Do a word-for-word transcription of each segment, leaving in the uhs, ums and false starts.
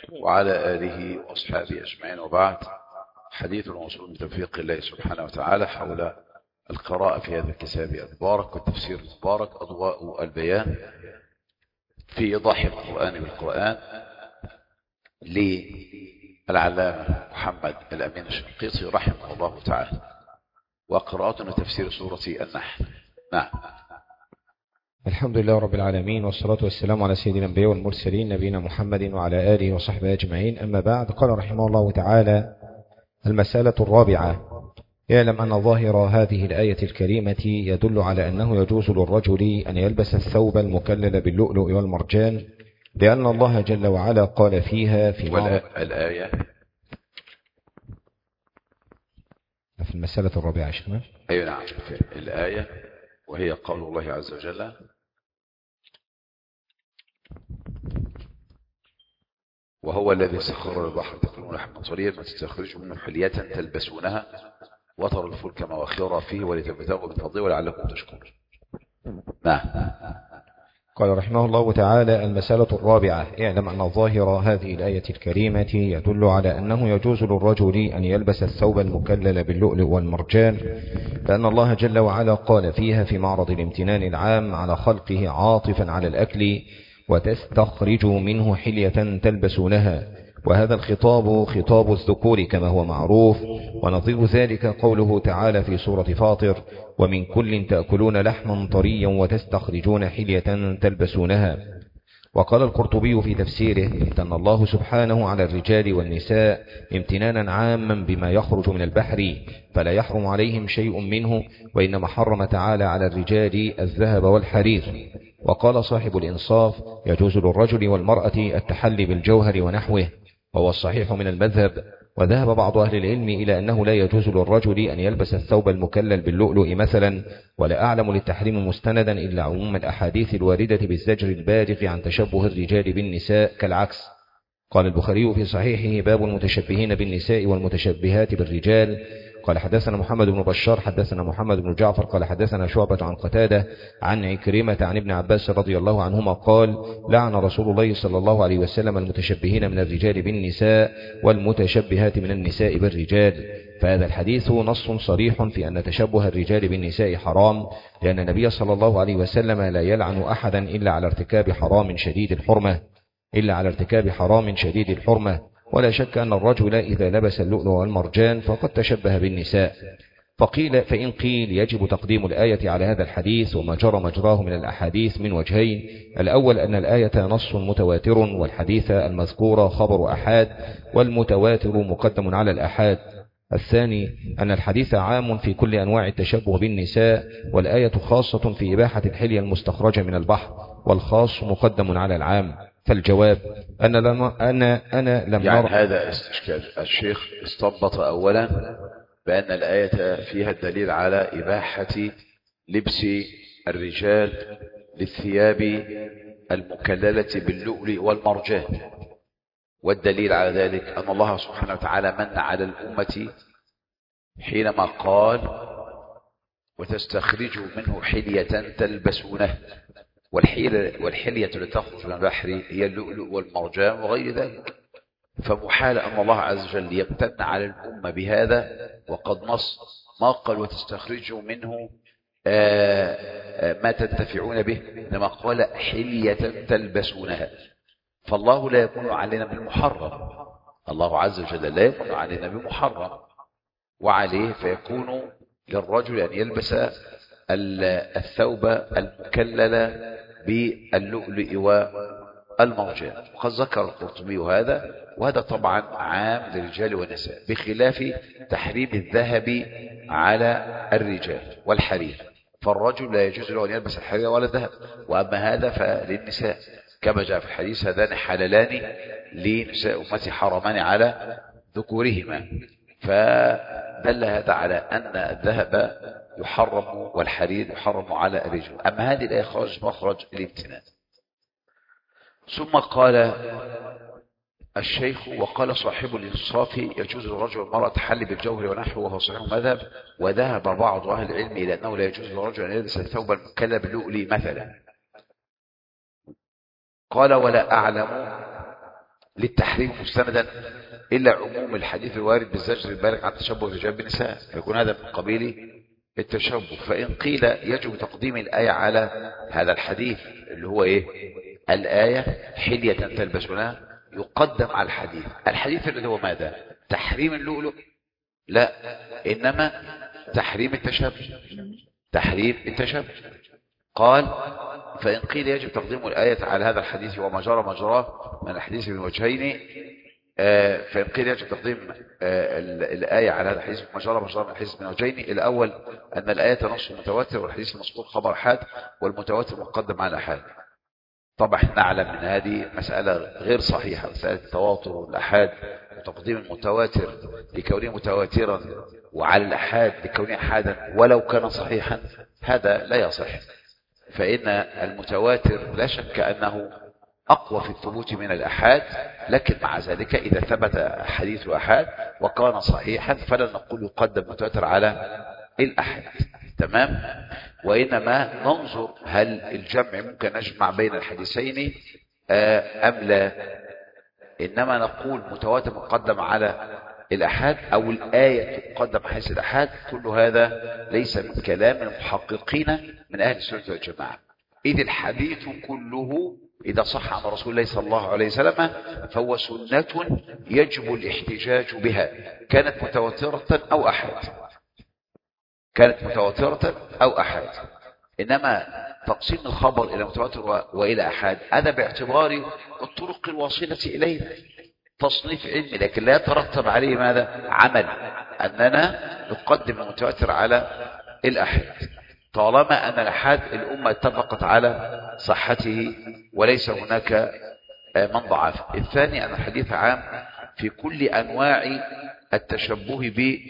وعلى آله وأصحابه أجمعين، وبعد. حديث موصول بتوفيق الله سبحانه وتعالى حول القراءة في هذا الكتاب المبارك والتفسير المبارك أضواء البيان في إيضاح القرآن بالقرآن للعلامة محمد الأمين الشنقيطي رحمه الله تعالى، وقراءتنا تفسير سورة النحل. نعم. الحمد لله رب العالمين، والصلاة والسلام على سيد الأنبياء والمرسلين نبينا محمد وعلى آله وصحبه أجمعين. أما بعد، قال رحمه الله تعالى: المسألة الرابعة: يعلم أن ظاهر هذه الآية الكريمة يدل على أنه يجوز للرجل أن يلبس الثوب المكلل باللؤلؤ والمرجان، لأن الله جل وعلا قال فيها في الآية في المسألة الرابعة. شكرا. أي نعم، في الآية وهي قول الله عز وجل: وهو الذي سخر البحر تكون لحما طريا فتستخرجوا منه حلية تلبسونها وترى الفلك مواخر فيه ولتبتغوا من فضله ولعلكم تشكرون. نعم. قال رحمه الله تعالى: المسألة الرابعة: اعلم أن ظاهر هذه الآية الكريمة يدل على أنه يجوز للرجل أن يلبس الثوب المكلل باللؤلؤ والمرجان، لأن الله جل وعلا قال فيها في معرض الامتنان العام على خلقه عاطفا على الأكل: وتستخرجوا منه حلية تلبسونها. وهذا الخطاب خطاب الذكور كما هو معروف، ونظير ذلك قوله تعالى في سورة فاطر: ومن كل تأكلون لحما طريا وتستخرجون حلية تلبسونها. وقال القرطبي في تفسيره: امتن الله سبحانه على الرجال والنساء امتنانا عاما بما يخرج من البحر، فلا يحرم عليهم شيء منه، وإنما حرم تعالى على الرجال الذهب والحرير. وقال صاحب الإنصاف: يجوز للرجل والمرأة التحلي بالجوهر ونحوه، وهو الصحيح من المذهب. وذهب بعض أهل العلم إلى أنه لا يجوز للرجل أن يلبس الثوب المكلل باللؤلؤ مثلا، ولا أعلم للتحريم مستندا إلا عموم الأحاديث الواردة بالزجر البالغ عن تشبه الرجال بالنساء كالعكس. قال البخاري في صحيحه: باب المتشبهين بالنساء والمتشبهات بالرجال. قال حدثنا محمد بن بشار حدثنا محمد بن جعفر قال حدثنا شعبة عن قتادة عن عكرمة عن ابن عباس رضي الله عنهما قال: لعن رسول الله صلى الله عليه وسلم المتشبهين من الرجال بالنساء والمتشبهات من النساء بالرجال. فهذا الحديث نص صريح في أن تشبه الرجال بالنساء حرام، لأن النبي صلى الله عليه وسلم لا يلعن أحدا إلا على ارتكاب حرام شديد الحرمة إلا على ارتكاب حرام شديد الحرمة ولا شك أن الرجل إذا لبس اللؤلؤ والمرجان فقد تشبه بالنساء. فقيل فإن قيل يجب تقديم الآية على هذا الحديث وما جرى مجراه من الأحاديث من وجهين: الأول أن الآية نص متواتر، والحديث المذكور خبر أحاد، والمتواتر مقدم على الأحاد. الثاني أن الحديث عام في كل أنواع التشبه بالنساء، والآية خاصة في إباحة الحلية المستخرجة من البحر، والخاص مقدم على العام. فالجواب أنا لم أنا أنا لم يعني نرى هذا استشكال. الشيخ استنبط أولا بأن الآية فيها الدليل على إباحة لبس الرجال للثياب المكللة باللؤلؤ والمرجان، والدليل على ذلك أن الله سبحانه وتعالى من على الأمة حينما قال: وتستخرجوا منه حلية تلبسونه. والحلية, والحلية التي تخرج من البحر هي اللؤلؤ والمرجان وغير ذلك. فمحال أن الله عز وجل يمتن على الأمة بهذا، وقد نص ما قال: وتستخرجوا منه آآ آآ ما تنتفعون به، إنما قال: حلية تلبسونها. فالله لا يكون علينا بالمحرم، الله عز وجل لا يكون علينا بمحرم، وعليه فيكون للرجل أن يلبس الثوب المكلل باللؤلؤ والمرجان. وقد ذكر القرطبي هذا، وهذا طبعا عام للرجال والنساء، بخلاف تحريم الذهب على الرجال والحرير. فالرجل لا يجوز له أن يلبس الحرير ولا الذهب، وأما هذا فللنساء، كما جاء في الحديث: هذان حلالان لنساء أمتي حرمان على ذكورهما. فدل هذا على أن الذهب يحرم والحرير يحرم على الرجل. أما هذه الآية خرج مخرج الامتنان. ثم قال الشيخ: وقال صاحب الإنصاف: يجوز للرجل والمرأة تحلي بالجوهر ونحوه، وهو صحيح المذهب. وذهب بعض أهل العلم إلى أنه لا يجوز للرجل أن يلبس الثوب المكلل باللؤلؤ مثلا. قال: ولا أعلم للتحريم مستندا إلا عموم الحديث الوارد بالزجر البالغ عن تشبه الرجال بالنساء، فيكون هذا من قبيل التشبه. فإن قيل يجب تقديم الآية على هذا الحديث اللي هو إيه؟ الآية حلية تلبسونها يقدم على الحديث. الحديث الذي هو ماذا؟ تحريم اللؤلؤ؟ لا، إنما تحريم التشبه، تحريم التشبه. قال فإن قيل يجب تقديم الآية على هذا الحديث وما جرى مجراه من الحديث من وجهين، فإن قيل يجب تقديم الآية على هذا الحديث وما جرى مجراه من الحديث من وجهين. الأول أن الآية نص متواتر والحديث المسقوط خبر أحاد، والمتواتر مقدم على الأحاد. طبعا نعلم من هذه مسألة غير صحيحة، مسألة التواتر والأحاد وتقديم المتواتر لكونه متواترا وعلى الأحاد لكونه أحادا ولو كان صحيحا، هذا لا يصح. فإن المتواتر لا شك أنه أقوى في الثبوت من الأحاد، لكن مع ذلك إذا ثبت حديث الأحاد وكان صحيحا فلا نقول يقدم متواتر على الأحاد، تمام. وإنما ننظر هل الجمع ممكن نجمع بين الحديثين أم لا. إنما نقول متواتر مقدم على الأحاد أو الآية تقدم حيث الأحاد، كل هذا ليس من كلام المحققين من أهل السنة والجماعة، إذ الحديث كله إذا صح عن رسول الله صلى الله عليه وسلم فهو سنة يجب الاحتجاج بها، كانت متواترة أو أحاد، كانت متواترة أو أحاد. إنما تقسيم الخبر إلى متواتر وإلى أحاد هذا باعتبار الطرق الواصلة إلينا، تصنيف علمي، لكن لا يترتب عليه ماذا؟ عمل، أننا نقدم المتواتر على الأحاد طالما أن الأحاد الأمة اتفقت على صحته وليس هناك من ضعف. الثاني أن الحديث عام في كل أنواع التشبه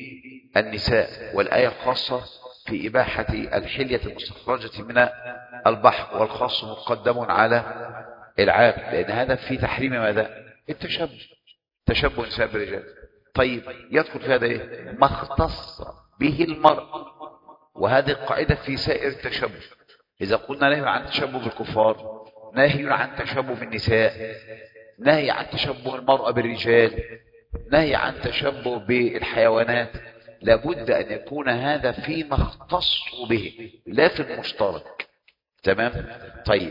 بالنساء، والآية الخاصة في إباحة الحلية المستخرجة من البحر، والخاص مقدم على العام، لأن هذا في تحريم ماذا؟ التشبه، تشبه نساء بالرجال. طيب يدخل في هذا إيه؟ ما اختص به المرء، وهذه القاعدة في سائر التشبه. إذا قلنا نهي عن تشبه بالكفار، نهي عن تشبه بالنساء، نهي عن تشبه المرأة بالرجال، نهي عن تشبه بالحيوانات، لابد أن يكون هذا فيما اختصوا به لا في المشترك، تمام. طيب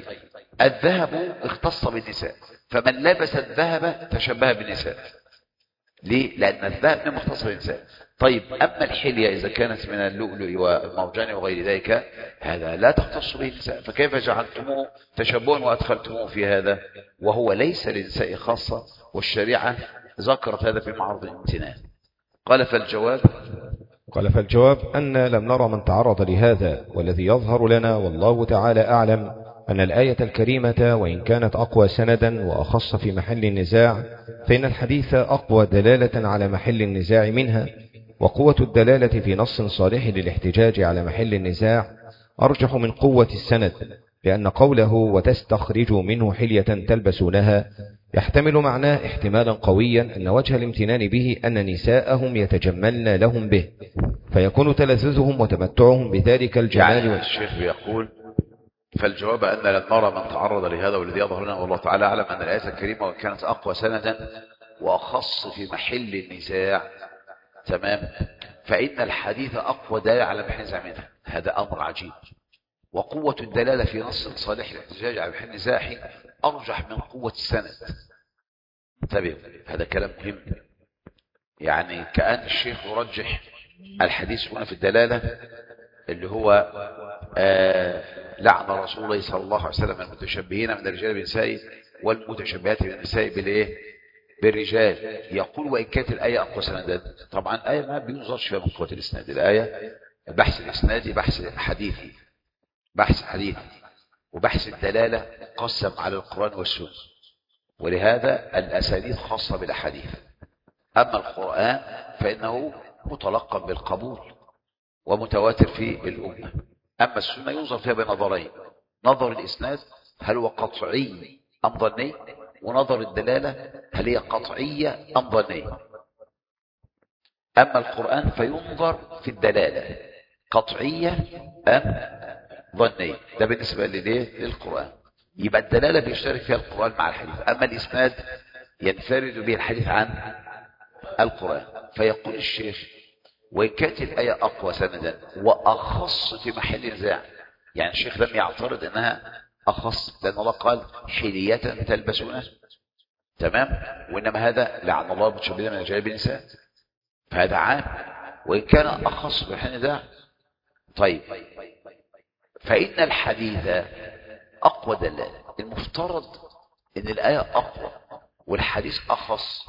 الذهب اختص بالنساء، فمن لبس الذهب تشبه بالنساء، ليه؟ لأن الذهب من مختص بالنساء. طيب أما الحلية إذا كانت من اللؤلؤ والمرجان وغير ذلك هذا لا تختص به النساء، فكيف جعلتموه تشبها وأدخلتموه في هذا وهو ليس للنساء خاصة، والشريعة ذكرت هذا في معرض الامتنان. قال فالجواب قال فالجواب أن لم نرى من تعرض لهذا، والذي يظهر لنا والله تعالى أعلم أن الآية الكريمة وإن كانت أقوى سندا وأخص في محل النزاع، فإن الحديث أقوى دلالة على محل النزاع منها، وقوة الدلالة في نص صالح للاحتجاج على محل النزاع أرجح من قوة السند، لأن قوله وتستخرجوا منه حلية تلبسونها يحتمل معناه احتمالا قويا أن وجه الامتنان به أن نساءهم يتجملن لهم به، فيكون تلذذهم وتمتعهم بذلك الجمال. يعني الشيخ يقول فالجواب أن لم نرى من تعرض لهذا، والذي يظهر لنا والله تعالى أعلم أن الآية الكريمة وإن كانت أقوى سندا وأخص في محل النزاع، تمام، فإن الحديث أقوى دلالة على محل النزاع منها، هذا أمر عجيب. وقوة الدلالة في نص صالح الاحتجاج على محل النزاع أرجح من قوة السند. انتبهوا، هذا كلام مهم. يعني كأن الشيخ يرجح الحديث هنا في الدلالة اللي هو آه لعن رسول الله صلى الله عليه وسلم المتشبهين من الرجال بالنساء والمتشبهات بالنساء بالايه؟ بالرجال. يقول وإن كانت الآية أقوى سندا، طبعا الآية ما بينظرش فيها من قوة الإسناد، الآية بحث الإسنادي بحث حديثي، بحث حديثي، وبحث الدلالة قسم على القرآن والسنة، ولهذا الأسانيد خاصة بالأحاديث. أما القرآن فإنه متلقى بالقبول ومتواتر في الأمة. أما السنة ينظر فيها بنظرين، نظر الإسناد هل هو قطعي أم ظني، ونظر الدلالة هل هي قطعية أم ظنية. أما القرآن فينظر في الدلالة قطعية أم ظنية، ده بالنسبة للقرآن. يبقى الدلالة بيشترك فيها القرآن مع الحديث. أما الإسناد ينفرد به الحديث عن القرآن. فيقول الشيخ وإن كانت الآية أقوى سندا وأخص في محل نزاع، يعني الشيخ لم يعترض أنها أخص، لأن الله قال حلية تلبسونها، تمام، وإنما هذا لعن الله متشبهين من الرجال بالنساء، فهذا عام وإن كان أخص في محل نزاع. طيب، فإن الحديث أقوى دلالة، المفترض أن الآية أقوى والحديث أخص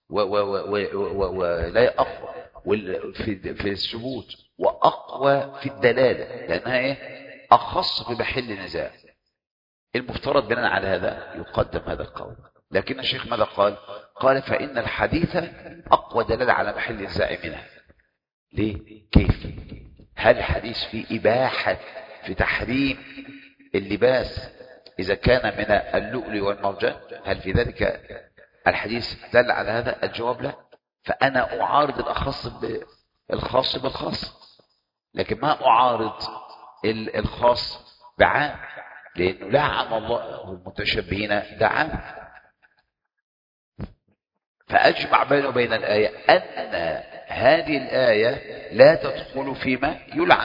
ولا أقوى في في الثبوت وأقوى في الدلالة، لأنها إيه؟ أخص في محل نزاع. المفترض بناء على هذا يقدم هذا القول، لكن الشيخ ماذا قال؟ قال فإن الحديث أقوى دلالة على محل نزاع منها. ليه؟ كيف؟ هل الحديث في إباحة في تحريم اللباس إذا كان من اللؤلؤ والمرجان؟ هل في ذلك الحديث دل على هذا؟ الجواب لا. فأنا أعارض الأخص بالخاص بالخاص، لكن ما أعارض الخاص بعام، لأنه لعن الله المتشبهين ده عام. فأجمع بينه وبين الآية أن هذه الآية لا تدخل فيما يلعن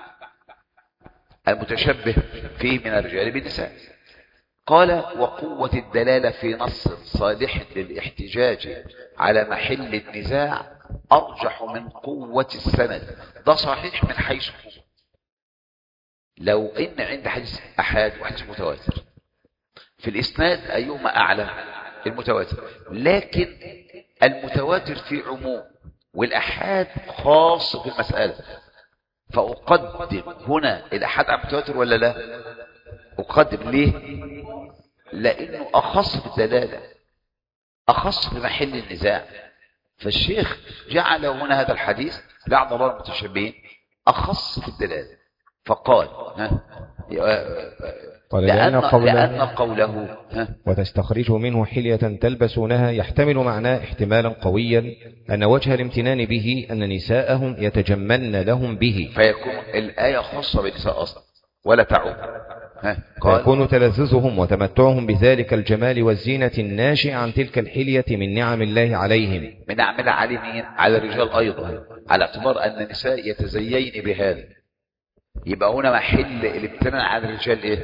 المتشبه فيه من الرجال بالنساء. قال وقوة الدلالة في نص صالح للاحتجاج على محل النزاع أرجح من قوة السند. ده صحيح من حيث قوة، لو إن عند حديث أحاد وحديث متواتر في الإسناد أيهما أعلى؟ المتواتر، لكن المتواتر في عموم والأحاد خاص بالمسألة، فأقدم هنا الأحاد على المتواتر ولا لا؟ أقدم. ليه؟ لأنه أخص في الدلالة، أخص في محل النزاع. فالشيخ جعل هنا هذا الحديث لعن الله المتشبهين أخص في الدلالة، فقال ها قال لأن, لأن قوله, لأن قوله وتستخرج منه حلية تلبسونها يحتمل معناه احتمالا قويا أن وجه الامتنان به أن نساءهم يتجملن لهم به، فيكون الآية خاصة بالنساء أصلا ولا تعود. فيكون تلذذهم وتمتعهم بذلك الجمال والزينة الناشئ عن تلك الحلية من نعم الله عليهم، من نعم الله عليهم على الرجال أيضا، على اعتبار أن النساء يتزين بهذا. يبقى هنا محل الامتنان على الرجال إيه؟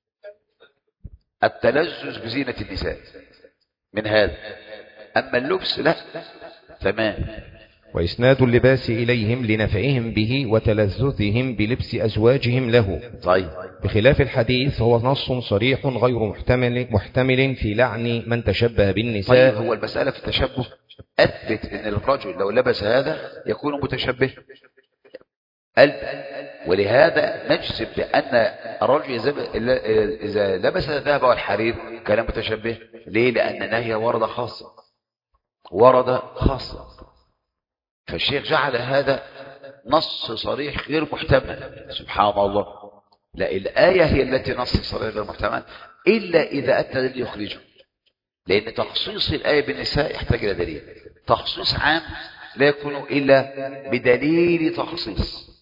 التلذذ بزينة النساء من هذا، أما اللبس لا. تمام. وإسناد اللباس إليهم لنفعهم به وتلذذهم بلبس أزواجهم له. طيب. بخلاف الحديث هو نص صريح غير محتمل محتمل في لعن من تشبه بالنساء. طيب، هو المسألة في التشبه أثبت أن الرجل لو لبس هذا يكون متشبه قلب، ولهذا نجزم بأن الرجل إذا لبس الذهب والحرير كان متشبه. ليه؟ لأن نهي ورد خاصة، ورد خاصة. فالشيخ جعل هذا نص صريح غير محتمل. سبحان الله، لا، الآية هي التي نص صريح غير محتمل إلا إذا أتى دليل يخرجه، لأن تخصيص الآية بالنساء يحتاج إلى دليل. تخصيص عام لا يكون إلا بدليل تخصيص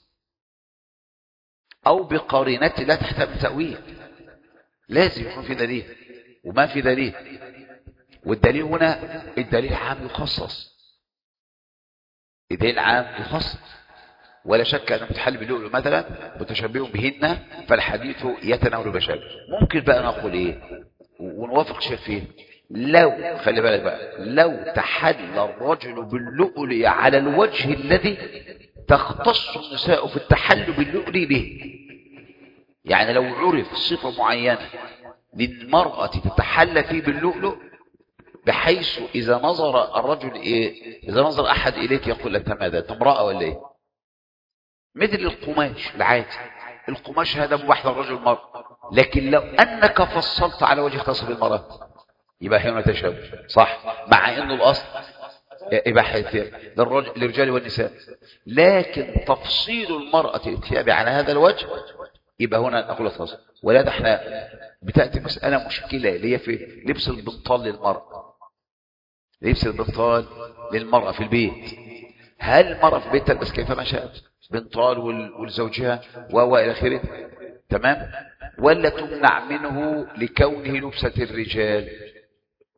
أو بقرينة لا تحتمل تأويل، لازم يكون في دليل، وما في دليل. والدليل هنا الدليل عام يخصص، الدليل عام يخصص. ولا شك أن متحل باللؤلؤ مثلا متشبه بهن فالحديث يتناول البشر. ممكن بقى نقول إيه ونوافق شيء فيه، لو خلي بالك بقى، لو تحل الرجل باللؤلؤ على الوجه الذي تختص النساء في التحل باللؤلؤ به، يعني لو عرف صفة معينة للمرأة تتحلى فيه باللؤلؤ بحيث إذا نظر الرجل إيه، إذا نظر أحد إليك يقول أنت ماذا، أنت امرأة ولا إيه؟ مثل القماش العادي، القماش هذا مباح للرجل والمرأة، لكن لو أنك فصلت على وجه خاص بالمرأة يبقى هنا تشابه، صح، مع إنه الأصل إباحة للرجال والنساء، لكن تفصيل المرأة الثياب على هذا الوجه يبقى هنا نقول خاص. ولا احنا بتأتي مسألة مشكلة اللي هي في لبس البنطال للمرأة، لبس البنطال للمرأة في البيت. هل المرأة في البيت تلبس كيفما شاءت بنطال ولزوجها وإلى آخره، تمام، ولا تمنع منه لكونه لبسة الرجال؟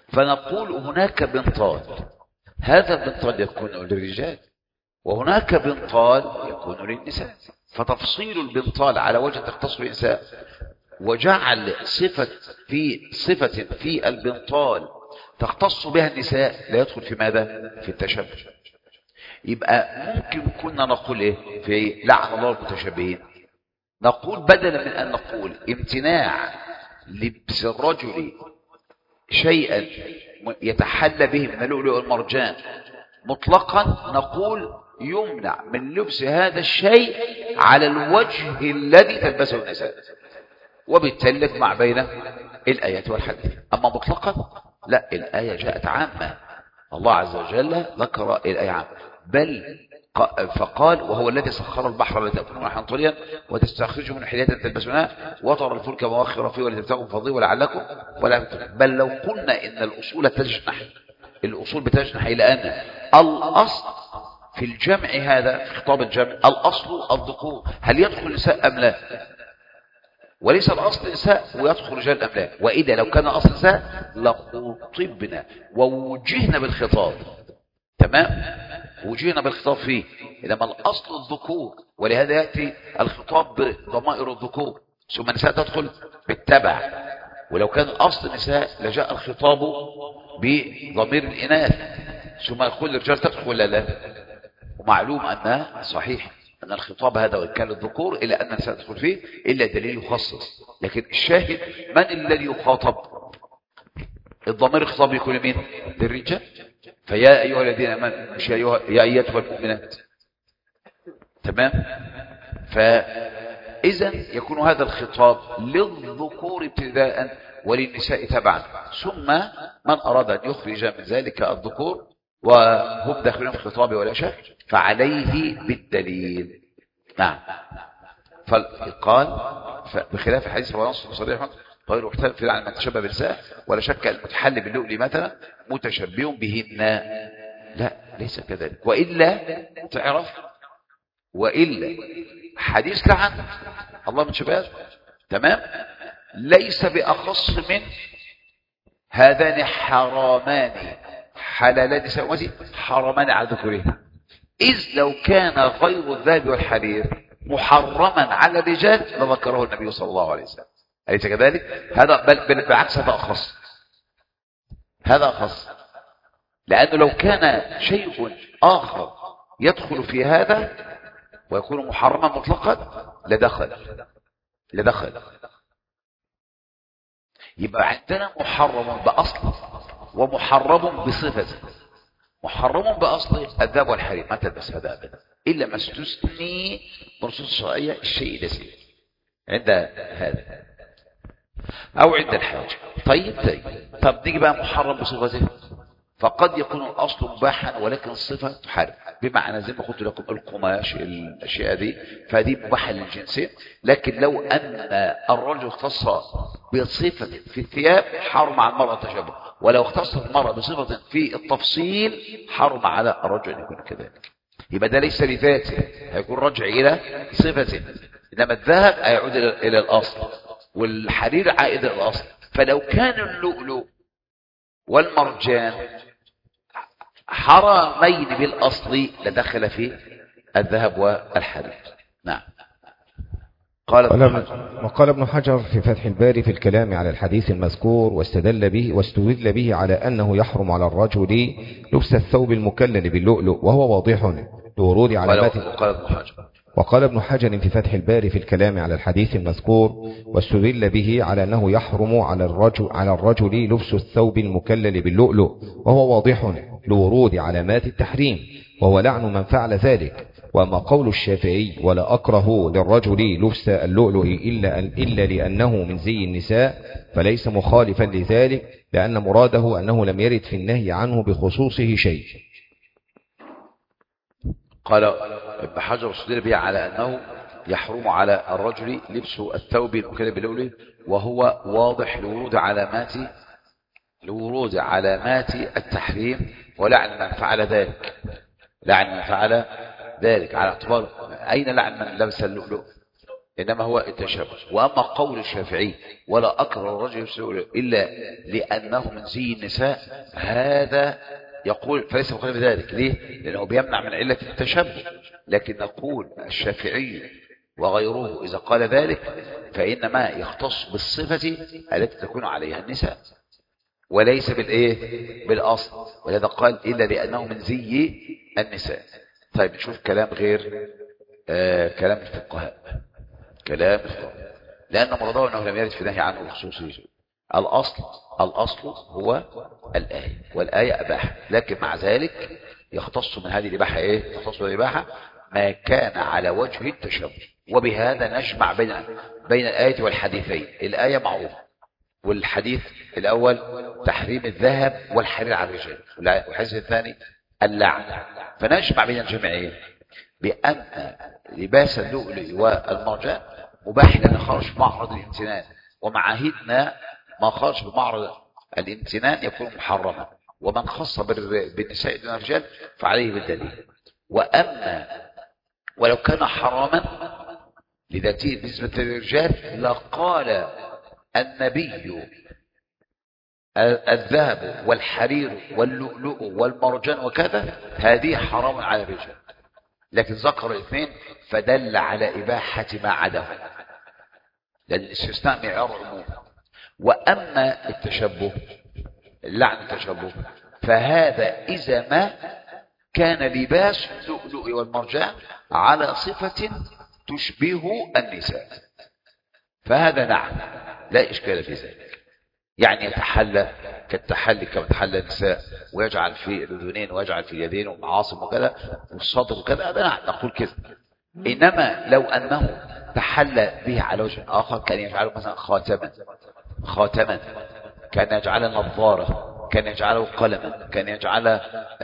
فنقول هناك بنطال، هذا البنطال يكون للرجال وهناك بنطال يكون للنساء، فتفصيل البنطال على وجه تختص بالنساء وجعل صفة في صفة في البنطال تختص بها النساء لا يدخل في ماذا؟ في التشبه. يبقى ممكن كنا نقول ايه في لعن الله المتشبهين، نقول بدلا من ان نقول امتناع لبس الرجل شيئا يتحلى به من اللؤلؤ والمرجان مطلقا، نقول يمنع من لبس هذا الشيء على الوجه الذي تلبسه النساء، وبالتالي نجمع بين الآيات والحديث. أما مطلقا لا، الآية جاءت عامة، الله عز وجل ذكر الآية عامة، بل فقال وهو الذي سخر البحر لتأكلوا منه حنطريا وتستخرجوا من حلية تلبسونها وترى الفلك مواخر فيه ولتبتغوا من فضله ولعلكم ولا تتقون. بل لو قلنا إن الأصول تجنح، الأصول بتجنح إلى أن الأصل في الجمع هذا في خطاب الجمع الأصل الذكور، هل يدخل نساء أم لا؟ وليس الأصل نساء ويدخل رجال أم لا؟ وإذا لو كان أصل نساء لخطبنا ووجهنا بالخطاب، تمام، وجهنا بالخطاب فيه، إنما الأصل الذكور، ولهذا يأتي الخطاب بضمائر الذكور ثم النساء تدخل بالتبع. ولو كان أصل نساء لجاء الخطاب بضمير الإناث ثم يقول الرجال تدخل ولا لا. ومعلوم أن صحيح أن الخطاب هذا وإن كان الذكور إلا أن النساء تدخل فيه إلا دليل يخصص، لكن الشاهد من الذي يخاطب؟ الضمير الخطاب يكون مين؟ للرجال. فيا أيها الذين آمنوا مش يا أيتها المؤمنات، تمام. فإذا يكون هذا الخطاب للذكور ابتداء وللنساء تبعا، ثم من أراد أن يخرج من ذلك الذكور وهم داخلين في الخطاب ولا شك فعليه بالدليل. نعم. فقال بخلاف الحديث ونص صريح غير مختلف عن من تشبه بالنساء ولا شك المتحلي باللؤلؤ مثلا متشبه بهن، لا ليس كذلك. وإلا تعرف وإلا حديث لعن الله من شباب، تمام، ليس بأخص من هذان حرامان حلالان سواتي حرامان على ذكورهن، إذ لو كان غير الذهب والحرير محرما على الرجال لذكره النبي صلى الله عليه وسلم، أليس كذلك؟ هذا بل, بل بعكس هذا أخص، هذا أخص، لأنه لو كان شيء آخر يدخل في هذا ويكون محرما مطلقا لدخل لدخل يبقى عندنا محرم بأصل ومحرم بصفة. محرم بأصل الذهب والحرير ما تلبس هذا أبدا إلا ما استثني بنصوص الشرعية الشيء اليسير عند هذا أو عند الحاجة. طيب طيب طب نيجي بقى محرم بصفته، فقد يكون الأصل مباحا ولكن الصفة تحرم، بمعنى زي ما قلت لكم القماش الأشياء دي فدي مباحة للجنسين، لكن لو أن الرجل اختص بصفة في الثياب حرم على المرأة التشبه، ولو اختص المرأة بصفة في التفصيل حرم على الرجل أن يكون كذلك. يبقى ده ليس لذاته، هيكون رجع إلى صفته، إنما الذهب هيعود إلى الأصل والحرير عائد إلى الأصل. فلو كان اللؤلؤ والمرجان حرامين بالأصل لدخل في الذهب والحرير. نعم. قال وقال ابن حجر في فتح الباري في الكلام على الحديث المذكور واستدل به واستدل به على أنه يحرم على الرجل لبس الثوب المكلل باللؤلؤ وهو واضح لورود علامات. وقال ابن حجر وقال ابن حجر في فتح الباري في الكلام على الحديث المذكور واستدل به على أنه يحرم على الرجل على الرجل لبس الثوب المكلل باللؤلؤ وهو واضح لورود علامات التحريم وهو لعن من فعل ذلك. وأما قول الشافعي ولا أكره للرجل لبس اللؤلؤ إلا, إلا لأنه من زي النساء فليس مخالفا لذلك، لأن مراده أنه لم يرد في النهي عنه بخصوصه شيء. قال ابن حجر استدل به على أنه يحرم على الرجل لبس الثوب المكلل باللؤلؤ وهو واضح لورود علامات لورود علامات التحريم، ولعن من فعل ذلك، لعن من فعل ذلك على اعتبار أين لعن من لبس اللؤلؤ؟ إنما هو التشبه. وأما قول الشافعي ولا أكره الرجل إلا لأنه من زي النساء، هذا يقول فليس مخالف ذلك. ليه؟ لأنه بيمنع من علة التشبه. لكن نقول الشافعي وغيره إذا قال ذلك فإنما يختص بالصفة التي تكون عليها النساء وليس بالإيه؟ بالأصل. ولذا قال إلا لأنه من زي النساء. طيب نشوف كلام غير آه كلام الفقهاء. كلام الفقهاء لأن مرضاه أنه لم يرد في نهي عنه بخصوصه. الأصل الأصل هو الآية، والآية أباحة، لكن مع ذلك يختص من هذه الإباحة إيه؟ يختص من الإباحة ما كان على وجه التشبه. وبهذا نجمع بين بين الآية والحديثين. الآية معروفة، والحديث الأول تحريم الذهب والحرير على الرجال، والحديث الثاني اللعن. فنجمع بين الجميعين بأن لباس اللؤلؤ والمرجان مباح لأن خرج بمعرض الامتنان، ومعاهدنا ما خرج بمعرض الامتنان يكون محرما، ومن خص بالنساء دون الرجال فعليه بالدليل. وأما ولو كان حراما لذاته بالنسبة للرجال لقال النبي الذهب والحرير واللؤلؤ والمرجان وكذا هذه حرام على الرجال، لكن ذكر الاثنين فدل على إباحة ما عداه، لأن الاستثناء معيار عموم. وأما التشبه اللعن التشبه فهذا إذا ما كان لباس اللؤلؤ والمرجان على صفة تشبه النساء، فهذا نعم لا إشكال في ذلك. يعني يتحلى كالتحلي كما تحلى النساء، ويجعل في الأذنين ويجعل في اليدين والمعاصم وكذا والصدر وكذا، هذا نعم نقول كذا. إنما لو أنه تحلى به على وجه آخر كان يجعله مثلا خاتما خاتما كان يجعله نظارة، كان يجعله قلما، كان يجعله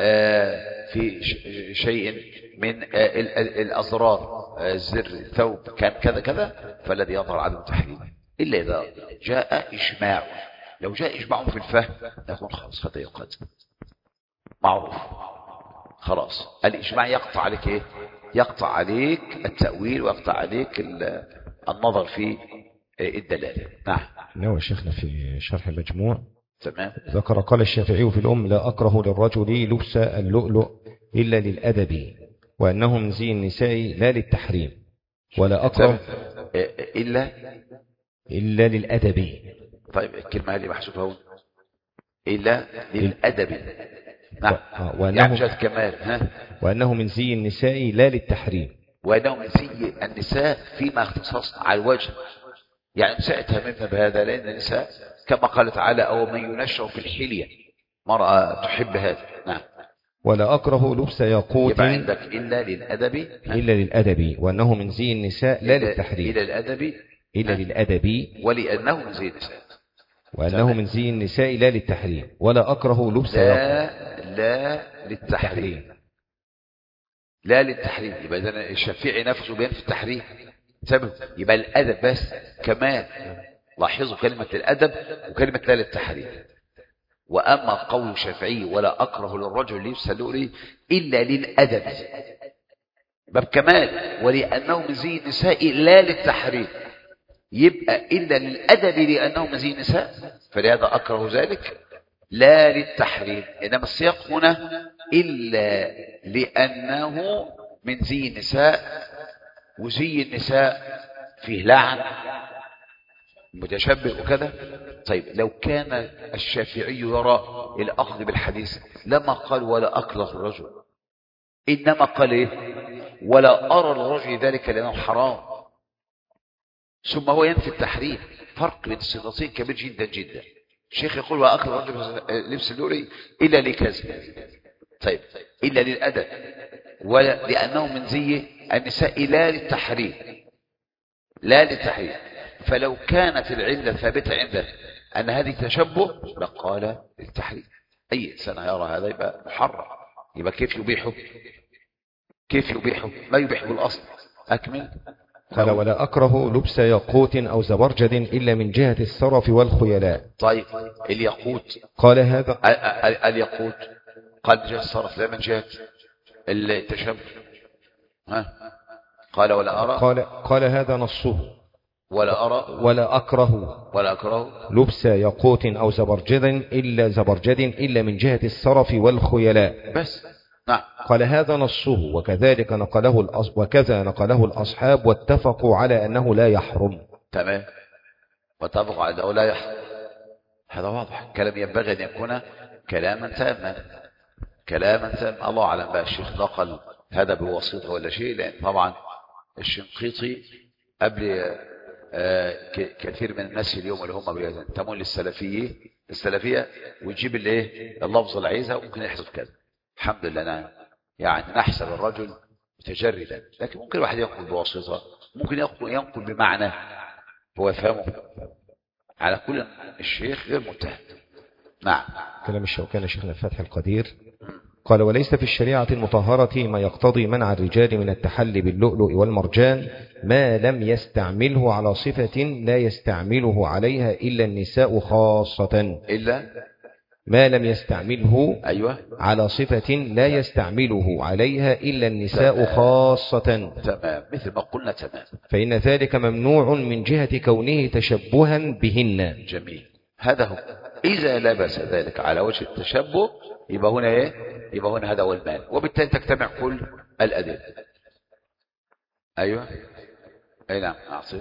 في شيء من الأزرار الزر الثوب، كان كذا كذا، فالذي يظهر عدم تحريمه إلا إذا جاء إجماع. لو جاء إجماع في الفهم يكون خلاص هذا يقاد معروف، خلاص الإجماع يقطع عليك إيه؟ يقطع عليك التأويل ويقطع عليك النظر في الدلالة. نعم. نوى شيخنا في شرح المجموع تمام. ذكر قال الشافعي في الأم لا أكره للرجل لبس اللؤلؤ إلا للأدب، وأنه من زي النساء لا للتحريم، ولا أكره إلا إلا للأدب. طيب الكلمة هذه محسوبة هون إلا للأدب. نعم. وأنه يعني كمال ها وأنه من زي النساء لا للتحريم، وأنه من زي النساء فيما اختصص على الوجه. يعني النساء تهمنا بهذا لأن النساء كما قال تعالى أو من ينشأ في الحلية، مرأة تحب هذا. نعم. ولا أكره لبس ياقوت، يبقى عندك إلا للأدب إلا للأدب، وأنه من زي النساء لا للتحريم، إلا للأدب إلا للأدب، ولأنه من زي النساء وأنه من زي النساء لا للتحريم. ولا أكره لبس لا لا للتحريم لا للتحريم. يبقى إذن الشافعي نفسه بين في التحريم سبب. يبقى الأدب بس كمان، لاحظوا كلمة الأدب وكلمة لا للتحريم. وأما قول الشافعي ولا أكره للرجل لبس اللؤلؤ إلا للأدب باب كمال، ولأنه من زي النساء لا للتحريم، يبقى إلا للأدب لأنه من زي النساء، فلهذا أكره ذلك لا للتحريم. إنما السياق هنا إلا لأنه من زي النساء، وزي النساء فيه لعن متشبه وكذا. طيب لو كان الشافعي يرى الأخذ بالحديث لما قال ولا أكره الرجل، إنما قال إيه؟ ولا أرى الرجل ذلك لأنه حرام، ثم هو ينفي التحريم. فرق بين الصيغتين كبير جدا جدا. الشيخ يقول ولا أكره الرجل لبس اللؤلؤ إلا لكذا، طيب إلا للأدب، ولأنه من زي النساء لا للتحريم لا للتحريم. فلو كانت العلة ثابتة عنده أن هذه تشبه لقال التحريم. أي إنسان يرى هذا يبقى محرم، يبقى كيف يبيحه؟ كيف يبيحه؟ ما يبيحه الأصل. أكمل. قال ولا أكره لبس ياقوت أو زبرجد إلا من جهة السرف والخيلاء. طيب الياقوت قال هذا الياقوت قال من جهة السرف لا من جهة التشبه. ها قال ولا أرى قال, قال هذا نصه ولا أرى ولا أكره ولا أكره لبس ياقوت أو زبرجد إلا زبرجد إلا من جهة السرف والخيلاء بس. نعم. قال هذا نصه وكذلك نقله الأص... وكذا نقله الأصحاب واتفقوا على أنه لا يحرم. تمام. واتفقوا على أنه لا يحرم. هذا واضح. كلام ينبغي أن يكون كلاما تاما كلاما تاما. الله أعلم بقى الشيخ نقل هذا بواسطة ولا شيء، لأن طبعا الشنقيطي قبل آه كثير من الناس اليوم اللي هم بينتمون للسلفية السلفية ويجيب الايه اللفظ العيزة وممكن يحدث كذا. الحمد لله أنا يعني نحسب الرجل متجردا، لكن ممكن الواحد ينقل بواسطة، ممكن ينقل, ينقل بمعنى هو يفهمه. على كل الشيخ غير متهم. نعم. كلام الشوكاني شيخنا الفتح القدير قال وليس في الشريعة المطهرة ما يقتضي منع الرجال من التحلي باللؤلؤ والمرجان ما لم يستعمله على صفة لا يستعمله عليها إلا النساء خاصة. إلا ما لم يستعمله أيوة. على صفة لا يستعمله عليها إلا النساء تمام. خاصة. تمام. مثل ما قلنا. تمام. فإن ذلك ممنوع من جهة كونه تشبها بهن. جميل. هذا هو. إذا لبس ذلك على وجه التشبه يبقى هنا إيه؟ يبقى هنا هذا هو المال، وبالتالي تجتمع كل الأدلة. أيوة. أي نعم. أعطي.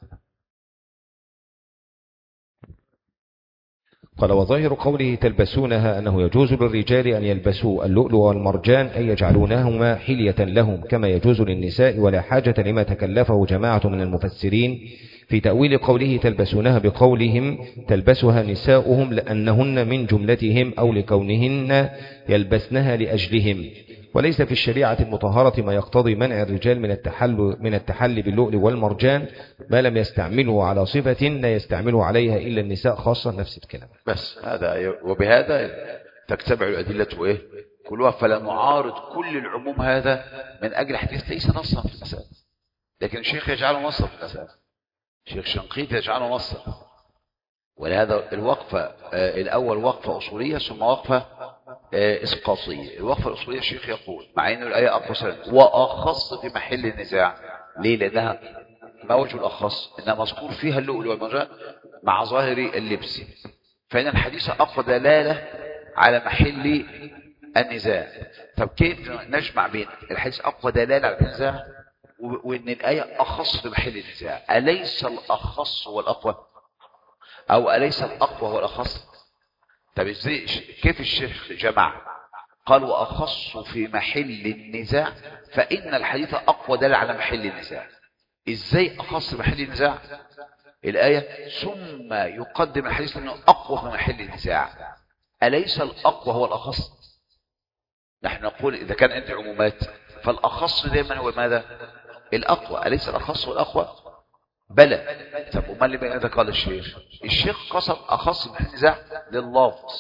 قال وظاهر قوله تلبسونها أنه يجوز للرجال أن يلبسوا اللؤلؤ والمرجان أي يجعلونهما حلية لهم كما يجوز للنساء، ولا حاجة لما تكلفه جماعة من المفسرين في تأويل قوله تلبسونها بقولهم تلبسها نساؤهم لأنهن من جملتهم أو لكونهن يلبسنها لأجلهم. وليس في الشريعة المطهرة ما يقتضي منع الرجال من التحل من التحلي باللؤلؤ والمرجان ما لم يستعمله على صفة لا يستعمله عليها إلا النساء خاصة. نفس الكلام. بس هذا وبهذا تجتمع الأدلة إيه كلها، فلا نعارض كل العموم هذا من أجل حديث ليس نصا في المسألة، لكن الشيخ يجعله نصا في المسألة. الشيخ شنقيطي يجعله نصا. ولهذا الوقفة آه الأول وقفة أصولية ثم وقفة آه إسقاطية. الوقفة الأصولية الشيخ يقول مع أن الآية أقصى وأخص في محل النزاع. ليه؟ لأنها ما وجه الأخص؟ إنها مذكور فيها اللؤلؤ والمرجان مع ظاهر اللبس، فإن الحديث أقوى دلالة على محل النزاع. طب كيف نجمع بين الحديث أقوى دلالة على النزاع وإن الآية أخص في محل النزاع؟ أليس الأخص هو الأقوى؟ أو أليس الأقوى هو الأخص؟ طب إزاي كيف الشيخ جمع قال وأخص في محل النزاع فإن الحديث أقوى دلالة على محل النزاع؟ إزاي أخص محل النزاع الآية ثم يقدم الحديث أنه أقوى في محل النزاع؟ أليس الأقوى هو الأخص؟ نحن نقول إذا كان عندي عمومات فالأخص دائما هو ماذا؟ الأقوى. أليس الأخص هو الأقوى؟ بلى. طب وما اللي بين هذا؟ قال الشيخ الشيخ قصد أخص محل النزاع لللفظ،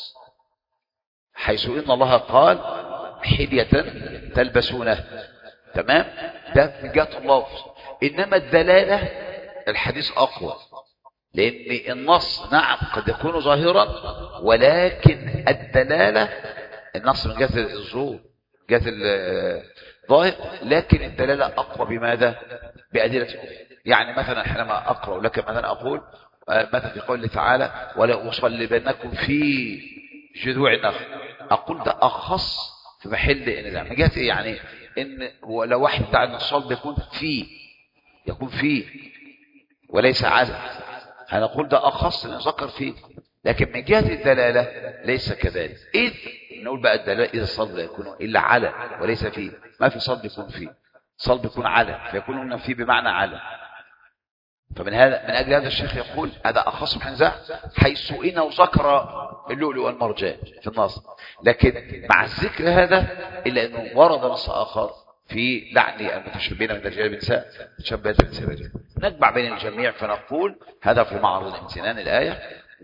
حيث إن الله قال حلية تلبسونه. تمام؟ ده من جهة اللفظ. إنما الدلالة الحديث أقوى، لأن النص نعم قد يكون ظاهرا ولكن الدلالة النص من جهة الظهور جهة الظاهر، لكن الدلالة أقوى بماذا؟ بأدلة أخرى. يعني مثلا حينما أقرأ لك مثلا أقول مثلا في قوله تعالى ولا أصلبنكم في جذوع النخل، أقول ده أخص في محل النزاع من جهة يعني إن لو واحد بتاع الصلب يكون فيه يكون فيه وليس على، هنقول ده أخص نذكر فيه، لكن من جهة الدلالة ليس كذلك. إذ نقول بقى الدلالة إذا الصلب لا يكون إلا على وليس فيه، ما في صلب يكون فيه، صلب يكون على فيكون هنا فيه بمعنى على. فمن هذا من أجل هذا الشيخ يقول هذا أخص من النزاع حيث إنه ذكر اللؤلؤ والمرجان في النص، لكن مع الذكر هذا إلا أنه ورد نص آخر في لعن المتشبهين من الرجال بالنساء تشبهت بالنساء. نجمع بين الجميع فنقول هذا في معرض الامتنان الآية،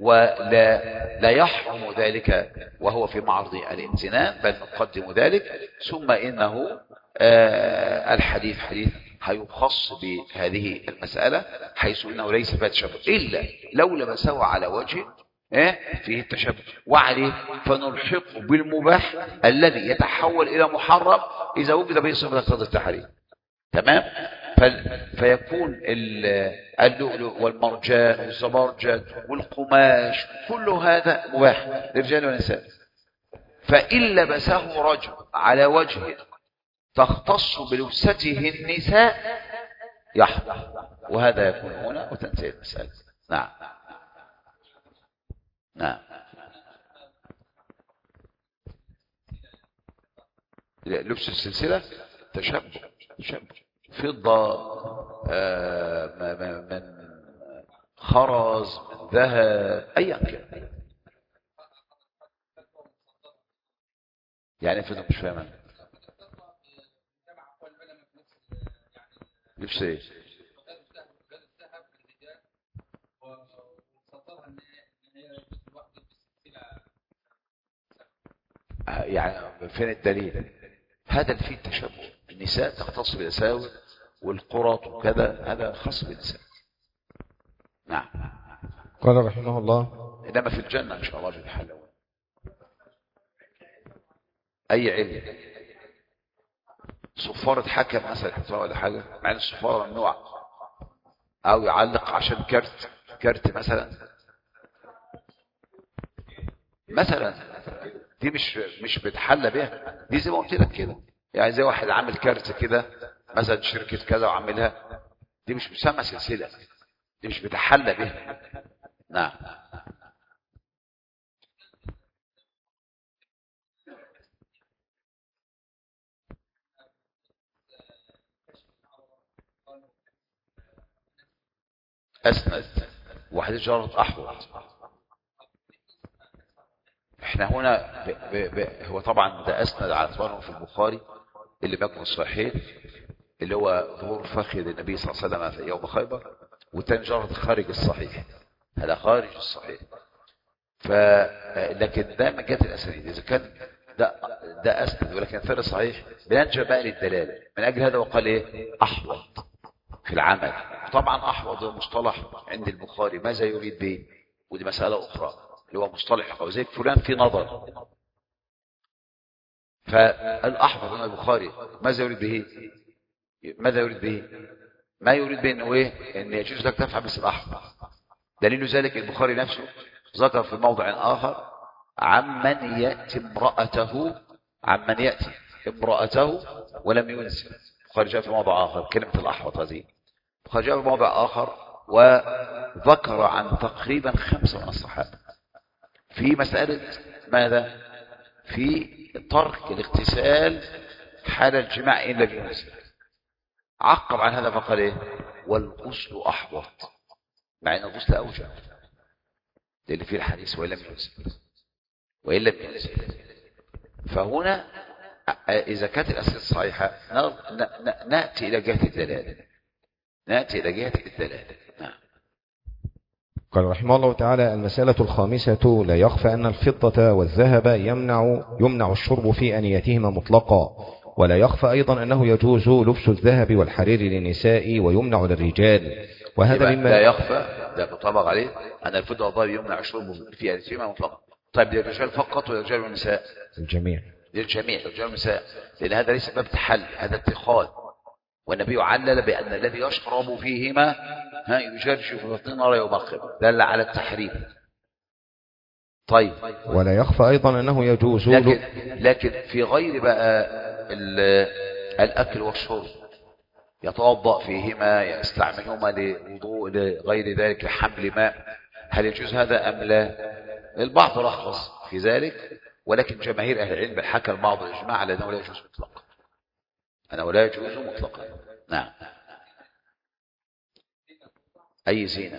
ولا لا يحرم ذلك وهو في معرض الامتنان، بل نقدم ذلك. ثم إنه آه الحديث حديث هيخص بهذه المسألة حيث إنه ليس فيها تشبه إلا لو لمسه على وجه إيه فيه التشبه، وعليه فنلحقه بالمباح الذي يتحول إلى محرم إذا وجد به صفة تقتضي التحريم. تمام؟ فيكون اللؤلؤ والمرجان والزبرجد والقماش كل هذا مباح للرجال والنساء. فإن لبسه رجل على وجه تختص بلبسته النساء يحرم، وهذا يكون هنا وتنتهي المسألة. نعم نعم. لبس السلسلة تشبه تشبه فضة آه من خرز من ذهب أيا كان. يعني فضة مش فاهمة لبس ايه؟ يعني فين الدليل؟ هذا فيه تشبه. النساء تختص بالأساور والقرط وكذا، هذا خاص بالنساء. نعم. قال رحمه الله: إنما في الجنة إن شاء الله بالحلوة أي علم. صفارة حكم مثلا يحطها ولا حاجة، مع ان الصفارة ممنوعة، أو يعلق عشان كرت كرت مثلا مثلا دي مش مش بتحلى بيها، دي زي ما قلت لك كده. يعني زي واحد عامل كارت كده مثلا شركة كذا وعاملها، دي مش مسمى سلسلة، دي مش بتحلى بيها. نعم. أسند واحد جارة أحوط. احنا هنا ب ب ب هو طبعا ده أسند على اعتباره في البخاري اللي بيكون الصحيح، اللي هو ظهور فخذ النبي صلى الله عليه وسلم في يوم خيبر، والتاني جارة خارج الصحيح، هذا خارج الصحيح. ف لكن ده من جهة الأسانيد إذا كان ده ده أسند ولكن ثاني صحيح بنرجع بقى للدلالة. من أجل هذا وقال إيه أحوط في العمل. طبعا أحوط هو مصطلح عند البخاري ماذا يريد به، ودي مسألة أخرى اللي هو مصطلح وزي فلان في نظر. فالأحوط عند البخاري ماذا يريد به؟ ماذا يريد به؟ ما يريد به انه ايه؟ ان يجوز لك تفعل مثل الأحوط. دليل ذلك البخاري نفسه ذكر في موضع آخر عمن يأتي امرأته عمن يأتي امرأته ولم ينزل. البخاري جاء في موضع آخر كلمة الأحوط هذه. البخاري جاء في موضع آخر وذكر عن تقريبا خمسة من الصحابة في مسألة ماذا؟ في ترك الاغتسال حال الجماع إن لم ينزل. عقب عن هذا فقال ايه؟ والغسل أحوط، مع ان الغسل أوجب للي فيه الحديث وإن لم ينزل وإن لم ينزل. فهنا إذا كانت الأسئلة الصحيحة نأتي إلى جهة الدلالة نأتي إلى جهة الدلالة. نعم. قال رحمه الله تعالى: المسألة الخامسة: لا يخفى أن الفضة والذهب يمنع يمنع الشرب في أنيتهما مطلقا، ولا يخفى أيضا أنه يجوز لبس الذهب والحرير للنساء ويمنع للرجال. وهذا مما لا يخفى ده مطابق عليه أن الفضة والذهب يمنع الشرب في أنيتهما مطلقا. طيب للرجال فقط ولا للرجال والنساء؟ الجميع. للجميع للرجال والنساء، لأن هذا ليس باب تحل، هذا اتخاذ. والنبي علل بأن الذي يشرب فيهما ها يجرج في بطن النار يوم القيامة، دل على التحريم. طيب ولا يخفى أيضا أنه يجوز لكن, لكن في غير بقى الأكل والشرب يتوضأ فيهما يستعملهما لوضوء لغير ذلك حمل ماء، هل يجوز هذا أم لا؟ البعض رخص في ذلك، ولكن جماهير أهل العلم حكى البعض الإجماع على أنه لا يجوز مطلقا، أنه لا يجوز مطلقا. نعم. أي زينة؟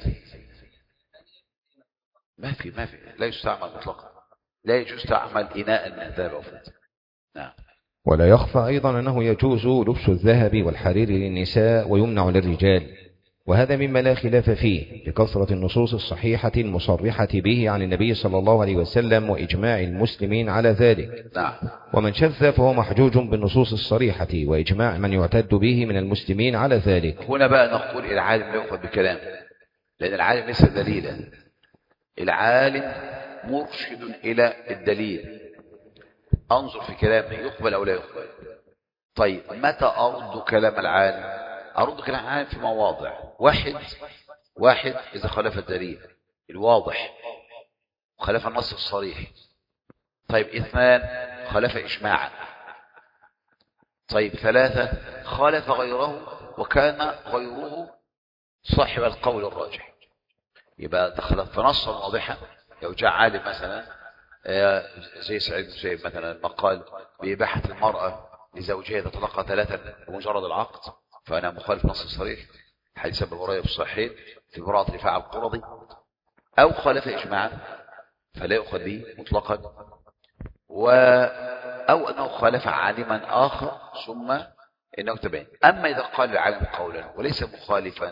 ما في ما في لا يستعمل مطلقا، لا يجوز تعمل إناء من الذهب أو فضة. نعم. ولا يخفى أيضا أنه يجوز لبس الذهب والحرير للنساء ويمنع للرجال، وهذا مما لا خلاف فيه لكثرة النصوص الصحيحة المصرحة به عن النبي صلى الله عليه وسلم وإجماع المسلمين على ذلك. نعم. ومن شذ فهو محجوج بالنصوص الصريحة وإجماع من يعتد به من المسلمين على ذلك. هنا بقى نقول العالم لا يؤخذ بكلام، لأن العالم ليس دليلا، العالم مرشد إلى الدليل. أنظر في كلامه يقبل أو لا يقبل. طيب متى أرد كلام العالم؟ أرد كلام في مواضع. واحد واحد إذا خالف الدليل الواضح وخالف النص الصريح. طيب اثنان خالف إجماعا. طيب ثلاثة خالف غيره وكان غيره صاحب القول الراجح. يبقى دخل في نصا واضحا. لو جاء عالم مثلا زي سعيد زي مثلا ما قال بإباحة المرأة لزوجها إذا طلقها ثلاثا بمجرد العقد، فأنا مخالف نص صريح حديث ابن هريرة في الصحيحين في براءة رفاعة القرظي. أو خالف إجماعا فلا يؤخذ به مطلقا، و أو أنه خالف عالما آخر ثم إنه تبين. أما إذا قال العالم قولا وليس مخالفا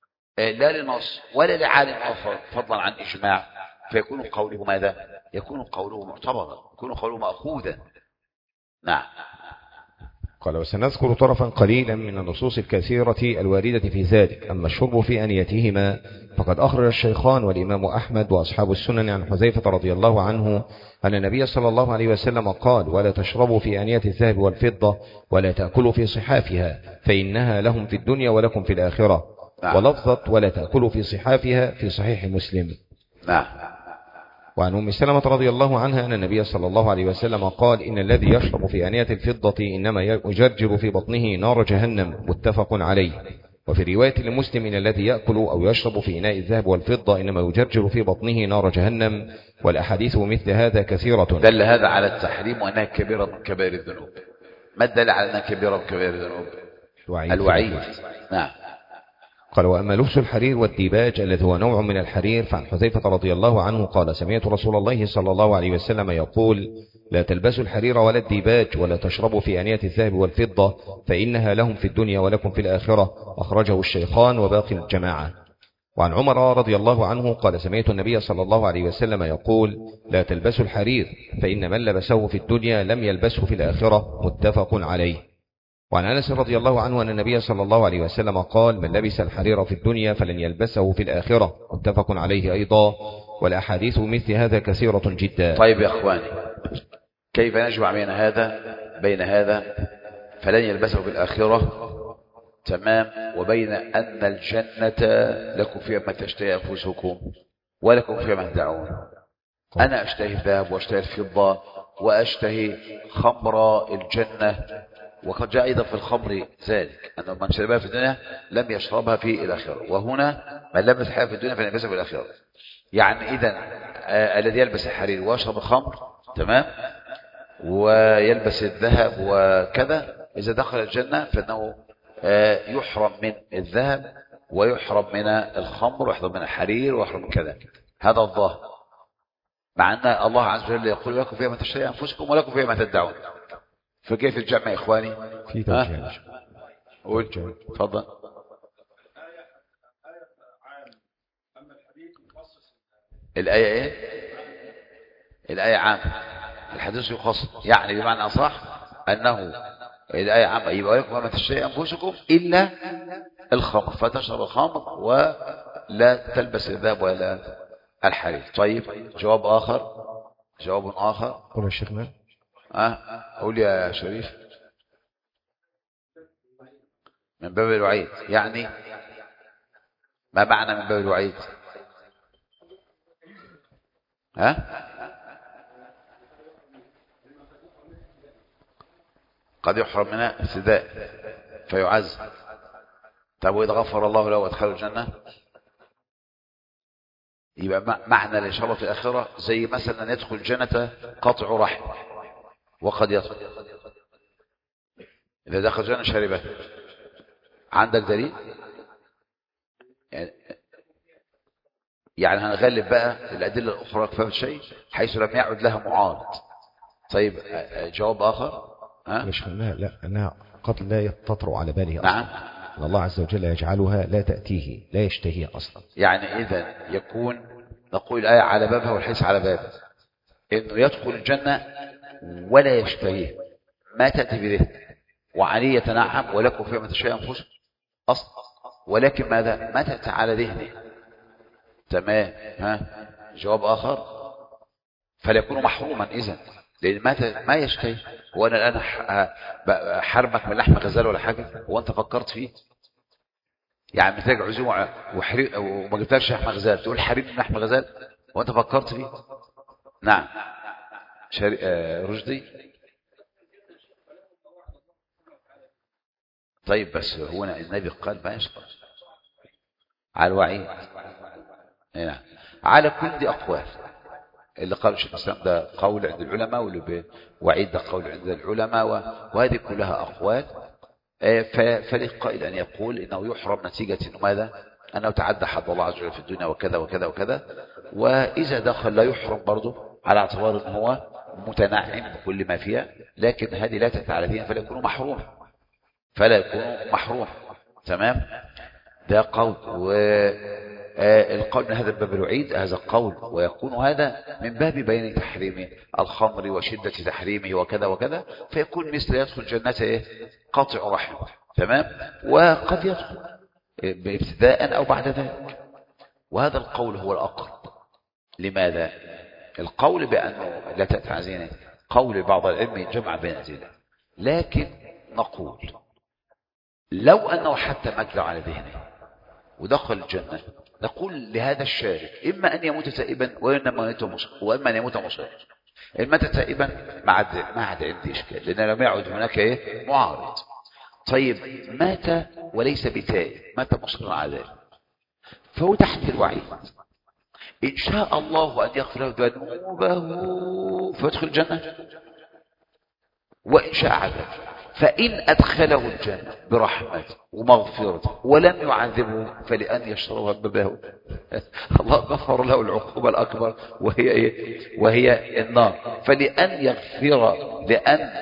لا لنص ولا لعالم آخر فضلا عن إجماع، فيكون قوله ماذا؟ يكون قوله معتبرا، يكون قوله مأخوذا. نعم. قال وسنذكر طرفا قليلا من النصوص الكثيرة الواردة في ذلك. أما الشرب في أنيتهما فقد أخرج الشيخان والإمام أحمد وأصحاب السنن عن حذيفة رضي الله عنه أن النبي صلى الله عليه وسلم قال ولا تشربوا في أنية الذهب والفضة ولا تأكلوا في صحافها فإنها لهم في الدنيا ولكم في الآخرة. نعم. ولفظة ولا تأكلوا في صحافها في صحيح مسلم. نعم. وعن أم سلمة رضي الله عنها أن النبي صلى الله عليه وسلم قال إن الذي يشرب في آنية الفضة إنما يجرجر في بطنه نار جهنم، متفق عليه. وفي رواية لمسلم إن الذي يأكل أو يشرب في إناء الذهب والفضة إنما يجرجر في بطنه نار جهنم. والأحاديث مثل هذا كثيرة. دل هذا على التحريم وأنها كبيرة من كبائر الذنوب. ما الدل على أنها كبيرة من كبائر الذنوب؟ الوعيد. الوعيد. نعم. قال وأما لبس الحرير والديباج الذي هو نوع من الحرير فعن حذيفة رضي الله عنه قال سمعت رسول الله صلى الله عليه وسلم يقول لا تلبسوا الحرير ولا الديباج ولا تشربوا في آنية الذهب والفضة فإنها لهم في الدنيا ولكم في الآخرة. أخرجه الشيخان وباقي الجماعة. وعن عمر رضي الله عنه قال سمعت النبي صلى الله عليه وسلم يقول لا تلبسوا الحرير فإن من لبسه في الدنيا لم يلبسه في الآخرة، متفق عليه. وعن أنس رضي الله عنه أن النبي صلى الله عليه وسلم قال من لبس الحرير في الدنيا فلن يلبسه في الآخرة، متفق عليه أيضا. والأحاديث مثل هذا كثيرة جدا. طيب يا أخواني، كيف نجمع بين هذا بين هذا فلن يلبسه في الآخرة تمام وبين أن الجنة لكم فيها ما تشتهي أنفسكم ولكم فيها ما تدعون؟ أنا أشتهي الذهب وأشتهي الفضة وأشتهي خمر الجنة، وقد جاء أيضا في الخمر ذلك أنه من شربها في الدنيا لم يشربها في الآخرة، وهنا من لبس الحرير في الدنيا فلن يلبسها في الآخرة. يعني إذن آه الذي يلبس الحرير ويشرب الخمر تمام ويلبس الذهب وكذا إذا دخل الجنة فإنه آه يحرم من الذهب ويحرم من الخمر ويحرم من الحرير ويحرم من كذا. هذا الظاهر، مع أن الله عز وجل يقول لكم فيها ما تشتهي أنفسكم ولكم فيها ما تدعون. فكيف الجمع يا إخواني؟ في توجيه. قول تفضل. الآية إيه؟ الآية عامة، الحديث يخصص، يعني بمعنى أصح أنه الآية عامة يبقى لكم ما تشتهي أنفسكم إلا الخمر فتشرب الخمر ولا تلبس الذهب ولا الحرير. طيب جواب آخر جواب آخر قول يا شيخنا. أه قول يا شريف. من باب الوعيد، يعني ما معنى من باب الوعيد؟ ها؟ قد يحرم منها السداء فيعز. طب وإذا غفر الله له وادخله الجنة يبقى معنى الإشارة في الآخرة زي مثلا يدخل الجنة قطع رحم وقد يدخل. إذا دخل الجنة شربه. عندك دليل؟ يعني, يعني هنغلب بقى الأدلة الأخرى كفاية الشيء حيث لم يعد لها معارض. طيب جواب آخر. ها؟ مش لا لا أنها قد لا تطرأ على باله أصلا. نعم. الله عز وجل يجعلها لا تأتيه لا يشتهيها أصلا. يعني إذا يكون نقول الآية على بابها والحديث على بابه إنه يدخل الجنة ولا يشتهيه ما تأتي بذهن وعليه يتنعم ولكم فيها ما تشتهي أنفسكم أصلا، ولكن ماذا ما تأتي على ذهنه. تمام. ها جواب آخر فليكون محروما إذن لأن ما ما يشتهي. وأنا الآن حرمك من لحم غزال ولا حاجة وأنت فكرت فيه يعني محتاج عزومه وحريق وما جبتلكش لحم غزال تقول حريم من لحم غزال وانت فكرت فيه؟ نعم. شر... آه رشدي. طيب بس هنا النبي قال ما يشقى على الوعيد. نعم. على كل دي أقوال. اللي قال شيخ الإسلام ده قول عند العلماء، واللي وعيد ده قول عند العلماء، وهذه كلها أقوال. فللقائل أن يقول إنه يحرم نتيجة إنه ماذا؟ أنه تعدى حد الله عز وجل في الدنيا وكذا وكذا وكذا. وإذا دخل لا يحرم برضه على اعتبار أنه هو متنعم بكل ما فيها، لكن هذه لا تتعالى فيها فلا يكون محروم، فلا يكون محروم. تمام. ده قول. والقول من هذا الباب الوعيد هذا قول، ويكون هذا من باب بيان تحريم الخمر وشدة تحريمه وكذا وكذا، فيكون مثل يدخل جنة قاطع رحم. تمام. وقد يدخل ابتداء أو بعد ذلك، وهذا القول هو الأقرب. لماذا؟ القول بأنه لا تتعزين قول بعض العلم جمع بين ذلك، لكن نقول لو أنه حتى مجلى على ذهنه ودخل الجنة، نقول لهذا الشارب إما أن يموت تائبا وإما أن يموت مصير. إن مات تائبا ما عاد ما عاد عندي إشكال، لأن لم يعد هناك إيه معارض. طيب مات وليس بتائب، مات مصيرا على ذلك، فهو تحت الوعيد. إن شاء الله أن يغفر له ذنوبه فيدخل الجنة، وإن شاء عذب. فإن أدخله الجنة برحمته ومغفرته ولم يعذبه فلأن يشرب بابه الله غفر له العقوبة الأكبر وهي إيه؟ وهي النار. فلأن يغفر لأن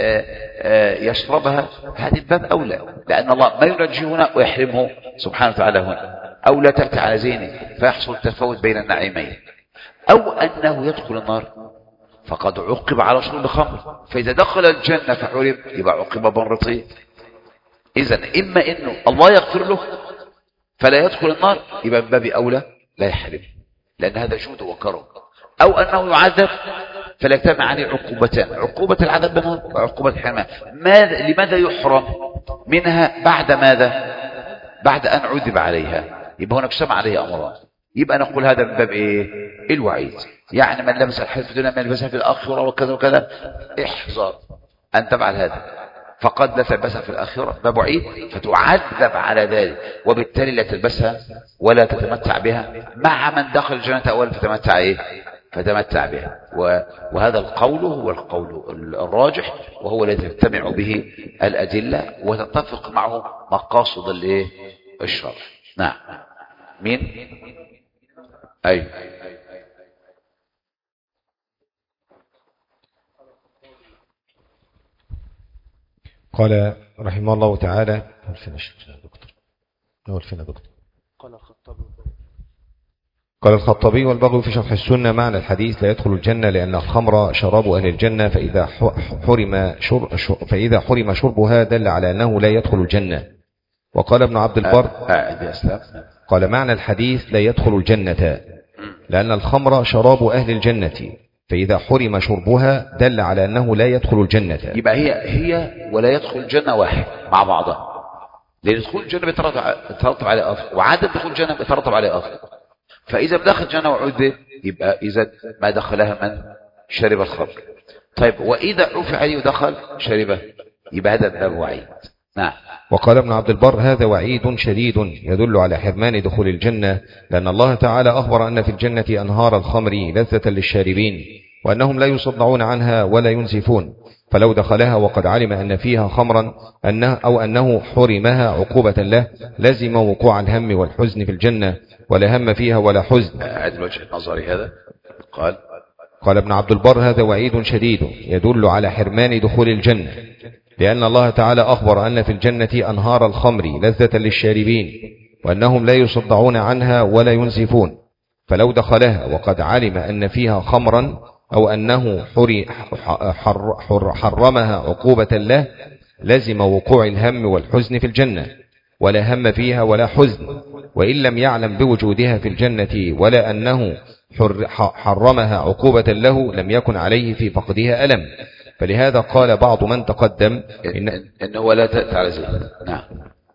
يشربها هذه الباب أولى، لأن الله ما ينجيه هنا ويحرمه سبحانه وتعالى هنا، أو لا تأتي على ذهنه فيحصل تفاوت بين النعيمين، أو أنه يدخل النار فقد عقب على شرب خمر، فإذا دخل الجنة فحرم يبقى عقب مرتين. إذن إما إنه الله يغفر له فلا يدخل النار، يبقى من باب أولى لا يحرم، لأن هذا جود وكرم، أو أنه يعذب فلا يجتمع عليه عقوبتان، عقوبة العذاب بالنار وعقوبة الحرمان. ماذا لماذا يحرم منها بعد ماذا؟ بعد أن عذب عليها، يبقى هناك سمع عليه أمران. يبقى نقول هذا من باب إيه؟ الوعيد. يعني من لبس الحلف في الدنيا من لبسها في الآخرة وكذا وكذا، احذر أن تفعل هذا، فقد لا تلبسها في الآخرة، باب وعيد، فتعذب على ذلك، وبالتالي لا تلبسها ولا تتمتع بها، مع من دخل الجنة أولا فتمتع إيه؟ فتمتع بها. وهذا القول هو القول الراجح، وهو الذي تجتمع به الأدلة وتتفق معه مقاصد الايه؟ الشرع. نعم. مين؟ أي قال رحمه الله تعالى قال الخطابي والبغوي في شرح السنة معنى الحديث لا يدخل الجنة لأن الخمر شراب أهل الجنة، فإذا حرم شرب فإذا حرم شربها دل على أنه لا يدخل الجنة. وقال ابن عبد البر قال معنى الحديث لا يدخل الجنة لأن الخمر شراب أهل الجنة، فإذا حرم شربها دل على أنه لا يدخل الجنة. يبقى هي هي ولا يدخل الجنة واحد مع بعضها، لأن دخول الجنة بيترتب عليه أثر، وعدم دخول الجنة بيترتب عليه أثر. فإذا دخل الجنة وعذب يبقى إذا ما دخلها من شرب الخمر. طيب وإذا عفي عليه ودخل شربه يبقى هذا باب وعيد. نعم. وقال ابن عبد البر هذا وعيد شديد يدل على حرمان دخول الجنة، لأن الله تعالى أخبر أن في الجنة أنهار الخمر لذة للشاربين، وأنهم لا يصدعون عنها ولا ينزفون، فلو دخلها وقد علم أن فيها خمرا أنه أو أنه حرمها عقوبة له لزم وقوع الهم والحزن في الجنة، ولا هم فيها ولا حزن. أعد وجه نظري هذا. قال قال ابن عبد البر هذا وعيد شديد يدل على حرمان دخول الجنة، لأن الله تعالى أخبر أن في الجنة أنهار الخمر لذة للشاربين، وأنهم لا يصدعون عنها ولا ينزفون، فلو دخلها وقد علم أن فيها خمرا أو أنه حر حر حرمها عقوبة له لزم وقوع الهم والحزن في الجنة، ولا هم فيها ولا حزن، وإن لم يعلم بوجودها في الجنة ولا أنه حرمها عقوبة له لم يكن عليه في فقدها ألم. فلهذا قال بعض من تقدم إن إنه ولا تأتي على ذلك. نعم.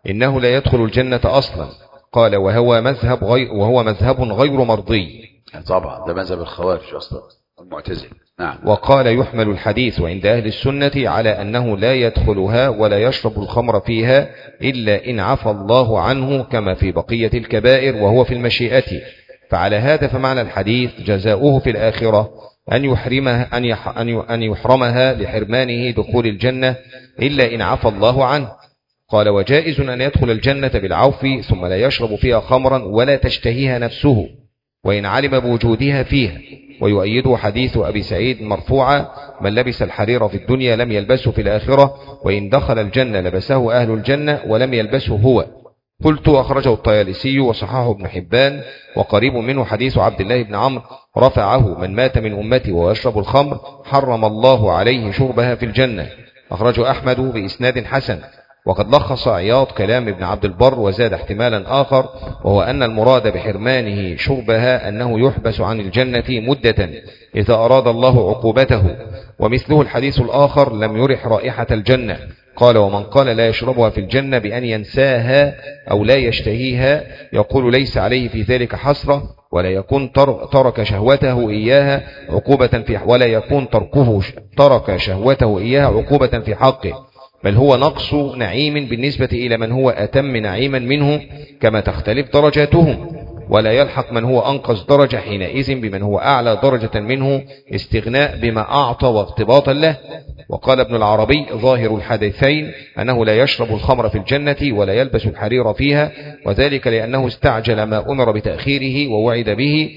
إنه لا يدخل الجنة أصلا. قال وهو مذهب غير, وهو مذهب غير مرضي. طبعا ده مذهب الخوارج أصلا المعتزلة. نعم. وقال يحمل الحديث عند أهل السنة على أنه لا يدخلها ولا يشرب الخمر فيها إلا إن عفى الله عنه كما في بقية الكبائر وهو في المشيئة. فعلى هذا فمعنى الحديث جزاؤه في الآخرة أن يحرمها, أن يح أن يحرمها لحرمانه دخول الجنة إلا إن عفى الله عنه. قال وجائز أن يدخل الجنة بالعوف ثم لا يشرب فيها خمرا ولا تشتهيها نفسه وإن علم بوجودها فيها. ويؤيده حديث أبي سعيد مرفوعا من لبس الحرير في الدنيا لم يلبسه في الآخرة وإن دخل الجنة لبسه أهل الجنة ولم يلبسه هو. قلت أخرجه الطيالسي وصححه ابن حبان وقريب منه حديث عبد الله بن عمرو رفعه من مات من أمتي ويشرب الخمر حرم الله عليه شربها في الجنة. أخرجه أحمد بإسناد حسن. وقد لخص عياض كلام ابن عبد البر وزاد احتمالا آخر وهو أن المراد بحرمانه شربها أنه يحبس عن الجنة مدة إذا أراد الله عقوبته. ومثله الحديث الآخر لم يرح رائحة الجنة. قال ومن قال لا يشربها في الجنة بأن ينساها أو لا يشتهيها يقول ليس عليه في ذلك حسرة ولا يكون ترك شهوته إياها عقوبة في ولا يكون تركه ترك شهوته إياها عقوبة في حقه بل هو نقص نعيم بالنسبة إلى من هو أتم نعيما منه كما تختلف درجاتهم ولا يلحق من هو أنقص درجة حينئذ بمن هو أعلى درجة منه استغناء بما أعطى واغتباطا له. وقال ابن العربي ظاهر الحديثين أنه لا يشرب الخمر في الجنة ولا يلبس الحرير فيها وذلك لأنه استعجل ما أمر بتأخيره ووعد به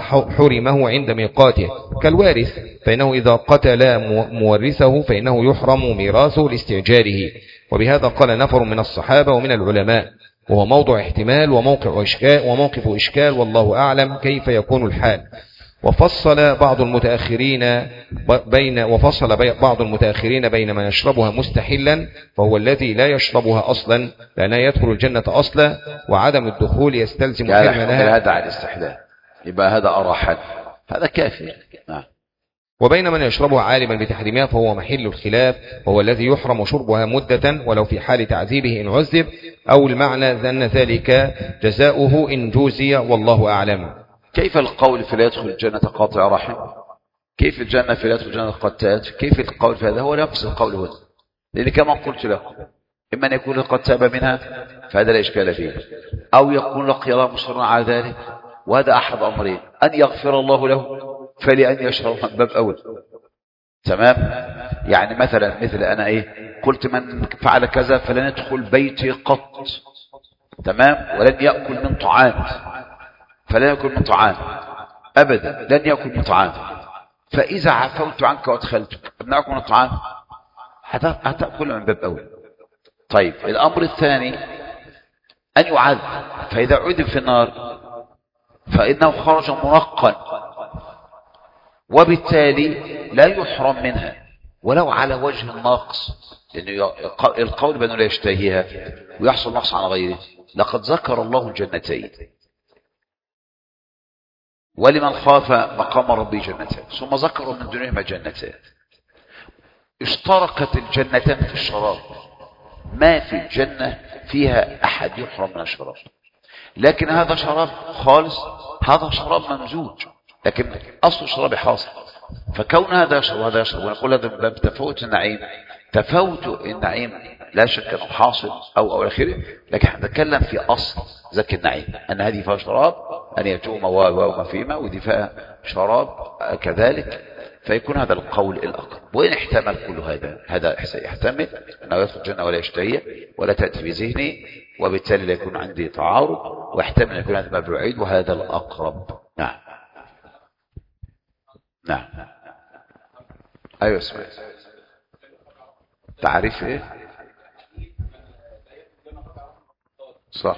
فحرمه عند ميقاته كالوارث فإنه إذا قتل مورثه فإنه يحرم ميراثه لاستعجاله. وبهذا قال نفر من الصحابة ومن العلماء وهو موضع احتمال وموقع إشكال وموقف إشكال والله أعلم كيف يكون الحال. وفصل بعض المتأخرين بين وفصل بعض المتأخرين بين من يشربها مستحلا فهو الذي لا يشربها أصلا لأنها يدخل الجنة أصلا وعدم الدخول يستلزم حرمانها. هذا على الاستحلال يبقى هذا أراحل هذا كافي. نعم. وبين من يشربها عالما بتحريمها فهو محل الخلاف وهو الذي يحرم شربها مدة ولو في حال تعذيبه إن عذب أو المعنى أن ذلك جزاؤه إن جوزي والله أعلم. كيف القول في لا يدخل الجنة قاطع رحم؟ كيف الجنة في لا يدخل الجنة قتات؟ كيف القول في هذا؟ هو نفس القول هو لأن كما قلت لكم إما أن يكون قد تاب منها فهذا لا إشكال فيه أو يكون لقي الله مصرا على ذلك وهذا أحد أمرين أن يغفر الله له فلأن يشرب من باب أول. تمام. يعني مثلا مثل أنا إيه قلت من فعل كذا فلن يدخل بيتي قط. تمام. ولن يأكل من طعام فلن يأكل من طعام أبدا لن يأكل من طعام. فإذا عفوت عنك وادخلتك أمنعك من الطعام هتأكل من باب أول. طيب الأمر الثاني أن يعذب فإذا عذب في النار فإنه خرج منقا وبالتالي لا يحرم منها ولو على وجه النقص لأنه القول بأنه لا يشتهيها ويحصل نقص عن غيره. لقد ذكر الله الجنتين ولمن خاف مقام ربي جنتين ثم ذكروا من دونهما جنتين. اشتركت الجنتان في الشراب ما في الجنة فيها أحد يحرم من الشراب لكن هذا شراب خالص هذا شراب ممزوج لكن أصل الشراب حاصل. فكون هذا يشرب وهذا يشرب ونقول هذا باب تفاوت النعيم تفاوت النعيم لا شك أنه حاصل أو أو آخره لكن نتكلم في أصل ذاك النعيم أن هذه فيها شراب أن يتوم وما فيما ودي فيها شراب كذلك فيكون هذا القول الأقرب. وإن احتمل كل هذا هذا يحتمل أنه يدخل الجنة ولا يشتهي ولا تأتي بذهني وبالتالي لا يكون عندي تعارض واحتمل أن يكون هذا باب بعيد وهذا الأقرب. نعم نعم أيوة اسمع تعريف إيه صح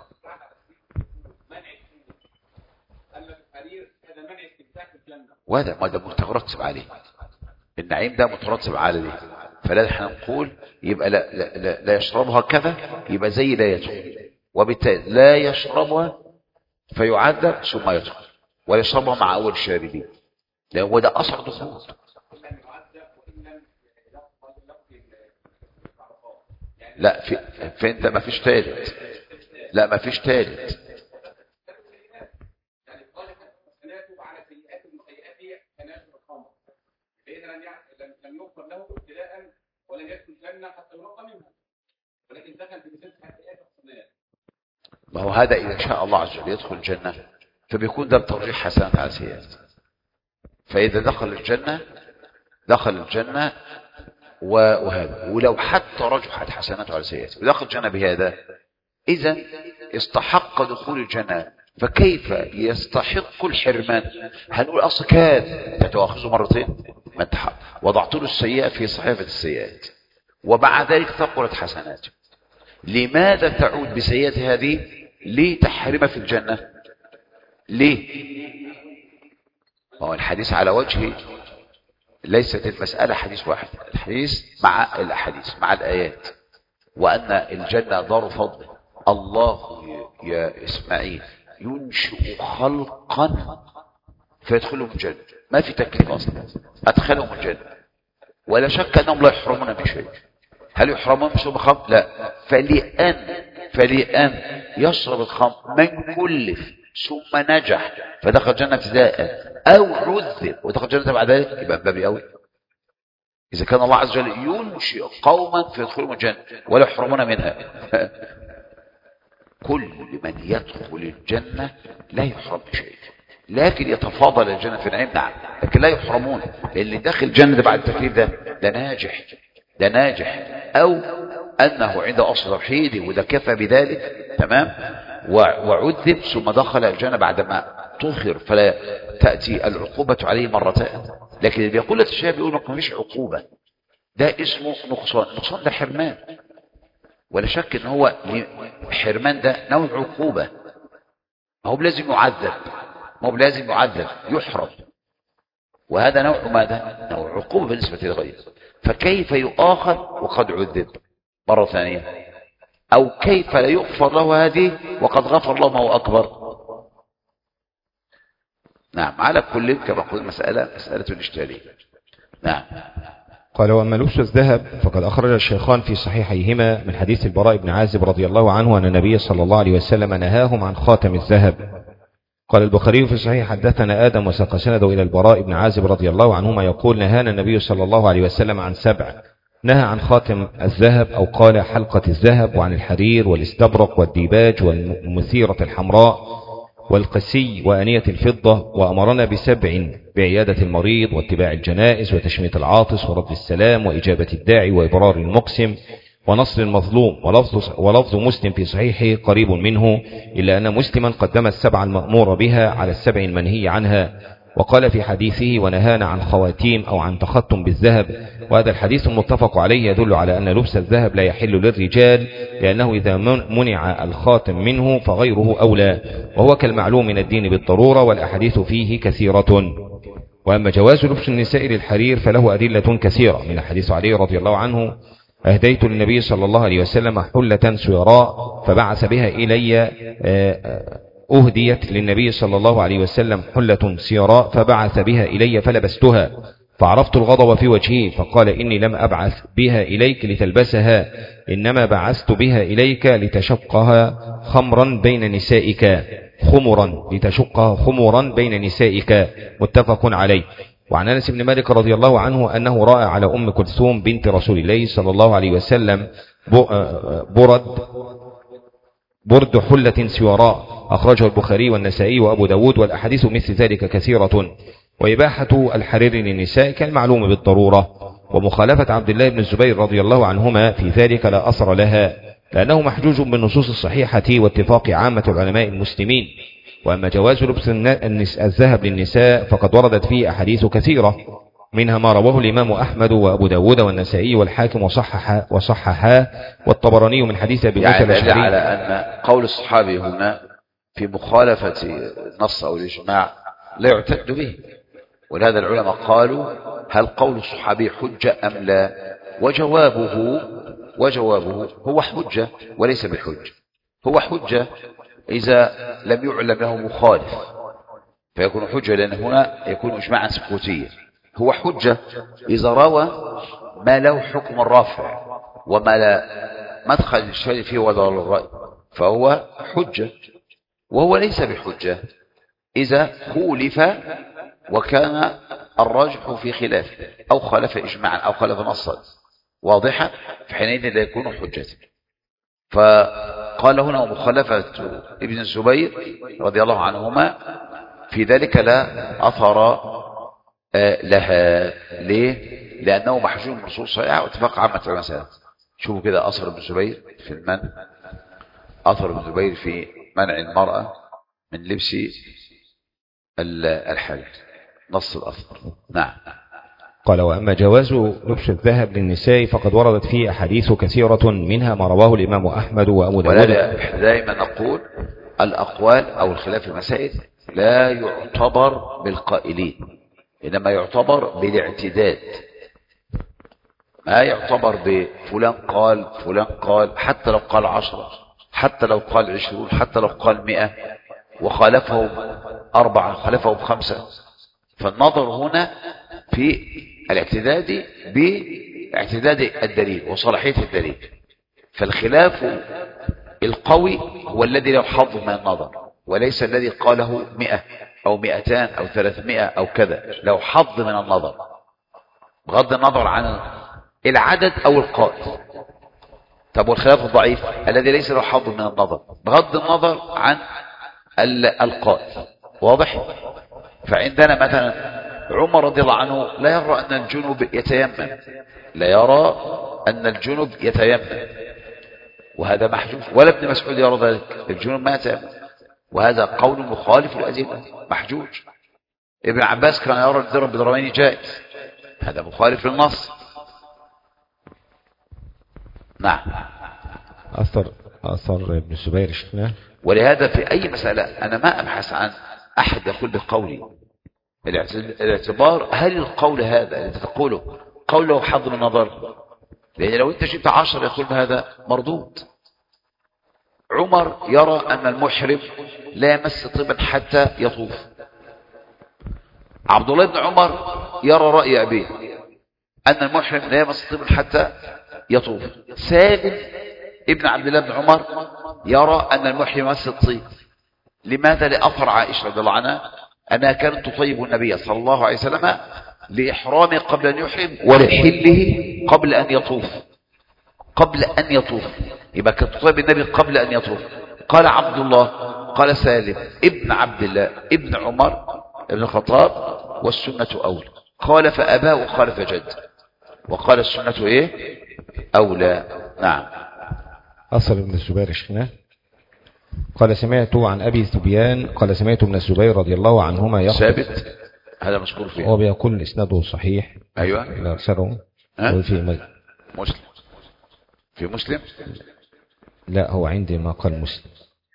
وهذا ما ده مترتب عليه النعيم ده مترتب عليه فلا احنا نقول يبقى لا, لا, لا, لا يشربها كذا يبقى زي لا يدخل وبالتالي لا يشربها فيعذب ثم يدخل ولا يشربها مع أول الشاربين لأن هو ده أصل دخول. لا في فانت ما فيش ثالث، لا ما فيش ثالث. لم يغفر له ابتداء ولم يدخل الجنه حتى ينقى منها، ولكن دخل في سلسله حسنات وحسنات. ما هو هذا اذا شاء الله عز وجل يدخل الجنه فبيكون ده بترجيح حسنات على سيئات. فاذا دخل الجنه دخل الجنه وهذا، ولو حتى رجحت حسناته على سيئاته ودخل الجنه بهذا اذا استحق دخول الجنه. فكيف يستحق الحرمان؟ هنقول اصل كان تتواخذه مرتين، ما انت وضعت له السيئه في صحيفه السيئات ومع ذلك ثقلت حسناته، لماذا تعود بسيئته هذه لتحرمه في الجنه؟ ليه؟ هو الحديث على وجه، ليست المساله حديث واحد، الحديث مع الاحاديث مع الايات، وان الجنه دار فضل. الله يا اسماعيل ينشئ خلقا فيدخلهم الجنة، ما في تكليف أصلا، أدخلهم الجنة ولا شك أنهم لا يحرمون من شيء. هل يحرمون من الخمر؟ لا. فلأن فلأن يشرب الخمر من كلف ثم نجح فدخل الجنة ابتداء أو عذب ودخل الجنة بعد ذلك، يبقى بابي قوي. إذا كان الله عز وجل ينشئ قوما فيدخلهم الجنة ولا يحرمون منها كل من يدخل الجنة لا يحرم بشيء، لكن يتفاضل الجنة في النعيم، نعم، لكن لا يحرمون. اللي داخل الجنة ده بعد التكليف ده ده ناجح، ده ناجح، أو أنه عند أصل توحيده وده كفى بذلك، تمام، وعذب ثم دخل الجنة بعدما طهر فلا تأتي العقوبة عليه مرتين. لكن اللي بيقول لك الشيء بيقول ما فيش عقوبة، ده اسمه نقصان. نقصان ده حرمان، ولا شك ان هو حرمان ده نوع عقوبة، ما هو لازم يعذب، ما هو لازم يعذب يحرم، وهذا نوع ماذا؟ نوع عقوبة بالنسبة للغير. فكيف يؤاخذ وقد عذب مرة ثانية؟ او كيف لا يغفر له هذه وقد غفر الله ما هو اكبر؟ نعم، على كل كما قلت مسألة مسألة الاشتالية. نعم. قال: وأما لبس الذهب فقد أخرج الشيخان في صحيحيهما من حديث البراء بن عازب رضي الله عنه أن النبي صلى الله عليه وسلم نهاهم عن خاتم الذهب. قال البخاري في الصحيح: حدثنا آدم وساق سنده إلى البراء بن عازب رضي الله عنهما يقول: نهانا النبي صلى الله عليه وسلم عن سبع، نهى عن خاتم الذهب أو قال حلقة الذهب، وعن الحرير والاستبرق والديباج والمثيرة الحمراء والقسي وآنية الفضة، وأمرنا بسبع: بعيادة المريض واتباع الجنائز وتشميت العاطس ورد السلام وإجابة الداعي وإبرار المقسم ونصر المظلوم. ولفظ, ولفظ مسلم في صحيحه قريب منه، إلا أن مسلما قدم السبع المأمور بها على السبع المنهي عنها. وقال في حديثه: ونهانا عن خواتيم أو عن تختم بالذهب. وهذا الحديث المتفق عليه يدل على أن لبس الذهب لا يحل للرجال، لأنه إذا منع الخاتم منه فغيره أولى، وهو كالمعلوم من الدين بالضرورة، والأحاديث فيه كثيرة. وأما جواز لبس النساء للحرير فله أدلة كثيرة، من حديث علي رضي الله عنه: أهديت للنبي صلى الله عليه وسلم حلة سيراء فبعث بها إلي أهديت للنبي صلى الله عليه وسلم حلة سيراء فبعث بها إلي فلبستها فعرفت الغضب في وجهه، فقال: إني لم أبعث بها إليك لتلبسها، إنما بعثت بها إليك لتشقها خمرا بين نسائك خمرا لتشقها خمرا بين نسائك. متفق عليه. وعن أنس بن مالك رضي الله عنه أنه رأى على أم كلثوم بنت رسول الله صلى الله عليه وسلم برد برد حلة سوراء، أخرجه البخاري والنسائي وأبو داود، والأحاديث مثل ذلك كثيرة. وإباحة الحرير للنساء كالمعلوم بالضرورة، ومخالفة عبد الله بن الزبير رضي الله عنهما في ذلك لا أثر لها، لأنه محجوج بالنصوص الصحيحة واتفاق عامة العلماء المسلمين. وأما جواز لبس الذهب للنساء فقد وردت فيه أحاديث كثيرة، منها ما رواه الإمام أحمد وأبو داود والنسائي والحاكم وصحح وصححاه والطبراني من حديث أبي موسى الأشعري. على أن قول الصحابي هنا في مخالفة النص أو الإجماع لا يعتد به، ولهذا العلماء قالوا: هل قول الصحابي حجة أم لا؟ وجوابه وجوابه هو حجة وليس بحجة. هو حجة إذا لم يعلم له مخالف فيكون حجة، لأن هنا يكون إجماعا سكوتيا. هو حجة إذا روى ما له حكم الرافع وما لا مدخل الشيء فيه ولا للرأي فهو حجة، وهو ليس بحجة إذا خولف وكان الراجح في خلافه أو خالف إجماعا أو خالف نصا واضحا، فحينئذ لا يكون حجة. فقال هنا مخالفة ابن الزبير رضي الله عنهما في ذلك لا أثر لها. ليه؟ لأنه محجوم من نصوص صحيحة واتفاق عامة المسألة. شوفوا كده أثر ابن الزبير في المنع، أثر ابن الزبير في منع المرأة من لبس الحرير، نص الأثر. نعم. قال وأما جواز لبس الذهب للنساء فقد وردت فيه أحاديث كثيرة، منها ما رواه الإمام أحمد وأبو داود. دائما نقول الأقوال أو الخلاف المسائل لا يعتبر بالقائلين، إنما يعتبر بالاعتداد. ما يعتبر بفلان قال فلان قال، حتى لو قال عشرة، حتى لو قال عشرون، حتى لو قال مئة وخالفهم أربعة خالفهم خمسة. فالنظر هنا في الاعتداد باعتداد الدليل وصلاحية الدليل. فالخلاف القوي هو الذي له حظ من النظر، وليس الذي قاله مئة أو مئتان أو ثلاثمائة أو كذا، له حظ من النظر بغض النظر عن العدد أو القائل. طب والخلاف الضعيف الذي ليس له حظ من النظر بغض النظر عن القائل. واضح؟ فعندنا مثلا عمر رضي الله عنه لا يرى أن الجنوب يتيمم، لا يرى أن الجنوب يتيمم، وهذا محجوج. ولا ابن مسعود يرى ذلك، الجنوب ما يتيمم، وهذا قول مخالف الأدلة محجوج. ابن عباس كان يرى الضرب بضربين جائز، هذا مخالف للنص. نعم. أثر أثر ابن الزبير شفناه. ولهذا في أي مسألة أنا ما أبحث عن أحد يقول بقولي، الاعتبار هل القول هذا الذي تقوله قول له حظ من النظر؟ لأن لو أنت جبت عشر يقول هذا مردود. عمر يرى أن المحرم لا يمس طيبا حتى يطوف. عبد الله بن عمر يرى رأي أبيه أن المحرم لا يمس طيبا حتى يطوف. سالم ابن عبد الله بن عمر يرى أن المحرم يمس الطيب. لماذا؟ لأثر عائشة رضي الله عنها أنها كانت تطيب النبي صلى الله عليه وسلم لإحرامه قبل أن يحرم ولحله قبل أن يطوف، قبل أن يطوف. يبقى كانت تطيب النبي قبل أن يطوف. قال عبد الله، قال سالم ابن عبد الله ابن عمر ابن الخطاب والسنة أولى. قال فأباه وقال فجد، وقال السنة إيه؟ أولى. نعم. أصل ابن الزبير شفناه. قال سمعت عن أبي ثبيان قال سمعت ابن الزبير رضي الله عنهما يخطب. ثابت هذا مذكور فيه، هو بيقول إسناده صحيح. أيوة. إلى أرسله في مسلم. في مسلم لا، هو عندي ما قال مسلم.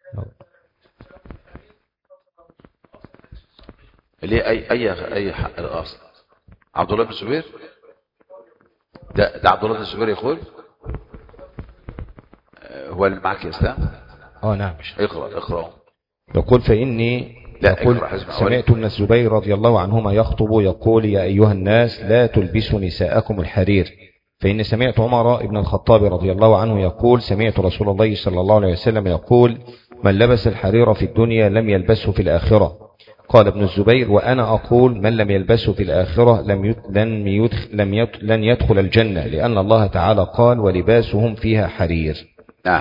ليه أي أي أي حق الأصل؟ عبد الله بن الزبير ده, ده عبد الله بن الزبير يقول هو اللي معك يا اسلام. اه نعم. اقرأ اقرأ. يقول فإني يقول سمعت ابن الزبير رضي الله عنهما يخطب يقول يا أيها الناس لا تلبسوا نساءكم الحرير، فإن سمعت عمر ابن الخطاب رضي الله عنه يقول سمعت رسول الله صلى الله عليه وسلم يقول من لبس الحرير في الدنيا لم يلبسه في الآخرة. قال ابن الزبير وأنا أقول من لم يلبسه في الآخرة لم لن يدخل لم يدخل لن يدخل الجنة، لأن الله تعالى قال ولباسهم فيها حرير. نعم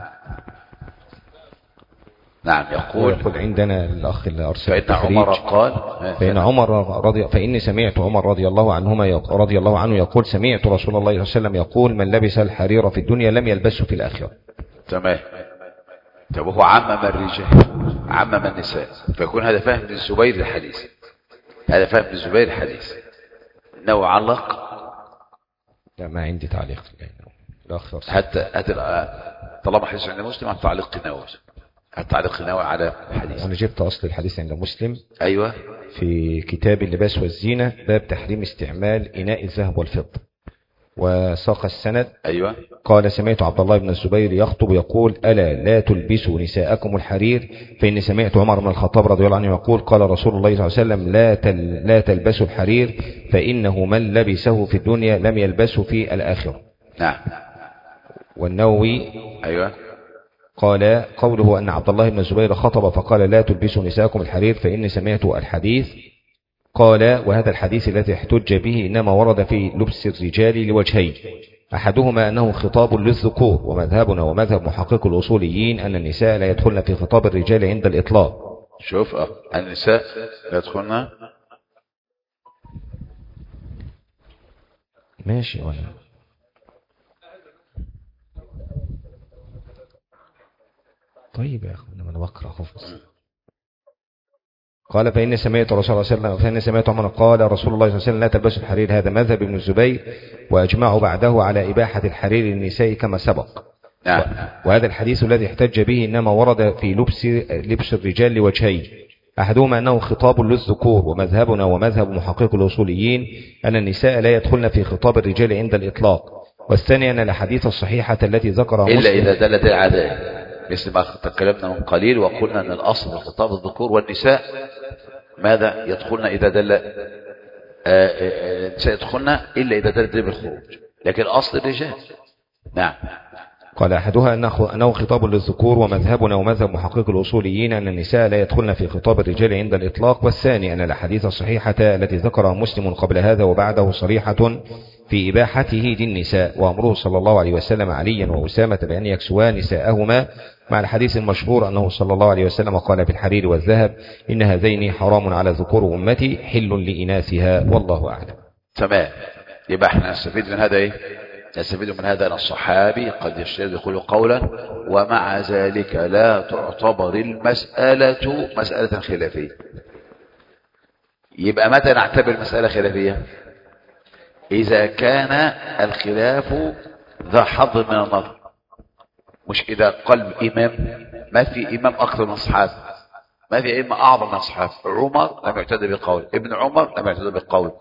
نعم. يقول يقول عندنا الأخ اللي أرسل فإن عمر قال فإن عمر رضي فإني سمعت عمر رضي الله عنهما رضي الله عنه يقول سمعت رسول الله صلى الله عليه وسلم يقول من لبس الحرير في الدنيا لم يلبسه في الآخرة. تمام. طب هو عمم الرجال عمم النساء، فيكون هذا فهم ابن الزبير الحديث، هذا فهم ابن الزبير الحديث انه علق. لا ما عندي تعليق حتى طالما حديث عند مسلم عن تعليق قناوي، التعليق قناوي على الحديث. أنا جبت أصل الحديث عند مسلم. أيوة. في كتاب اللباس والزينة باب تحريم استعمال إناء الذهب والفضة، وساق السند. أيوة. قال سمعت عبد الله بن الزبير يخطب يقول ألا لا تلبسوا نساءكم الحرير، فإني سمعت عمر بن الخطاب رضي الله عنه يقول قال رسول الله صلى الله عليه وسلم لا تل لا تلبسوا الحرير فإنه من لبسه في الدنيا لم يلبسه في الآخرة. نعم. والنووي أيوة. قال قوله أن عبد الله بن الزبير خطب فقال لا تلبسوا نساءكم الحرير فإني سمعت الحديث. قال وهذا الحديث الذي احتج به إنما ورد في لبس الرجال لوجهين، أحدهما أنه خطاب للذكور، ومذهبنا ومذهب محقق الأصوليين أن النساء لا يدخلن في خطاب الرجال عند الإطلاق. شوف اه النساء لا يدخلن ماشي ولا طيب يا أخوان أنا بقرأ خفص. قال فإن سمعت رسول الله صلى الله عليه وسلم فإن سمعت عمر قال رسول الله صلى الله عليه وسلم لا تلبسوا الحرير، هذا مذهب ابن الزبير، وأجمعوا بعده على إباحة الحرير للنساء كما سبق. نعم. وهذا الحديث الذي احتج به إنما ورد في لبس لبس الرجال لوجهين، أحدهما أنه خطاب للذكور، ومذهبنا ومذهب محقق الأصوليين أن النساء لا يدخلن في خطاب الرجال عند الإطلاق، والثاني أن الحديث الصحيحة التي ذكرها إلا إذا دلت العادة، مثل ما تكلمنا من قليل وقلنا أن الأصل خطاب الذكور، والنساء ماذا يدخلن إذا دل النساء يدخلن إلا إذا دلت بالخروج، لكن أصل الرجال. نعم. قال أحدها أنه خطاب للذكور، ومذهبنا ومذهب محقق الأصوليين أن النساء لا يدخلن في خطاب الرجال عند الإطلاق، والثاني أن الأحاديث الصحيحة التي ذكرها مسلم قبل هذا وبعده صريحة في إباحته للنساء، وأمره صلى الله عليه وسلم عليا وأسامة بأن يكسوا نساءهما، مع الحديث المشهور أنه صلى الله عليه وسلم قال في الحرير والذهب إن هذين حرام على ذكور أمتي حل لإناثها، والله أعلم. تمام. يبقى احنا نستفيد من هذا ايه؟ نستفيد من هذا أن الصحابي قد يشتري يقول قولا ومع ذلك لا تعتبر المسألة مسألة خلافية. يبقى متى نعتبر مسألة خلافية؟ إذا كان الخلاف ذا حظ من النظر، مش إذا قلب إمام ما في إمام أكثر من الصحابة، ما في إمام أعظم من الصحابة. عمر لم يعتد بالقول، ابن عمر لم يعتد بالقول،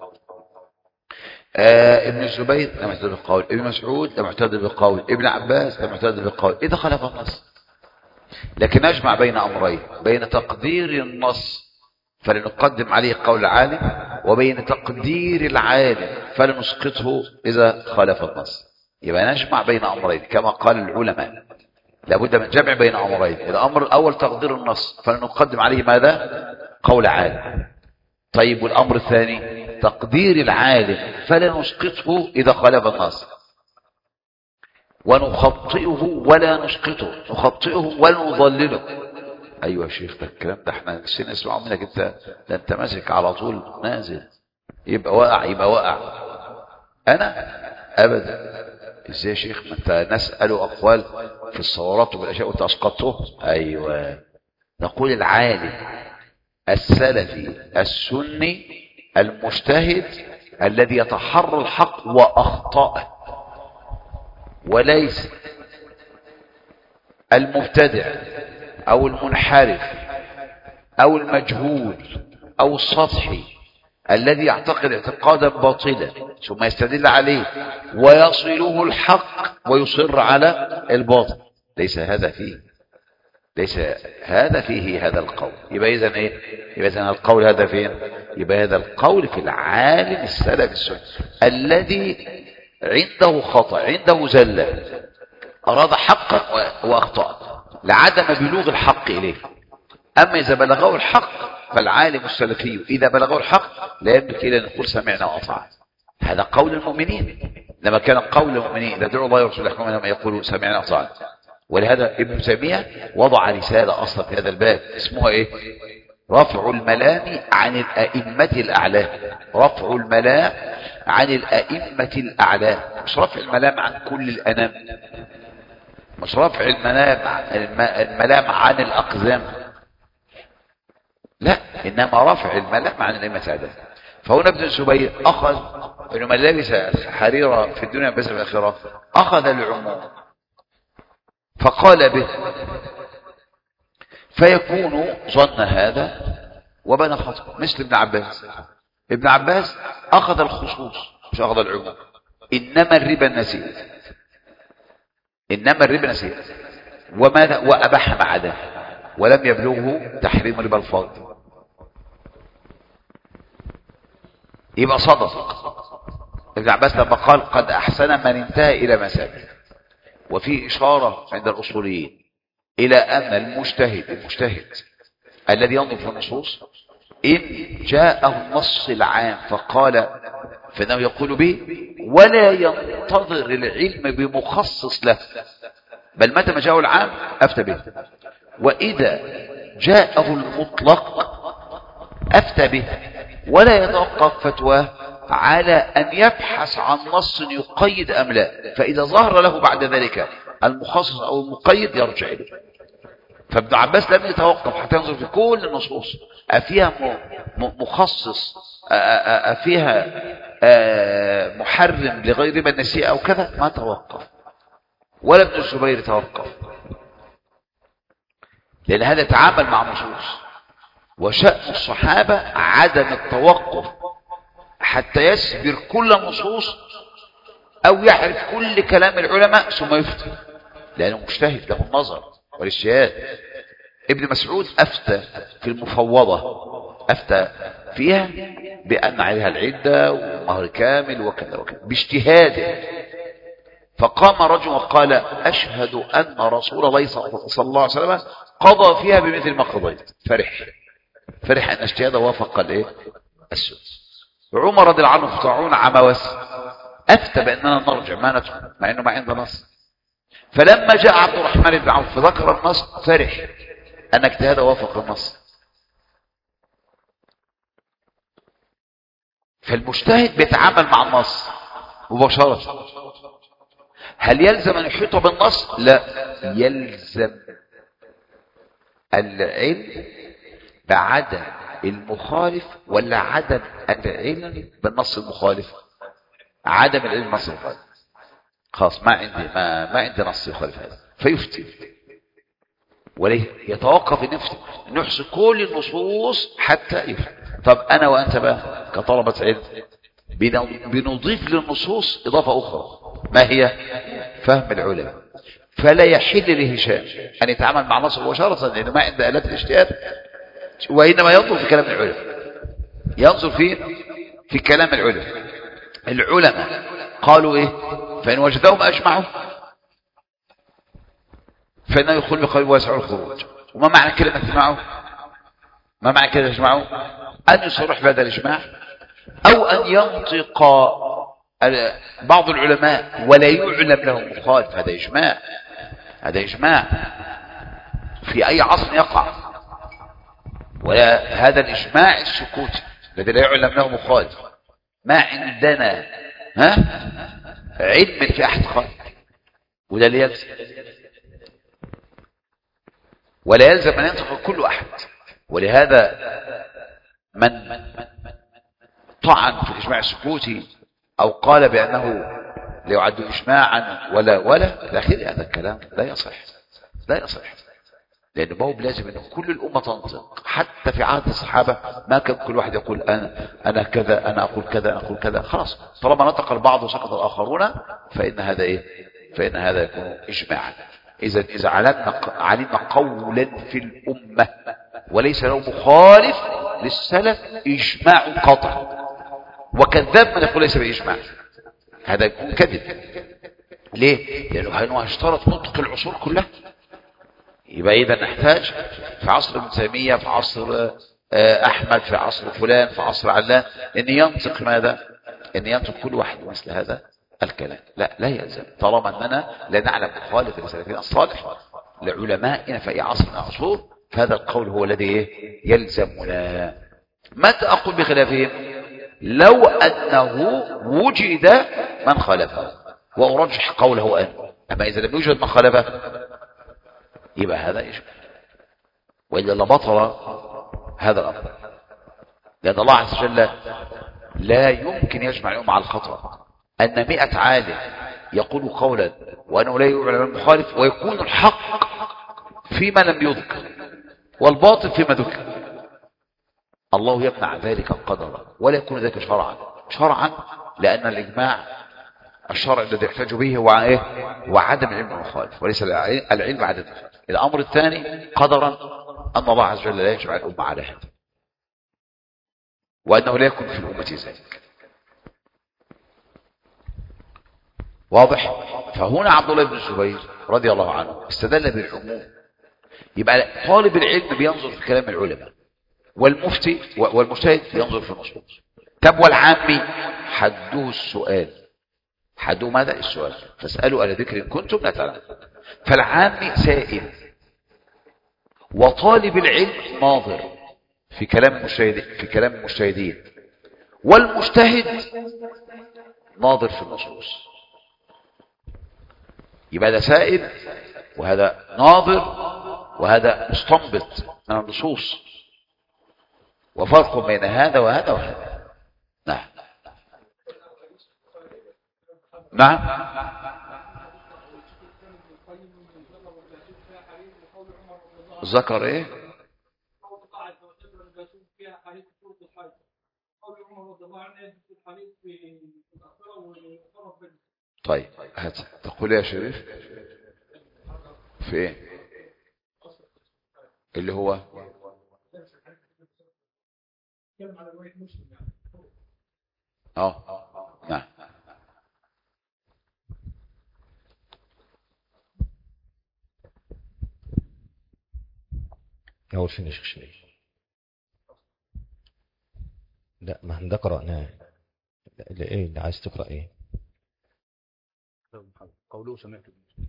آه ابن الزبير لم يعتد بالقول، ابن مسعود لم يعتد بالقول، ابن عباس لم يعتد بالقول، إذا خلف النص. لكن نجمع بين أمرين، بين تقدير النص فلنقدم عليه قول العالم، وبين تقدير العالم فلنسقطه إذا خالف النص. يبقى نجمع بين أمرين كما قال العلماء، لابد من جمع بين أمرين. الأمر الأول تقدير النص فلنقدم عليه ماذا؟ قول عالم. طيب والأمر الثاني تقدير العالم فلنسقطه إذا خالف النص، ونخطئه ولا نسقطه، نخطئه ولا نضلله. أيوة يا شيخ ده الكلام ده احنا نسينا نسمعه منك انت، ده انت ماسك على طول نازل، يبقى واقع يبقى واقع. أنا أبدا. ازاي يا شيخ؟ ما انت نسأل أقوال في الصورات والأشياء وانت أسقطته. أيوة. نقول العالم السلفي السني المجتهد الذي يتحرى الحق وأخطأه، وليس المبتدع أو المنحرف أو المجهول أو السطحي الذي يعتقد اعتقادا باطلا ثم يستدل عليه ويصله الحق ويصر على الباطل. ليس هذا فيه، ليس هذا فيه هذا القول. يبقى إذن إيه؟ يبقى إذن القول هذا فين؟ يبقى هذا القول في العالم السلف السني الذي عنده خطأ، عنده زلة، أراد حقا وأخطأ لعدم بلوغ الحق إليه. أما إذا بلغه الحق فالعالم السلفي إذا بلغه الحق لا يملك إلا أن نقول سمعنا وأطعنا. هذا قول المؤمنين، لما كان قول المؤمنين إذا دعوا الله ورسوله يحكمون لما يقولوا سمعنا وأطعنا. ولهذا ابن تيمية وضع رسالة أصلا في هذا الباب اسمها إيه؟ رفع الملام عن الأئمة الأعلام. رفع الملام عن الأئمة الأعلام، مش رفع الملام عن كل الأنام، مش رفع الملام الملام عن الأقزام، لا، إنما رفع الملام عن الأئمة الأعلام. فهنا ابن الزبير أخذ إنه من لبس حريرة في الدنيا بس في الآخرة أخذ العموم فقال به، فيكون ظن هذا وبنى خطأ. مثل ابن عباس، ابن عباس أخذ الخصوص مش أخذ العموم. إنما الربا النسيء، إنما الربا نسيء، وماذا وأباح مع ذلك ولم يبلغه تحريم ربا الفضل. يبقى صدق ابن عباس لما قال قد أحسن من انتهى إلى مساجد، وفي إشارة عند الأصوليين إلى أن المجتهد المجتهد الذي ينظر في النصوص إن جاءه النص العام فقال فإنه يقول به ولا ينتظر العلم بمخصص له، بل متى ما جاءه العام أفتى به، وإذا جاءه المطلق أفتى به، ولا يتوقف فتواه على أن يبحث عن نص يقيد أم لا، فإذا ظهر له بعد ذلك المخصص أو المقيد يرجع إليه. فابن عباس لم يتوقف حتى ينظر في كل النصوص أفيها مخصص أفيها محرم لغير من نسيء أو كذا، ما توقف، ولا ابن الزبير توقف، لأن هذا تعامل مع نصوص. وشأن الصحابة عدم التوقف حتى يسبر كل النصوص أو يعرف كل كلام العلماء ثم يفتي، لأنه مجتهد له النظر والاجتهاد. ابن مسعود أفتى في المفوضة، أفتى فيها بأن عليها العدة ومهر كامل وكذا وكذا باجتهاده. فقام رجل وقال أشهد أن رسول الله صلى الله عليه وسلم قضى فيها بمثل ما قضيت. فرح فرح أن اجتهاده وافق الايه السنة. عمر رضي الله عنه في طاعون عمواس أفتى بأننا نرجع ما ندخل مع أنه ما عندنا نص. فلما جاء عبد الرحمن بن عوف فذكر النص فرح أن اجتهاده وافق النص. فالمجتهد بيتعامل مع النص مباشرة. هل يلزم أن يحيط بالنص؟ لا، يلزم العلم بعدم المخالف ولا عدم العلم بالنص المخالف؟ عدم العلم بالنص المخالف. خلاص ما عندي ما, ما عندي نص يخالف هذا فيفتي. وليه يتوقف نفسه نحصي كل النصوص حتى يفتي. طب أنا وأنت بقى كطلبة علم بنضيف للنصوص إضافة أخرى، ما هي؟ فهم العلماء. فلا يحل لهشام أن يتعامل مع نص مباشرة لأنه ما عنده آلات الاجتهاد، وإنما ينظر في كلام العلماء، ينظر في في كلام العلماء. العلماء قالوا إيه؟ فإن وجدهم أجمعوا فإنه يقول بقول واسع الخروج. وما معنى كلمة اجمعوا؟ ما معنى كلمة اجمعوا؟ أن يصرح بهذا الإجماع أو أن ينطق بعض العلماء ولا يعلم لهم مخالف. هذا إجماع، هذا إجماع في أي عصر يقع. وهذا الإجماع السكوتي الذي لا يعلم له مخالف. ما عندنا ها علم في أحد قال، وده اللي يلزم. ولا يلزم أن ينطق كل أحد. ولهذا من طعن في الإجماع السكوتي أو قال بأنه لا يعد إجماعا ولا ولا إلى آخره، هذا الكلام لا يصح، لا يصح. لأنه ما هو بلازم أن كل الأمة تنطق. حتى في عهد الصحابة ما كان كل واحد يقول أنا أنا كذا، أنا أقول كذا، أنا أقول كذا. خلاص طالما نطق البعض وسقط الآخرون فإن هذا إيه؟ فإن هذا يكون إجماعا. إذا إذا علمنا علمنا قولا في الأمة وليس له مخالف للسلف إجماع قطع، وكذاب من يقول ليس بإجماع، هذا يكون كذب. ليه؟ لأنه هنو اشترط نطق العصور كلها. يبقى إذا نحتاج في عصر ابن تيمية، في عصر أحمد، في عصر فلان، في عصر علان، أن ينطق ماذا؟ أن ينطق كل واحد مثل هذا الكلام. لا لا يلزم، طالما أننا لا نعلم مخالف لسلفنا الصالح لعلمائنا في أي عصر من العصور، فهذا القول هو الذي يلزمنا. متى أقول بخلافهم؟ لو أنه وجد من خالفه وأرجح قوله أنا. أما إذا لم يوجد من خالفه يبقى هذا إجماع، وإلا لبطل هذا الأمر. لأن الله عز وجل لا يمكن يجمع الأمة على الخطأ. أن مئة عالم يقول قولا وأنه لا يعلم المخالف، ويكون الحق فيما لم يذكر والباطل فيما ذكر. الله يمنع ذلك قدرا ولا يكون ذلك شرعا. شرعا لأن الإجماع الشرع الذي يحتاج به هو ايه؟ وعدم العلم المخالف، وليس العلم عدم. الأمر الثاني قدرا أن الله عز وجل لا يجمع الأمة على هذا، وأنه لا يكون في الأمة ذلك. واضح؟ فهنا عبد الله بن الزبير رضي الله عنه استدل بالعموم. يبقى طالب العلم بينظر في كلام العلماء، والمفتي والمجتهد ينظر في النصوص. طب والعامي حده السؤال، حده ماذا؟ السؤال. فاسألوا أهل ذكر إن كنتم لا تعلمون. فالعامي سائل، وطالب العلم ناظر في كلام المجتهد في كلام المجتهدين، والمجتهد ناظر في النصوص. يبقى ده سائل وهذا ناظر وهذا مستنبط من النصوص، وفرق بين هذا وهذا وهذا. نعم نعم. ذكر ايه؟ طيب هات تقول يا شريف في ايه اللي هو اه نعم. أول فين يا شيخ شريف؟ لا ما احنا ده قرأناه. اللي ايه اللي عايز تقرأ ايه؟ قوله سمعت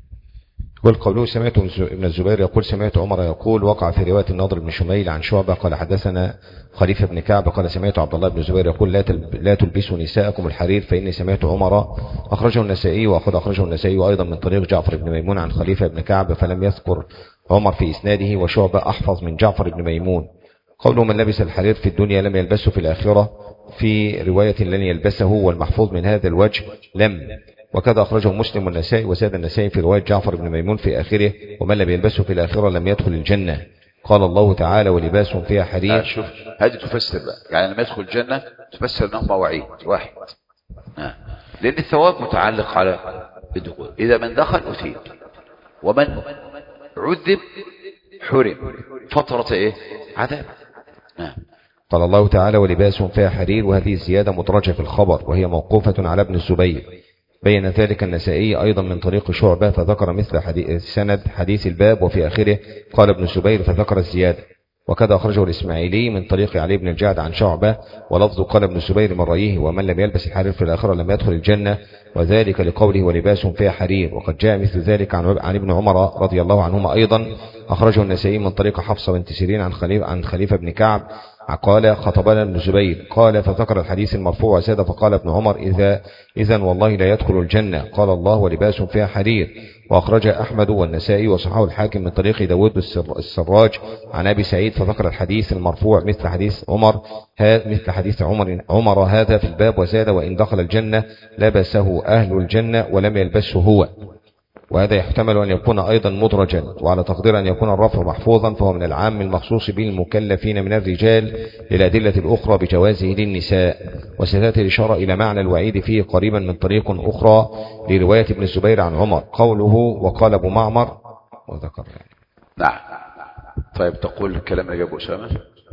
يقول قوله سمعت ابن الزبير يقول سمعت عمر يقول. وقع في رواية النضر بن شميل عن شعبة قال حدثنا خليفة بن كعب قال سمعت عبد الله بن الزبير يقول لا لا تلبسوا نساءكم الحرير فإني سمعت عمر. أخرجه النسائي وأخذ أخرجه النسائي أيضا من طريق جعفر بن ميمون عن خليفة بن كعب فلم يذكر عمر في إسناده، وشعبة أحفظ من جعفر بن ميمون. قوله من لبس الحرير في الدنيا لم يلبسه في الآخرة في رواية لن يلبسه، والمحفوظ من هذا الوجه لم. وكذا أخرجه مسلم والنسائي وزاد النسائي في رواية جعفر بن ميمون في آخره ومن لم يلبسه في الآخرة لم يدخل الجنة. قال الله تعالى ولباس فيها حرير. شوف هذه تفسر بقى، يعني لما يدخل الجنة تفسر انهما وعيد واحد. آه. لأن الثواب متعلق على الدخول. إذا من دخل أثيب ومن عذب حرم فترة إيه؟ عذاب. آه. قال الله تعالى ولباس فيها حرير، وهذه الزيادة مدرجة في الخبر وهي موقوفة على ابن الزبير. بين ذلك النسائي أيضا من طريق شعبة فذكر مثل حديث سند حديث الباب وفي آخره قال ابن الزبير فذكر الزيادة. وكذا أخرجه الإسماعيلي من طريق علي بن الجعد عن شعبة ولفظ قال ابن الزبير من رأيه ومن لم يلبس الحرير في الآخرة لم يدخل الجنة، وذلك لقوله ولباس فيها حرير. وقد جاء مثل ذلك عن عن ابن عمر رضي الله عنهما أيضا. أخرجه النسائي من طريق حفصة بنت سيرين عن خليفة عن خليفة بن كعب قال خطبنا ابن الزبير قال فذكر الحديث المرفوع وساد فقال ابن عمر إذا إذن والله لا يدخل الجنة. قال الله ولباس فيها حرير. وأخرج أحمد والنسائي وصححه الحاكم من طريق داود السراج عن أبي سعيد فذكر الحديث المرفوع مثل حديث عمر مثل حديث عمر عمر هذا في الباب وزاد وإن دخل الجنة لبسه أهل الجنة ولم يلبسه هو. وهذا يحتمل أن يكون أيضا مدرجا، وعلى تقدير أن يكون الرفع محفوظا فهو من العام المخصوص بالمكلفين من الرجال للأدلة الأخرى بجوازه للنساء. وستأتي الإشارة إلى معنى الوعيد فيه قريبا من طريق أخرى لرواية ابن الزبير عن عمر قوله وقال أبو معمر وذكر. نعم. طيب تقول الكلام اللي جابه أسامة.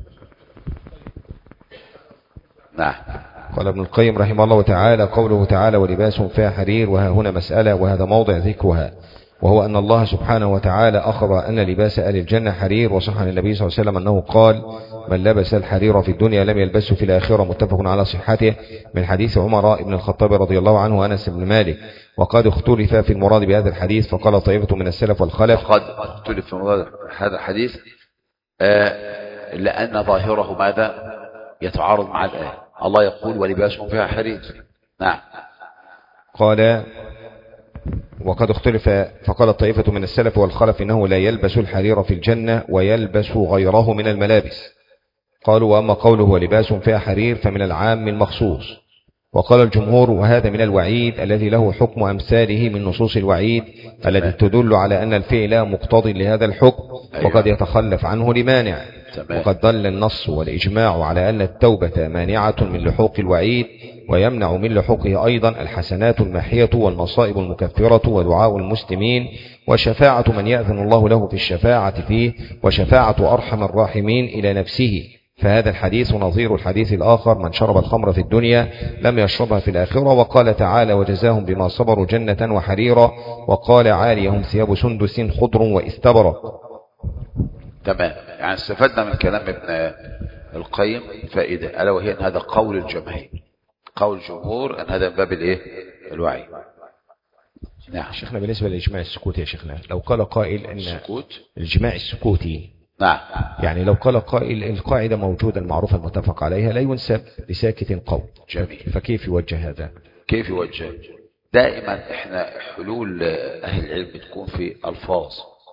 نعم. قال ابن القيم رحمه الله تعالى قوله تعالى ولباس فيها حرير، وها هنا مسألة وهذا موضع ذكرها، وهو أن الله سبحانه وتعالى أخبر أن لباس أهل الجنة حرير. وصح عن النبي صلى الله عليه وسلم أنه قال من لبس الحرير في الدنيا لم يلبسه في الآخرة، متفق على صحته من حديث عمر بن الخطاب رضي الله عنه وأنس بن مالك. وقد اختلف في المراد بهذا الحديث فقال طائفة من السلف والخلف قد اختلف في مراد هذا الحديث آه لأن ظاهره ماذا يتعارض مع الآية. الله يقول ولباسهم فيها حرير. نعم. قال وقد اختلف فقال الطائفة من السلف والخلف إنه لا يلبس الحرير في الجنة ويلبس غيره من الملابس. قالوا وأما قوله ولباس فيها حرير فمن العام المخصوص. وقال الجمهور وهذا من الوعيد الذي له حكم أمثاله من نصوص الوعيد التي تدل على أن الفعل مقتضي لهذا الحكم وقد يتخلف عنه لمانع. وقد دل النص والإجماع على أن التوبة مانعة من لحوق الوعيد، ويمنع من لحوقه أيضا الحسنات الماحية والمصائب المكفرة ودعاء المسلمين وشفاعة من يأذن الله له في الشفاعة فيه وشفاعة أرحم الراحمين إلى نفسه فهذا الحديث نظير الحديث الآخر: من شرب الخمر في الدنيا لم يشربها في الآخرة. وقال تعالى: وجزاهم بما صبروا جنة وحريرا. وقال: عاليهم ثياب سندس خضر واستبرق. تمام. يعني استفدنا من كلام ابن القيم فائدة، ألا وهي أن هذا قول الجماهير، قول الجمهور أن هذا من باب الإيه؟ الوعي. نعم شيخنا. بالنسبة للإجماع السكوتي يا شيخنا، لو قال قائل أن السكوت الإجماع السكوتي، نعم، يعني لو قال قائل القاعدة موجودة المعروفة المتفق عليها لا ينسب لساكت قول، جميل، فكيف يوجه هذا؟ كيف يوجه؟ دائما احنا حلول أهل العلم تكون في ألفاظ.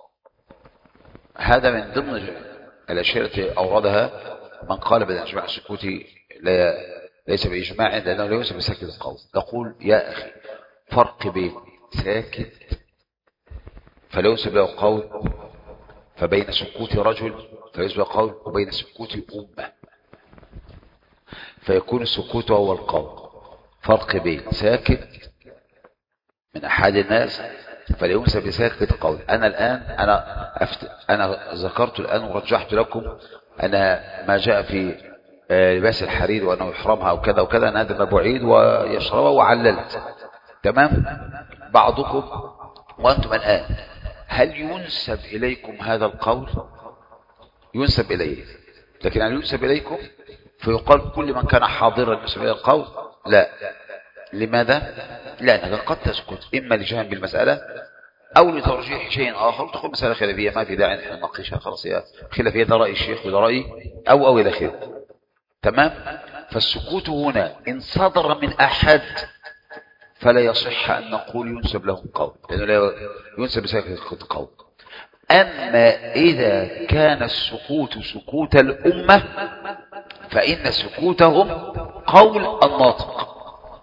هذا من ضمن الأشياء التي أوردها من قال بالإجماع السكوتي لا ليس بإجماع لأنه لا ينسب لساكت القول. نقول يا أخي فرق بين ساكت فلا ينسب له قول، فبين سكوت رجل فينسب له قول، وبين سكوت أمة فيكون السكوت هو القول. فرق بين ساكت من أحد الناس فلا ينسب لساكت قول. أنا الآن أنا أفت... أنا ذكرت الآن ورجحت لكم أنا ما جاء في لباس الحرير وأنه يحرمها وكذا وكذا، أنا هذا ما بعيد ويشربها وعللت. تمام. بعضكم وأنتم الآن هل ينسب إليكم هذا القول؟ ينسب إليه، لكن هل ينسب إليكم فيقال كل من كان حاضرا ينسب إليه القول؟ لا. لماذا؟ لأنك قد تسكت إما لجهل بالمسألة أو لترجيح شيء آخر، تقول مسألة خلافية ما في داعي نحن نناقشها، خلاص هي خلافية، ده رأي الشيخ وده رأيي أو أو إلى آخره. تمام. فالسكوت هنا إن صدر من أحد فلا يصح أن نقول ينسب له قول، لأنه لا ينسب بساكت قول. أما إذا كان السكوت سكوت الأمة فإن سكوتهم قول الناطق.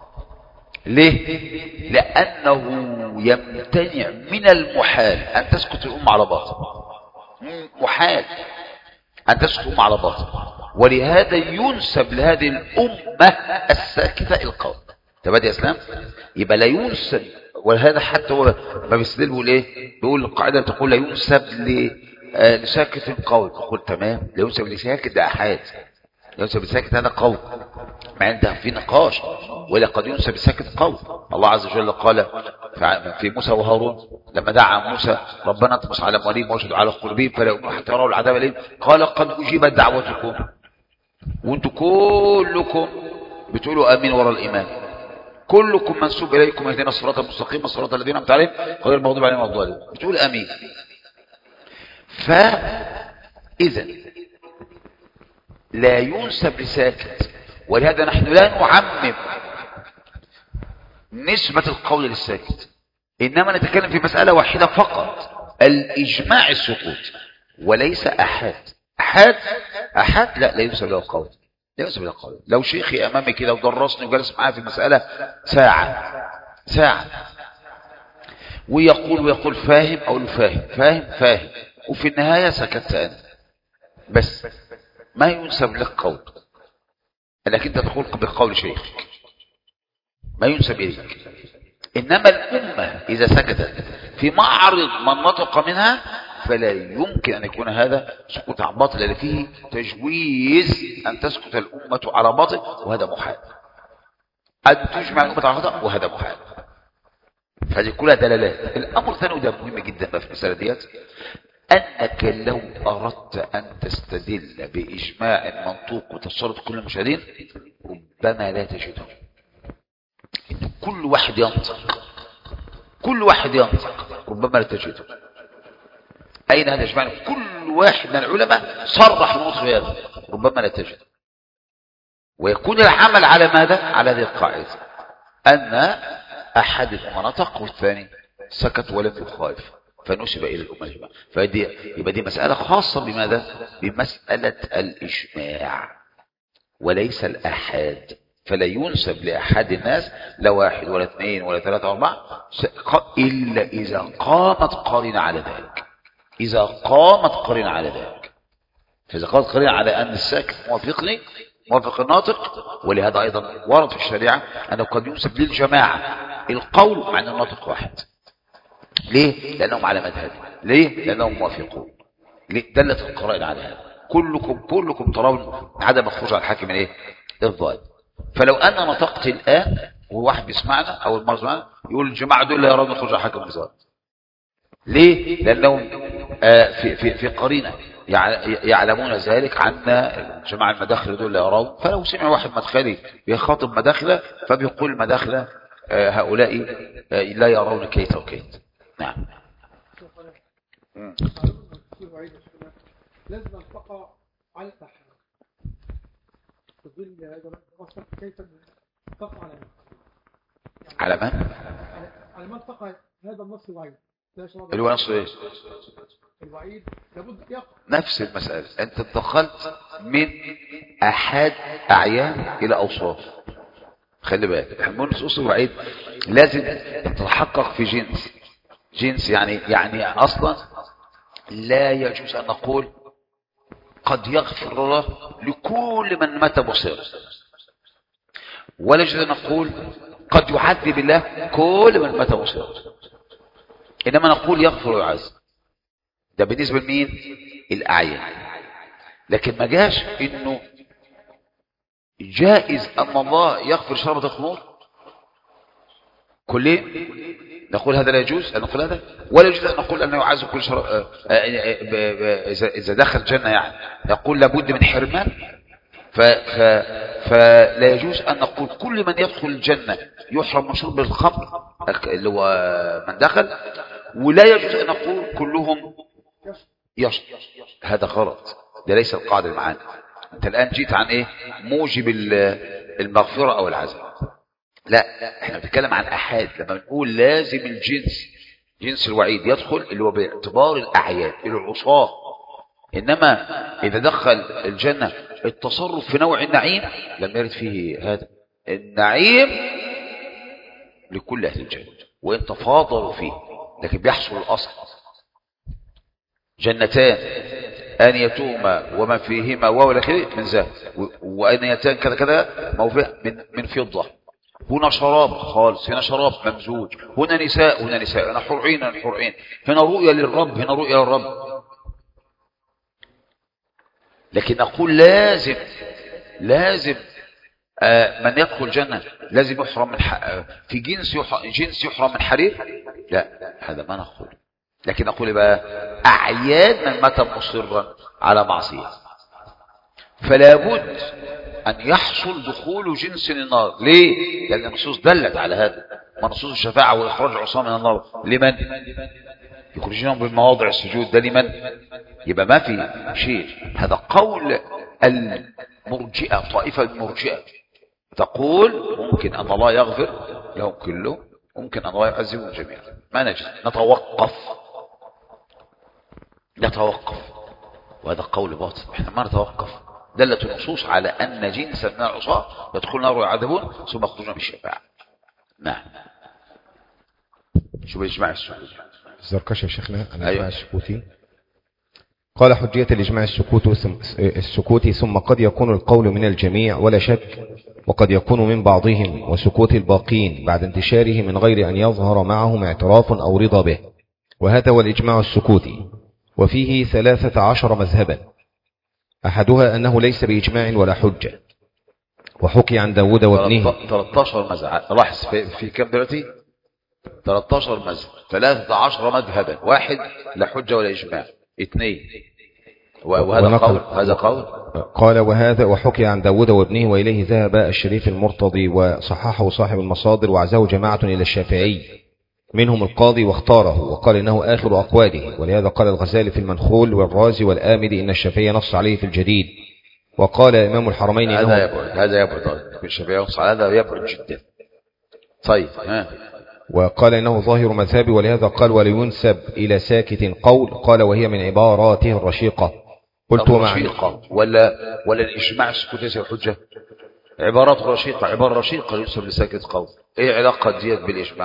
ليه؟ لأنه يمتنع من المحال أن تسكت الأمة على باطل، محال أن تسكت الأمة على باطل، ولهذا ينسب لهذه الأمة الساكتة القول. تبادي يا إسلام؟ يبقى لا ينسب، ولهذا حتى هو ما بيستدل بيقول ايه؟ بيقول القاعدة تقول لا ينسب لساكت القول. تقول تمام، لا ينسب لساكت ده أحاد، لا ينسب لساكت هذا قول، مع عندها في نقاش، ولا قد ينسب لساكت قول. الله عز وجل قال في موسى وهارون لما دعا موسى ربنا اطمس على أموالهم واشهد على قلوبهم فلا يؤمنون حتى يروا العذاب الأليم، قال قد أجيبت دعوتكم. وانتم كلكم بتقولوا آمين وراء الإيمان، كلكم منسوب إليكم اهدنا الصراط المستقيم صراط الذين أنعمت عليهم غير المغضوب عليهم ولا الضالين، بتقول آمين. فإذا لا ينسب لساكت، ولهذا نحن لا نعمم نسبة القول للساكت، إنما نتكلم في مسألة واحدة فقط، الإجماع السكوت، وليس أحد. أحد أحد لا لا ينسب له القول، لا ينسب له القول. لو شيخي أمامي كده ودرسني وجلس معاه في المسألة ساعة ساعة ويقول ويقول فاهم أو فاهم فاهم فاهم وفي النهاية سكت أنا بس، ما ينسب لك قول، انك انت تقول بقول شيخك، ما ينسب اليك. انما الامه اذا سكتت في معرض من نطق منها فلا يمكن ان يكون هذا سكوت عن باطل، لان فيه تجويز ان تسكت الامه على باطل وهذا محال، ان تجمع الامه على خطا وهذا محال. فهذه كلها دلالات. الامر الثاني وده مهم جدا بقى في المساله ديت، أنك لو أردت أن تستدل بإجماع منطوق وتشترط كل المشاهدين ربما لا تجده، إن كل واحد ينطق كل واحد ينطق ربما لا تجده. أين هذا إجماع؟ كل واحد من العلماء صرح بنطق هذا ربما لا تجده. ويكون العمل على ماذا؟ على هذه القاعدة، أن أحدهما نطق والثاني سكت ولم يخالف فنسب إلى الأمة الإجماع. فدي يبقى دي مسألة خاصة بماذا؟ بمسألة الإجماع وليس الأحاد، فلا ينسب لأحد الناس لا واحد ولا اثنين ولا ثلاثة ولا أربعة إلا إذا قامت قرينة على ذلك، إذا قامت قرينة على ذلك. فإذا قامت قرينة على أن الساكت موافقني موافق الناطق. ولهذا أيضا ورد في الشريعة أنه قد ينسب للجماعة القول مع أن الناطق واحد. ليه؟ لأنهم على مذهب. ليه؟ لأنهم موافقون. ليه؟ دلت القرائن على هذا. كلكم كلكم ترون عدم الخروج على الحاكم الايه الظالم. فلو انا نطقت الان وواحد بيسمعنا او المرة يسمعنا يقول الجماعه دول لا يرون الخروج على الحاكم الظالم. ليه؟ لانهم آه في في في قرينه يعلمون ذلك عنا. جماعه المداخله دول لا يرون، فلو سمع واحد مدخلي بيخاطب مداخله فبيقول مداخله آه هؤلاء آه لا يرون كيت وكيت. نعم. لازم نلتقى على التحريم تظل هذا الوصف كيف نلتقى على من على من؟ على من التقى هذا النص الوعيد اللي هو نص ايه؟ الوعيد لابد يقع نفس المسألة. انت انتقلت من احد اعيان الى اوصاف. خلي بالك احنا نصوص الوعيد لازم تتحقق في جنس. جنس يعني يعني اصلا لا يجوز ان نقول قد يغفر الله لكل من مات بصيرا، ولا يجوز ان نقول قد يعذب الله كل من مات بصيرا، انما نقول يغفر ويعذب. ده بالنسبه لمين؟ الاعيان. لكن ما جاش انه جائز ان الله يغفر شربة الخمور كلين، نقول هذا لا يجوز ان نقول هذا، ولا يجوز ان نقول انه يعذب كل شرب اذا دخل الجنه. يعني نقول لابد من حرمان. ف... ف... فلا يجوز ان نقول كل من يدخل الجنه يحرم من شرب الخمر اللي هو من دخل، ولا يجوز ان نقول كلهم يشرب. هذا غلط، ده ليس القاعده المعانا. انت الان جيت عن ايه؟ موجب المغفره او العذاب. لا، احنا بنتكلم عن احاد. لما بنقول لازم الجنس جنس الوعيد يدخل اللي هو باعتبار الاعيان العصاه. انما اذا دخل الجنه التصرف في نوع النعيم لم يرد فيه هذا. النعيم لكل اهل الجنه وان تفاضلوا فيه، لكن بيحصل الاصل. جنتان آنيتهما وما فيهما ولا خير من ذهب، وآنيتان كذا كذا موضع من من فضة. هنا شراب خالص، هنا شراب ممزوج، هنا نساء هنا نساء، هنا حور عين هنا حور عين، هنا رؤيا للرب هنا رؤيا للرب. لكن نقول لازم لازم آه من يدخل الجنة لازم يحرم من في جنس يحرم جنس يحرم من حرير. لا، هذا ما نقول. لكن نقول إيه بقى؟ أعيان من مات مصرا على معصية، فلا بد أن يحصل دخول جنس النار. ليه؟ لأن النصوص دلت على هذا. ما نصوص الشفاعة وإخراج العصاة من النار لمن؟ يخرجونهم بمواضع السجود، ده لمن؟ يبقى ما في شيء. هذا قول المرجئة، طائفة المرجئة تقول ممكن أن الله يغفر لهم كله، ممكن أن الله يعذبهم جميعا. ما نجد، نتوقف نتوقف وهذا قول باطل. احنا ما نتوقف. دلت النصوص على أن جنسا من العصاة يدخل النار ويعذبون ثم يخرجون بالشفاعة. نعم. شو بإجماع السكوت؟ الزركشي يا شيخنا الإجماع أيوة. السكوتي قال حجية الإجماع السكوتي ثم قد يكون القول من الجميع ولا شك، وقد يكون من بعضهم وسكوت الباقين بعد انتشاره من غير أن يظهر معهم اعتراف أو رضا به، وهذا هو الإجماع السكوتي. وفيه ثلاثة عشر مذهبا، أحدها أنه ليس بإجماع ولا حجة، وحكي عن داود وابنه. ثلاثة عشر مذهب. لاحظ في, في كم دلوقتي؟ ثلاثة عشر مذهب، ثلاثة عشر مذهبا. واحد لا حجة ولا إجماع. اثنين وهذا قول هذا قول قال وهذا وحكي عن داود وابنه وإليه ذهب الشريف المرتضي وصححه صاحب المصادر وعزاه جماعة إلى الشافعي منهم القاضي واختاره وقال إنه آخر أقواله. ولهذا قال الغزالي في المنخول والرازي والآمدي إن الشافعي نص عليه في الجديد. وقال إمام الحرمين هذا يبرد هذا يبرد الشافعي نص على هذا يبرد جدا. طيب ها. وقال إنه ظاهر مذهبي ولهذا قال ولينسب إلى ساكت قول. قال وهي من عباراته الرشيقة. قلت ومع ولا ولا الإجماع السكوتي ليس حجة. عبارات رشيقة، عبارة رشيقة ينسب لساكت قول. إيه علاقة ديت بالإجماع؟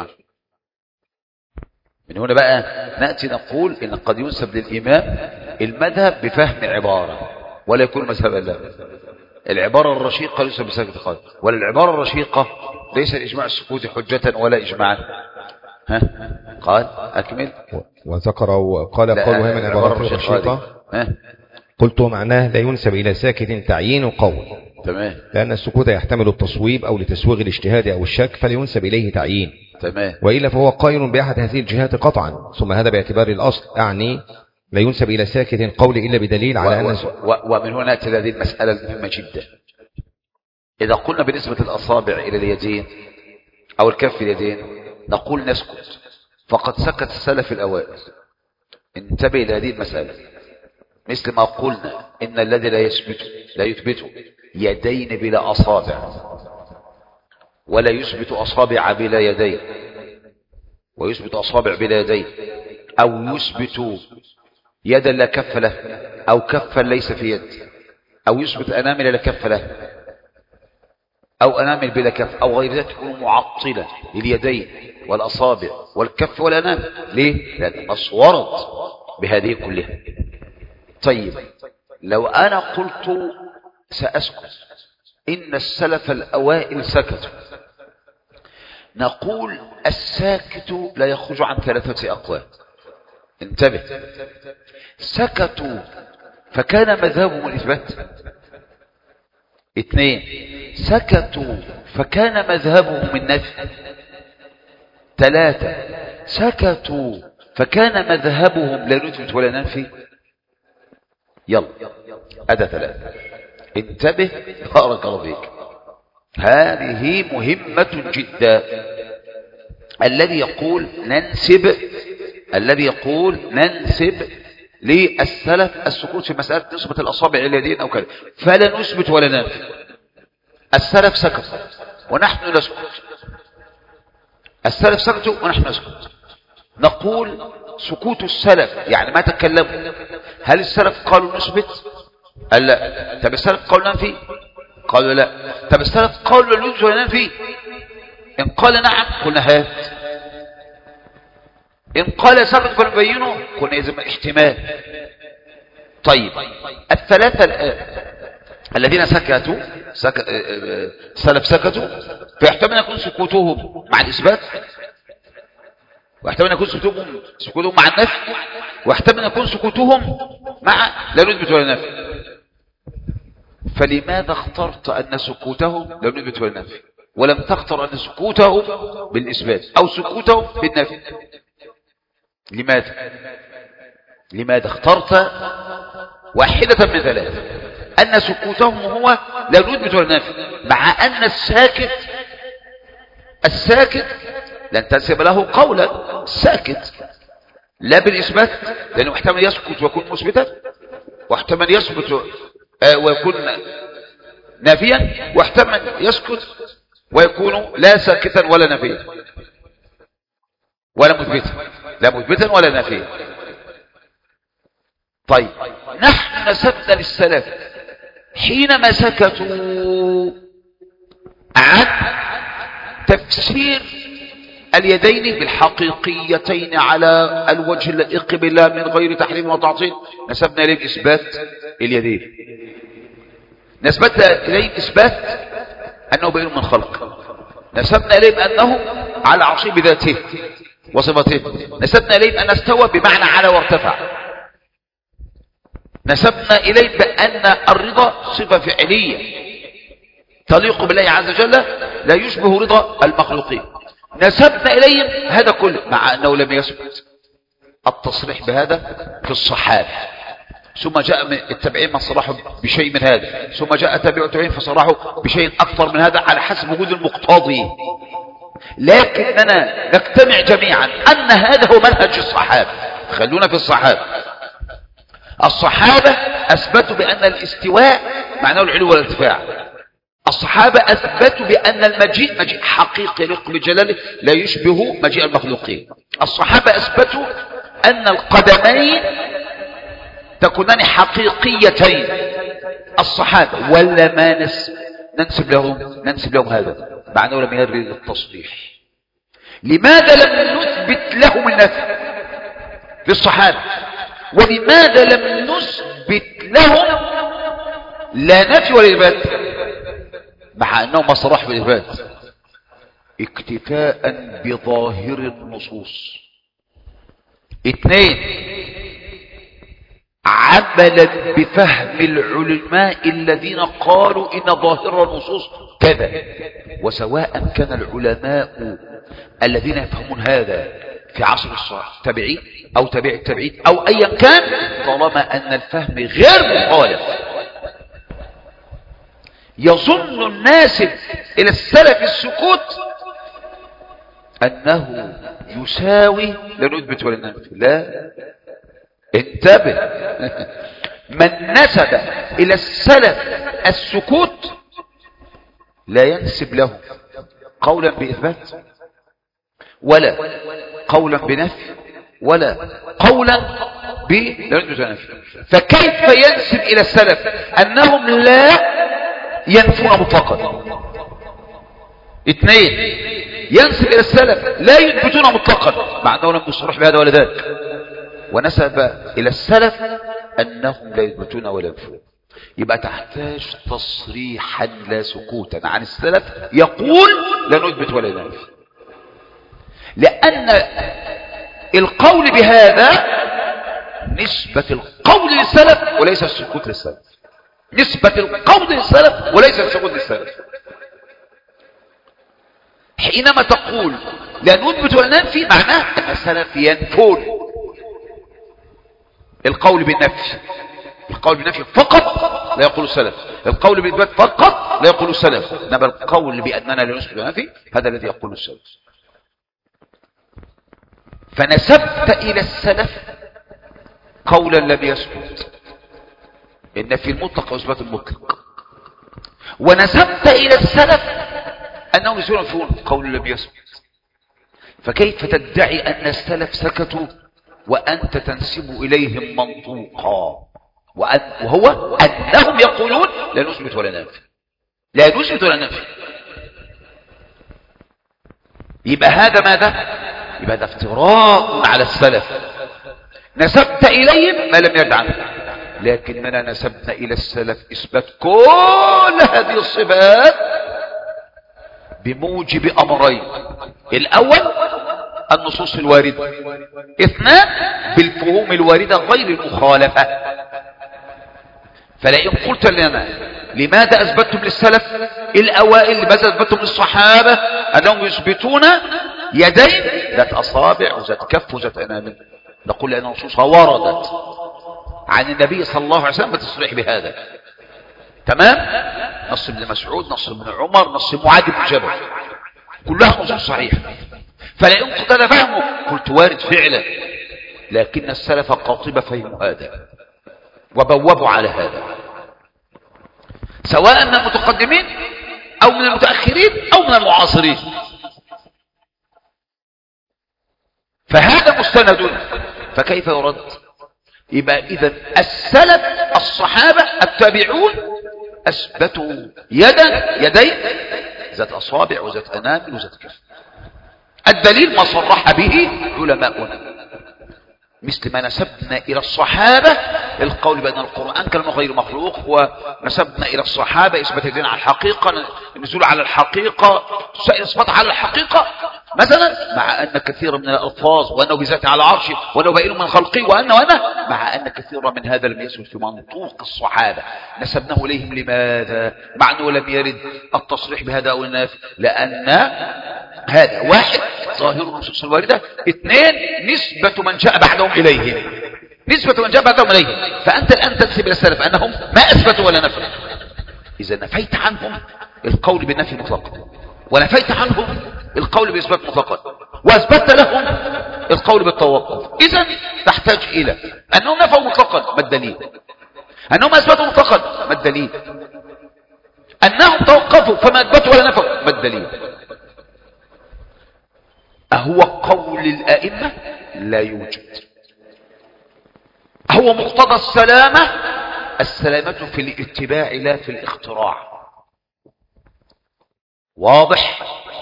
من هنا بقى نأتي نقول إن قد ينسب للإمام المذهب بفهم عبارة ولا يكون مذهبا له. العبارة الرشيقة ينسب لساكت قول، ولا العبارة الرشيقة ليس الإجماع السكوتي حجة ولا إجماعا. ها قال أكمل. وذكر وقال قولها من عبارات الرشيقة. ها قلت معناه لا ينسب إلى ساكت تعيين قول، تمام لأن السكوت يحتمل التصويب أو لتسويغ الاجتهاد أو الشك فلا ينسب إليه تعيين، تمام. وإلا فهو قائل بأحد هذه الجهات قطعا. ثم هذا باعتبار الأصل، أعني لا ينسب إلى ساكت قول إلا بدليل على و... أن و... و... ومن هنا نأتي هذه المسألة المهمة جدا. إذا قلنا بنسبة الأصابع إلى اليدين أو الكف اليدين نقول نسكت، فقد سكت السلف الأوائل. انتبه إلى هذه المسألة، مثل ما قلنا إن الذي لا يثبت لا يثبت يدين بلا أصابع، ولا يثبت أصابع بلا يدين، ويثبت أصابع بلا يدين، أو يثبت يدا لا كف له، أو كفا ليس في يد، أو يثبت أنامل لا كف له، أو أنامل بلا كف، أو غير ذلك، تكون معطلة لليدين والأصابع والكف والأنامل. ليه؟ لأن أصورت بهذه كلها. طيب لو أنا قلت سأسكت، إن السلف الأوائل سكتوا، نقول الساكت لا يخرج عن ثلاثة أقوال. انتبه، سكتوا فكان مذهبهم الإثبات. اثنين، سكتوا فكان مذهبهم النفي. ثلاثة، سكتوا فكان مذهبهم لا نثبت ولا ننفي. يلا أدى ثلاثة. انتبه بارك الله فيك، هذه مهمة جدا. الذي يقول ننسب الذي يقول ننسب للسلف السكوت في مسألة نسبة الأصابع إلى اليدين أو كذا، فلا نثبت ولا ننفي. السلف سكتوا ونحن نسكت، السلف سكتوا ونحن نسكت. نقول سكوت السلف يعني ما تكلموا. هل السلف قالوا نثبت؟ قال لا. طب السلف قالوا ننفي؟ قالوا لا. طب السلف قالوا لا نثبت ولا ننفي؟ إن قال نعم قلنا هات، إن قال سكت فنبينه قلنا يلزم احتمال. طيب الثلاثة الآن الذين سكتوا سك... السلف سكتوا، فيحتمل أن يكون سكوتهم مع الإثبات، واحتمل أن يكون سكوتهم سكوتهم مع النفي، واحتمل أن يكون سكوتهم مع لا نثبت ولا ننفي. فلماذا اخترت أن سكوتهم لا نثبت ولا ننفي، ولم تختر أن سكوتهم بالإثبات أو سكوتهم بالنفي؟ لماذا؟ لماذا اخترت واحدة من ثلاثة؟ أن سكوتهم هو لا نثبت ولا ننفي، مع أن الساكت الساكت لن تنسب له قولا. الساكت لا بالإثبات، لأنه احتمل يسكت ويكون مثبتا، واحتمل يثبت ويكون نافيا، واحتمل يسكت ويكون لا ساكتا ولا نافيا ولا مثبتا، لا مثبتا ولا نافيا. طيب نحن نسبنا للسلف حينما سكتوا عن تفسير اليدين بالحقيقيتين على الوجه اللائق بالله من غير تحريم وتعطيل، نسبنا إليه إثبات اليدين، نسبنا إليه إثبات أنه بين من خلق، نسبنا إليه أنه على عرشه بذاته وصفته، نسبنا إليه أن استوى بمعنى على وارتفع، نسبنا إليه بأن الرضا صفة فعلية تليق بالله عز وجل لا يشبه رضا المخلوقين. نسبنا إليهم هذا كله مع أنه لم يثبت التصريح بهذا في الصحابة، ثم جاء من التابعين من صرحوا بشيء من هذا، ثم جاء تابع التابعين فصرحوا بشيء أكثر من هذا على حسب وجود المقتضي. لكننا نجتمع جميعا أن هذا هو منهج الصحابة. خلونا في الصحابة. الصحابة أثبتوا بأن الاستواء معناه العلو والارتفاع. الصحابة أثبتوا بأن المجيء مجيء حقيقي يليق بجلاله لا يشبه مجيء المخلوقين. الصحابة أثبتوا أن القدمين تكونان حقيقيتين. الصحابة ولا ما نس ننسب لهم ننسب لهم هذا معناه لم يرد التصريح. لماذا لم نثبت لهم النفي في الصحابة، ولماذا لم نثبت لهم لا نفي ولا إثبات مع أنهم صرحوا بالإثبات؟ اكتفاء بظاهر النصوص. اثنين، عملا بفهم العلماء الذين قالوا إن ظاهر النصوص كذا، وسواء كان العلماء الذين يفهمون هذا في عصر التابعين أو تابع التابعين أو أيا كان، طالما أن الفهم غير مخالف. يظن الناسب إلى السلف السكوت أنه يساوي لا نثبت ولا ننفي، لا، انتبه. من نسب إلى السلف السكوت لا ينسب له قولا بإثبات ولا قولا بنفي ولا قولا ب لا نثبت ولا ننفي. فكيف ينسب إلى السلف أنهم لا ينفون مطلقا؟ اثنين، ينسب إلى السلف لا يثبتون مطلقا مع أنه لم يصرح بهذا ولا ذاك، ونسب إلى السلف أنهم لا يثبتون ولا ينفون. يبقى تحتاج تصريحا لا سكوتا عن السلف يقول لا نثبت ولا ننفي، لأن القول بهذا نسبة القول للسلف وليس السكوت للسلف، نسبة القول للسلف وليس السكوت للسلف. حينما تقول لا نثبت ولا ننفي معناه أن السلف ينفون القول بالنفي، القول بالنفي فقط لا يقول السلف، القول بالإثبات فقط لا يقول السلف، إنما القول بأننا لا نثبت ولا ننفي هذا الذي يقول السلف. فنسبت إلى السلف قولا لم يثبت، إن في المطلق وإثبات المطلق، ونسبت إلى السلف أنهم ينفون قول لم يثبت. فكيف تدعي أن السلف سكتوا وأنت تنسب إليهم منطوقا، وهو أنهم يقولون لا نثبت ولا ننفي، لا نثبت ولا ننفي؟ يبقى هذا ماذا؟ يبقى هذا افتراء على السلف، نسبت إليهم ما لم يرد عنه، لكننا نسبنا إلى السلف إثبات كل هذه الصفات بموجب أمرين: الأول النصوص الواردة، اثنان بالفهوم الواردة غير المخالفة. فلئن قلت لنا لماذا أثبتتم للسلف الأوائل، لماذا أثبتتم للصحابة أنهم يثبتون يدين ذات أصابع وذات كف وذات أنامل، نقول لأن النصوص وردت عن النبي صلى الله عليه وسلم بتصريح بهذا، تمام؟ نص ابن مسعود، نص ابن عمر، نص معاذ بن جبل، كلها نصوص صحيحة. فلئن قلت أنا فهمه، قلت وارد فعلا، لكن السلف قاطبة فهموا هذا وبوبوا على هذا، سواء من المتقدمين أو من المتأخرين أو من المعاصرين. فهذا مستند، فكيف يرد؟ يبقى إذن السلف الصحابة التابعون أثبتوا يدا يدين ذات أصابع وذات أنامل وذات كف. الدليل ما صرح به علماؤنا، مثل ما نسبنا إلى الصحابة القول بأن القرآن كلام غير مخلوق، ونسبنا إلى الصحابة إثبات الدين على الحقيقة، النزول على الحقيقة، إثبات على الحقيقة مثلا، مع أن كثيرا من الألفاظ وأنه بذاته على عرشه وأنه بائن من خلقه وأنه وأنا، مع أن كثيرا من هذا لم يثبت في منطوق الصحابة، نسبناه إليهم لماذا؟ مع أنه لم يرد التصريح بهذا أو النافي، لأن هذا واحد ظاهر النصوص الواردة، اثنين نسبة من جاء بعدهم إليهم، نسبة من جاء بعدهم إليهم. فأنت الآن تنسب إلى السلف أنهم ما أثبتوا ولا نفوا، إذا نفيت عنهم القول بالنفي مطلقا، ونفيت عنهم القول بإثبات مطلقا، وأثبت لهم القول بالتوقف. إذا تحتاج إلى أنهم نفوا مطلقا، ما الدليل؟ أنهم أثبتوا مطلقا، ما الدليل؟ أنهم توقفوا فما أثبتوا ولا نفوا، ما الدليل؟ أهو قول الأئمة؟ لا يوجد. هو مقتضى السلامة؟ السلامة في الاتباع لا في الاختراع. واضح؟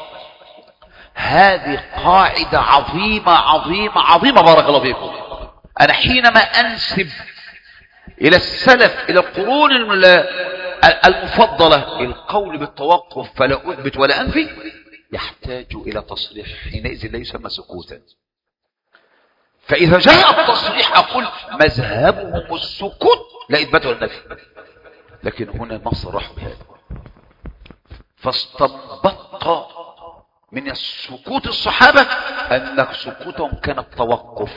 هذه قاعدة عظيمة عظيمة عظيمة، بارك الله فيكم. أنا حينما أنسب إلى السلف، إلى القرون المفضلة، القول بالتوقف فلا أثبت ولا أنفي، يحتاج إلى تصريح، حينئذ لا يسمى سكوتا. فإذا جاء التصريح أقول مذهبهم السكوت لا إثبات ولا نفي، لكن هنا ما صرحوا بهذا، فاستنبطت من السكوت الصحابة أن سكوتهم كان التوقف،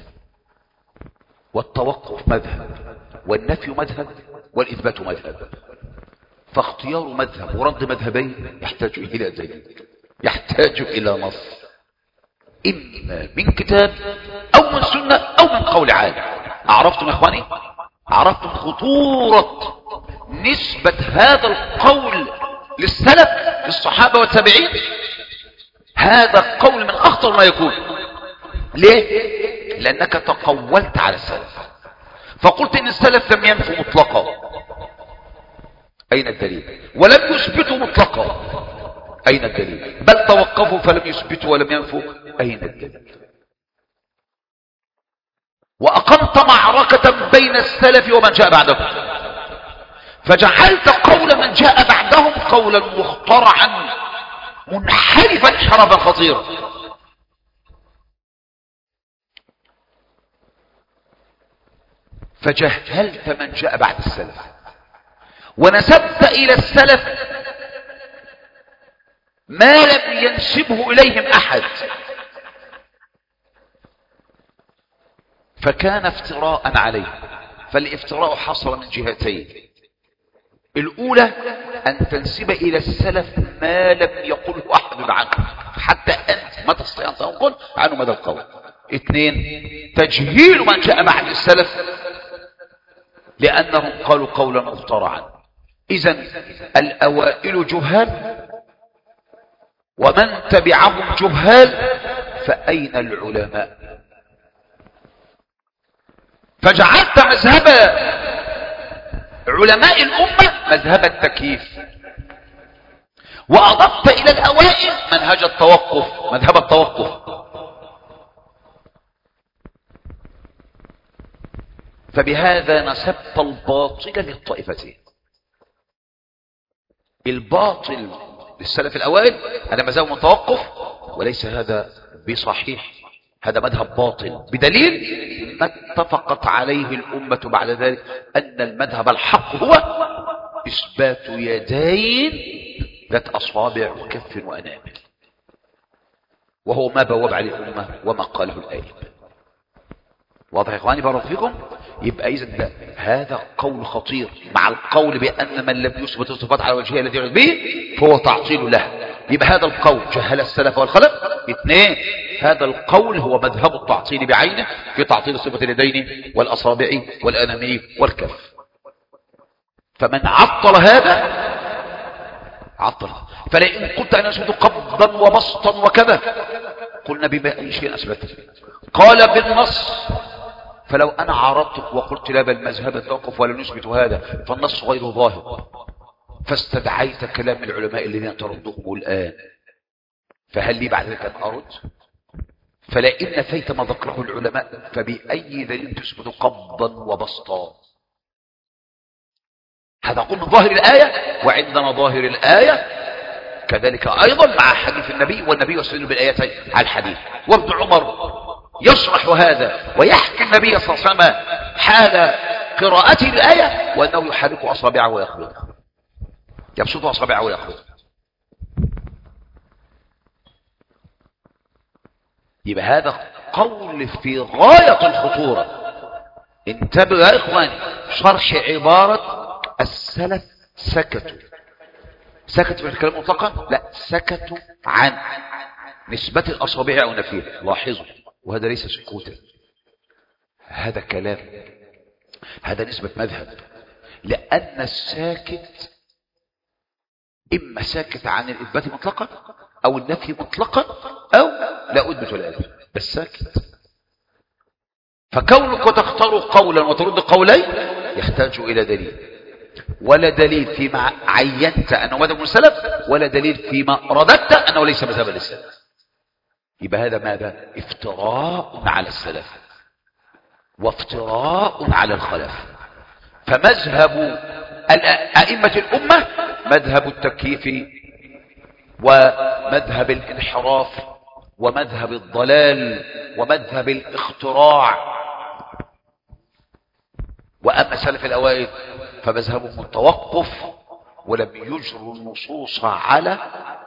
والتوقف مذهب، والنفي مذهب، والإثبات مذهب، فاختيار مذهب ورد مذهبين يحتاج إلى دليل، يحتاج إلى نص، إما من كتاب أو من سنة أو من قول عالم. عرفتم يا إخواني؟ عرفتم خطورة نسبة هذا القول للسلف للصحابة والتابعين؟ هذا القول من أخطر ما يكون. ليه؟ لأنك تقولت على السلف، فقلت إن السلف لم ينفوا مطلقا، أين الدليل؟ ولم يثبتوا مطلقا، أين الدليل؟ بل توقفوا فلم يثبتوا ولم ينفوا، أين الدليل؟ وأقمت معركة بين السلف ومن جاء بعدهم، فجعلت قول من جاء بعدهم قولا مخترعا منحرفا انحرافا خطيرا. فجهلت من جاء بعد السلف، ونسبت إلى السلف ما لم ينسبه إليهم أحد، فكان افتراء عليه. فالافتراء حصل من جهتين: الأولى أن تنسب إلى السلف ما لم يقله أحد عنه، حتى أنت ما تستطيع أن تنقل عنه مدى القول. اثنين، تجهيل من جاء بعد السلف لأنهم قالوا قولا مخترعا. إذن الأوائل جهال ومن تبعهم جهال، فأين العلماء؟ فجعلت مذهب علماء الأمة مذهب التكييف، وأضفت إلى الأوائل منهج التوقف، مذهب التوقف. فبهذا نسبت الباطل للطائفتين. الباطل للسلف الأوائل هذا مذهب التوقف، وليس هذا بصحيح، هذا مذهب باطل، بدليل ما اتفقت عليه الأمة بعد ذلك أن المذهب الحق هو إثبات يدين ذات أصابع وكف وأنامل، وهو ما بواب عليه الأمة وما قاله الآية. واضح يا إخواني بارك فيكم؟ يبقى إذن هذا قول خطير، مع القول بأن من لم يثبت الصفات على وجهها الذي يعرف به فهو تعطيل له. يبقى هذا القول جهل السلف والخلف. اثنين، هذا القول هو مذهب التعطيل بعينه في تعطيل صفة اليدين والأصابع والأنامل والكف. فمن عطل هذا عطل. فلئن قلت أنا أثبت قبضا وبسطا وكذا، قلنا بما أي شيء أثبته؟ قال بالنص. فلو أنا عرضتك وقلت لا بل مذهب التوقف ولا نثبت هذا، فالنص غير ظاهر، فاستدعيت كلام العلماء الذين تردهم الآن، فهل لي بعد ذلك أن أرد؟ فلئن نفيت ما ذكره العلماء فبأي دليل تثبت قبضا وبسطا؟ هذا قل من ظاهر الآية، وعندنا ظاهر الآية كذلك أيضا مع حديث النبي، والنبي يستدل بالآيات على الحديث. وابن عمر يشرح هذا ويحكي النبي صلى الله عليه وسلم حال قراءته الآية وأنه يحرك أصابعه ويخبطها، يبسط أصابعه ويخبطها. يبقى هذا قول في غاية الخطورة. انتبهوا يا إخواني، شرح عبارة السلف سكتوا. سكتوا في الكلام مطلقا؟ لا، سكتوا عن نسبة الأصابع أو نفيها. لاحظوا، وهذا ليس سكوتا، هذا كلام، هذا نسبة مذهب. لأن الساكت إما ساكت عن الإثبات مطلقا أو النفي مطلقا أو لا أثبت ولا أنفي، بس ساكت. فكونك تختار قولا وترد قولين يحتاج إلى دليل، ولا دليل فيما عينت أنه مذهب السلف، ولا دليل فيما رددت أنه ليس مذهب السلف. يبقى هذا ماذا؟ افتراء على السلف وافتراء على الخلف. فمذهب أئمة الأمة مذهب التكييف ومذهب الانحراف ومذهب الضلال ومذهب الاختراع. وأما سلف الأوائل فمذهبهم التوقف، ولم يجروا النصوص على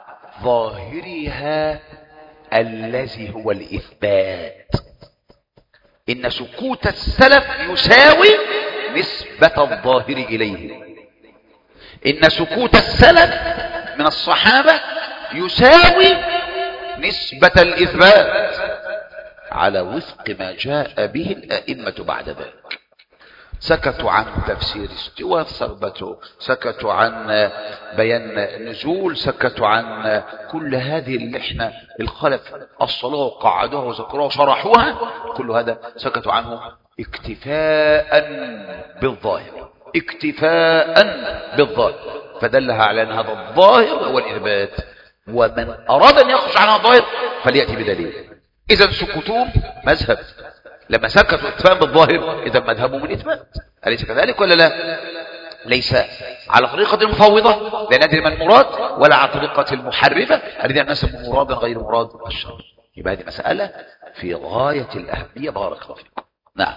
ظاهرها الذي هو الإثبات. إن سكوت السلف يساوي نسبة الظاهر إليه. إن سكوت السلف من الصحابة يساوي نسبة الإثبات على وفق ما جاء به الأئمة بعد ذلك. سكتوا عن تفسير استواء ثبتوا، سكتوا عن بيان نزول، سكتوا عن كل هذه اللي احنا الخلف الصلاة وقعدوها وذكروها وشرحوها، كل هذا سكتوا عنه اكتفاء بالظاهر، اكتفاء بالظاهر، فدلها على ان هذا الظاهر هو الإثبات. ومن أراد أن يخرج عن الظاهر فليأتي بدليل. إذا سكوتهم مذهب، لما سكتوا اتفاهم بالظاهر إذا مذهبهم الإثبات، أليس كذلك ولا لا؟ ليس على طريقة المفوضة لا ندري من مراد، ولا على طريقة المحرفة الذين نسبوا مرادا غير مراد الشرع. يبقى هذه مسألة في غاية الأهمية. بارك الله فيكم. نعم.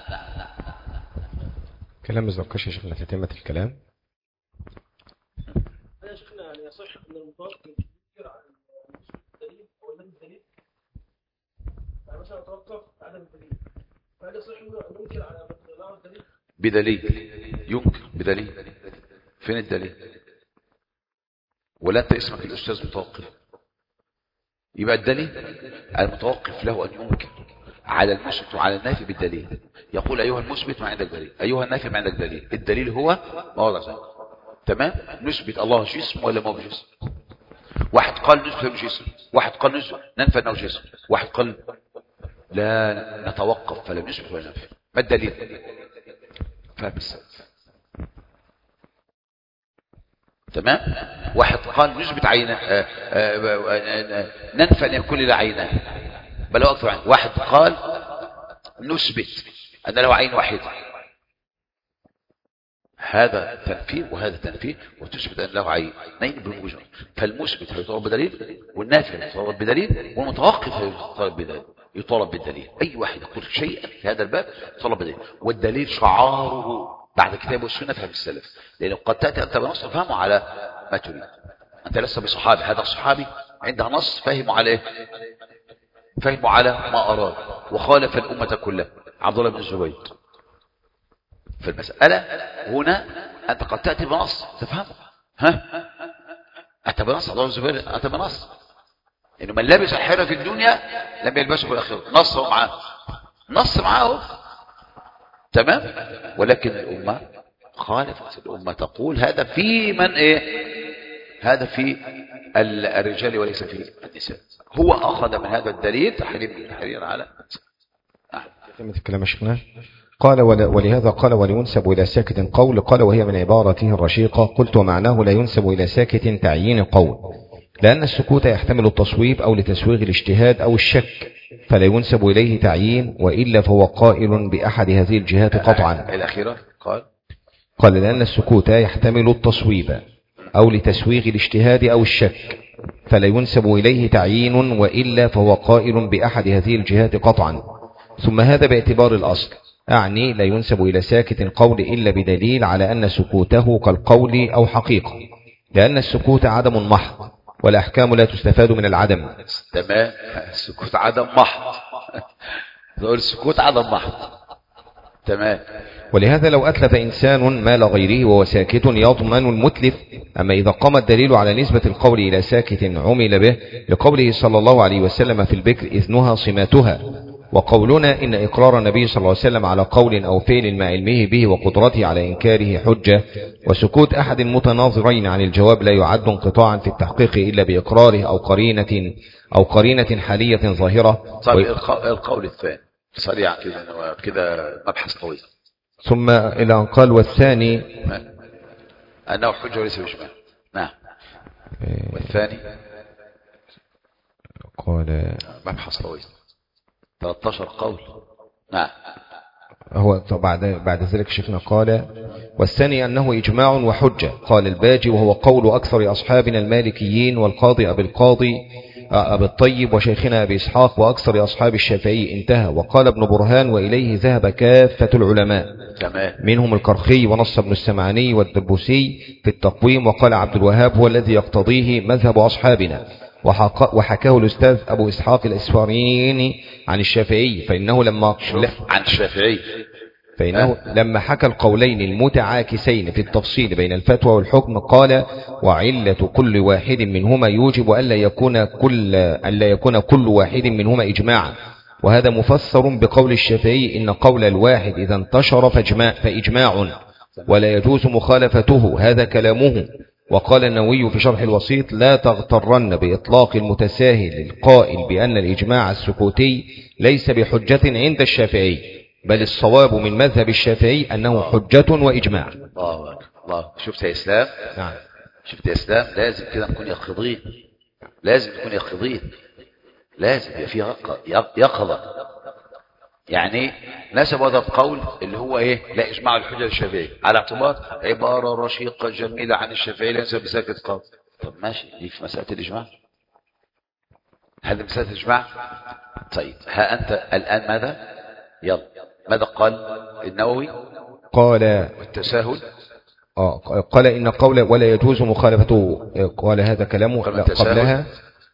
كلام الزركشي يا شيخنا تتمة الكلام. يا شيخنا يعني يصح أن المطلق يذكر عن الدليل أو الدليل، يعني مثلا أتوقف عدم الدليل، فهل يصح أن ننكر على مطلق الدليل؟ بدليل، ينكر بدليل. فين الدليل؟ ولا أنت اسمك الأستاذ متوقف؟ يبقى الدليل المتوقف له أن ينكر على المثبت وعلى النافي بالدليل. يقول أيها المثبت ما عندك دليل، أيها النافي ما عندك دليل. الدليل هو ما وضع ذلك. تمام؟ نثبت الله جسم ولا ما هو جسم؟ واحد قال نثبت له جسم، واحد قال نثبت ننفى انه جسم، واحد قال لا نتوقف فلا نثبت ولا ننفي. ما الدليل؟ فهم السلف. تمام؟ واحد قال نثبت عينه، ننفى ان يكون له عينان بل هو اكثر عين. واحد قال نثبت ان له عين واحده. هذا تنفيه وهذا تنفيه، وتثبت ان له عينين بالوجود. فالمثبت هيطالب بدليل، والنافي هيطالب بدليل، والمتوقف هيطالب بدليل. يطالب بالدليل. اي واحد يقول شيئا في هذا الباب يطالب بدليل، والدليل شعاره بعد كتاب والسنه فهم السلف. لانه قد تاتي انت بنص فهمه على ما تريد. انت لست بصحابي، هذا الصحابي عندها نص فهموا على ايه؟ فهموا على ما اراد، وخالف الامه كلها. عبد الله بن الزبير في المسألة هنا أنت قد تأتي بنص تفهمه. ها أتى بنص عبد الله بن الزبير، أتى بنص إنه من لبس الحرة في الدنيا لم يلبسه في الآخرة. نص معاه، نص معاه. تمام. ولكن الأمة خالفت. الأمة تقول هذا في من إيه؟ هذا في الرجال وليس في النساء. هو أخذ من هذا الدليل تحريم تحرير على تتمة الكلام يا شيخنا. قال ولهذا قال ولينسب إلى ساكت قول. قال وهي من عبارته الرشيقة. قلت ومعناه لا ينسب إلى ساكت تعيين قول، لأن السكوت يحتمل التصويب أو لتسويغ الاجتهاد أو الشك، فلا ينسب إليه تعيين، وإلا فهو قائل بأحد هذه الجهات قطعا. الأخيرة قال قال لأن السكوت يحتمل التصويب أو لتسويغ الاجتهاد أو الشك، فلا ينسب إليه تعيين، وإلا فهو قائل بأحد هذه الجهات قطعا. ثم هذا باعتبار الأصل، أعني لا ينسب إلى ساكت قول إلا بدليل على أن سكوته كالقول أو حقيقة، لأن السكوت عدم محض، والأحكام لا تستفاد من العدم. تمام. السكوت عدم محض. نقول السكوت عدم محض. تمام. ولهذا لو أتلف إنسان مال غيره وهو ساكت يضمن المتلف. أما إذا قام الدليل على نسبة القول إلى ساكت عمل به، لقوله صلى الله عليه وسلم في البكر إذنها صماتها. وقولنا إن إقرار النبي صلى الله عليه وسلم على قول أو فعل مع علمه به وقدرته على إنكاره حجة، وسكوت أحد المتناظرين عن الجواب لا يعد انقطاعا في التحقيق إلا بإقراره أو قرينة أو قرينة حالية ظاهرة. طيب القول الثاني سريعا كده كده مبحث طويل. ثم إلى أن قال والثاني أنه حجة وليس بإجماع. نعم. والثاني قال مبحث طويل ثلاثة عشر قول. نعم. هو بعد بعد ذلك شيخنا قال والثاني أنه إجماع وحجة. قال الباجي وهو قول أكثر أصحابنا المالكيين والقاضي أبي القاضي أبي الطيب وشيخنا أبي إسحاق وأكثر أصحاب الشافعي انتهى. وقال ابن برهان وإليه ذهب كافة العلماء منهم الكرخي ونص ابن السمعاني والدبوسي في التقويم. وقال عبد الوهاب هو الذي يقتضيه مذهب أصحابنا. وحكاه الأستاذ أبو إسحاق الإسفاريني عن الشافعي فإنه لما عن الشافعي فإنه لما حكى القولين المتعاكسين في التفصيل بين الفتوى والحكم قال وعلة كل واحد منهما يوجب ألا يكون كل ألا يكون كل واحد منهما إجماعا. وهذا مفسر بقول الشافعي إن قول الواحد إذا انتشر فإجماع, فإجماع ولا يجوز مخالفته، هذا كلامه. وقال النووي في شرح الوسيط لا تغترن بإطلاق المتساهل القائل بأن الإجماع السكوتي ليس بحجة عند الشافعي، بل الصواب من مذهب الشافعي أنه حجة وإجماع. الله الله. شفت يا إسلام؟ نعم. شفت يا إسلام؟ لازم كده نكون يقظين، لازم نكون يقظين، لازم يبقى فيه يقظة. يعني نسب هذا القول اللي هو ايه لا إجماع الحجة الشافعي على اعتبار عبارة رشيقة جميلة عن الشافعي ليس بساكت قول. طب ماشي، دي في مسألة الإجماع، هذه مسألة الإجماع. طيب ها أنت الآن ماذا؟ يلا ماذا قال النووي؟ قال التساهل آه قال إن قول ولا يجوز مخالفته، قال هذا كلامه قبلها.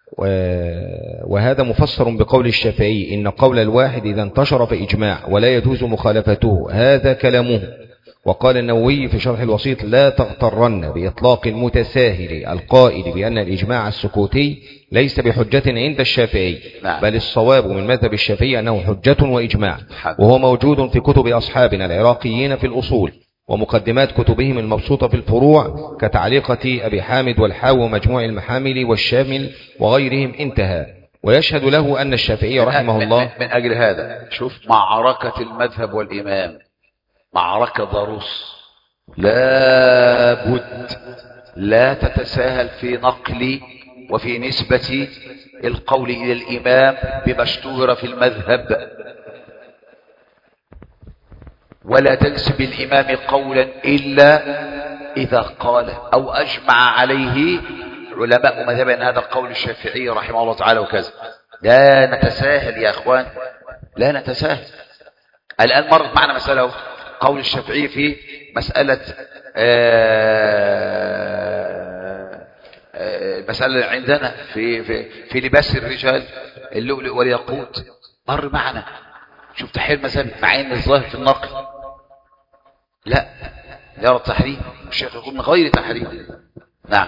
وهذا مفسر بقول الشافعي إن قول الواحد إذا انتشر فإجماع ولا يجوز مخالفته، هذا كلامه. وقال النووي في شرح الوسيط لا تغترن بإطلاق المتساهل القائل بأن الإجماع السكوتي ليس بحجة عند الشافعي، بل الصواب من مذهب الشافعي أنه حجة وإجماع، وهو موجود في كتب أصحابنا العراقيين في الأصول ومقدمات كتبهم المبسوطة في الفروع كتعليقة أبي حامد والحاوي ومجموع المحامل والشامل وغيرهم انتهى. ويشهد له أن الشافعي رحمه الله من أجل هذا شوف معركة المذهب والإمام معركة ضروس، لا بد لا تتساهل في نقل وفي نسبة القول إلى الإمام بما اشتهر في المذهب، ولا تنسب الإمام قولا إلا إذا قال أو أجمع عليه علماء مذهب أن هذا القول الشافعي رحمه الله تعالى وكذا. لا نتساهل يا أخوان، لا نتساهل. الآن مرت معنا مسألة قول الشافعي في مسألة المسألة عندنا في, في, في لباس الرجال اللؤلؤ والياقوت، مر معنا. شوف تحرير مذهبي مع ان الظاهر في النقل لا يرى التحريم، الشيخ يقول من غير تحريم. نعم.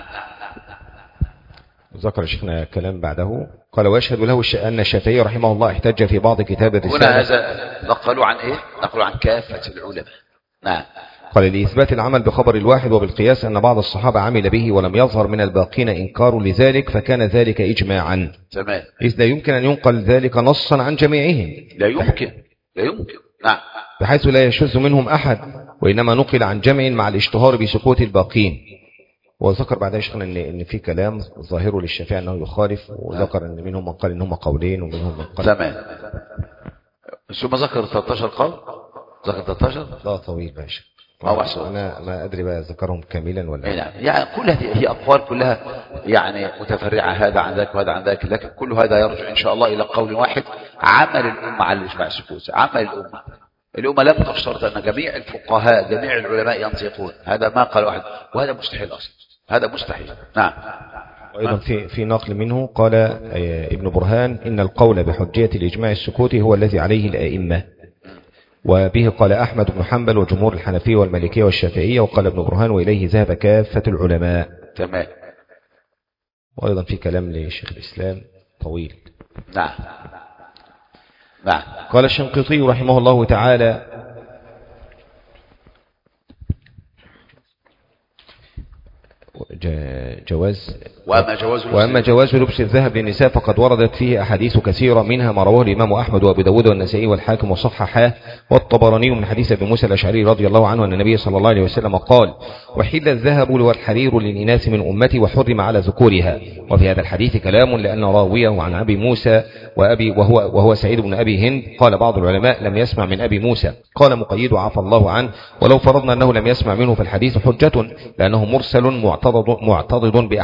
ذكر شيخنا كلام بعده قال ويشهد له أن الشافعي رحمه الله احتج في بعض كتاب الرسالة. هنا هذا نقلوا عن ايه؟ نقلوا عن كافة العلماء. نعم. قال لإثبات العمل بخبر الواحد وبالقياس أن بعض الصحابة عمل به ولم يظهر من الباقين إنكار لذلك فكان ذلك إجماعا. تمام. إذ لا يمكن أن ينقل ذلك نصا عن جميعهم. لا يمكن لا يمكن. نعم. بحيث لا يشذ منهم أحد، وإنما نقل عن جمع مع الاشتهار بسكوت الباقين. وذكر بعدها شيخنا ان ان في كلام ظاهره للشافعي انه يخالف، وذكر ان منهم من قال ان هم قولين ومنهم من قال. تمام. ثم ذكر ثلاثة عشر قول، ذكر ثلاثة عشر. لا طويل ماشي. انا ما ادري بقى ذكرهم كاملا ولا. نعم. يعني كل هذه هي اقوال كلها يعني متفرعه، هذا عن ذاك وهذا عن ذاك، لكن كل هذا يرجع ان شاء الله الى قول واحد: عمل الامه على الاجماع السكوتي. عمل الامه الامه لم تشترط ان جميع الفقهاء جميع العلماء ينطقون، هذا ما قال واحد، وهذا مستحيل اصلا، هذا مستحيل. نعم. وأيضا في في نقل منه قال ابن برهان إن القول بحجية الإجماع السكوتي هو الذي عليه الأئمة، وبه قال أحمد بن حنبل وجمهور الحنفية والمالكية والشافعية، وقال ابن برهان وإليه ذهب كافة العلماء. تمام. وأيضا في كلام لشيخ الإسلام طويل. نعم نعم. قال الشنقيطي رحمه الله تعالى: جواز وأما جواز وأما جواز لبس الذهب للنساء فقد وردت فيه أحاديث كثيرة، منها ما رواه الإمام أحمد وأبي داود والنسائي والحاكم وصححاه والطبراني من حديث أبي موسى الأشعري رضي الله عنه أن النبي صلى الله عليه وسلم قال: وحل الذهب والحرير للإناث من أمتي وحرم على ذكورها. وفي هذا الحديث كلام، لأن راويه عن أبي موسى وأبي وهو, وهو سعيد بن أبي هند. قال بعض العلماء لم يسمع من أبي موسى. قال مقيد عفى الله عنه: ولو فرضنا أنه لم يسمع منه فالحديث حجة، لأنه مرسل معتضد, معتضد بأحاديث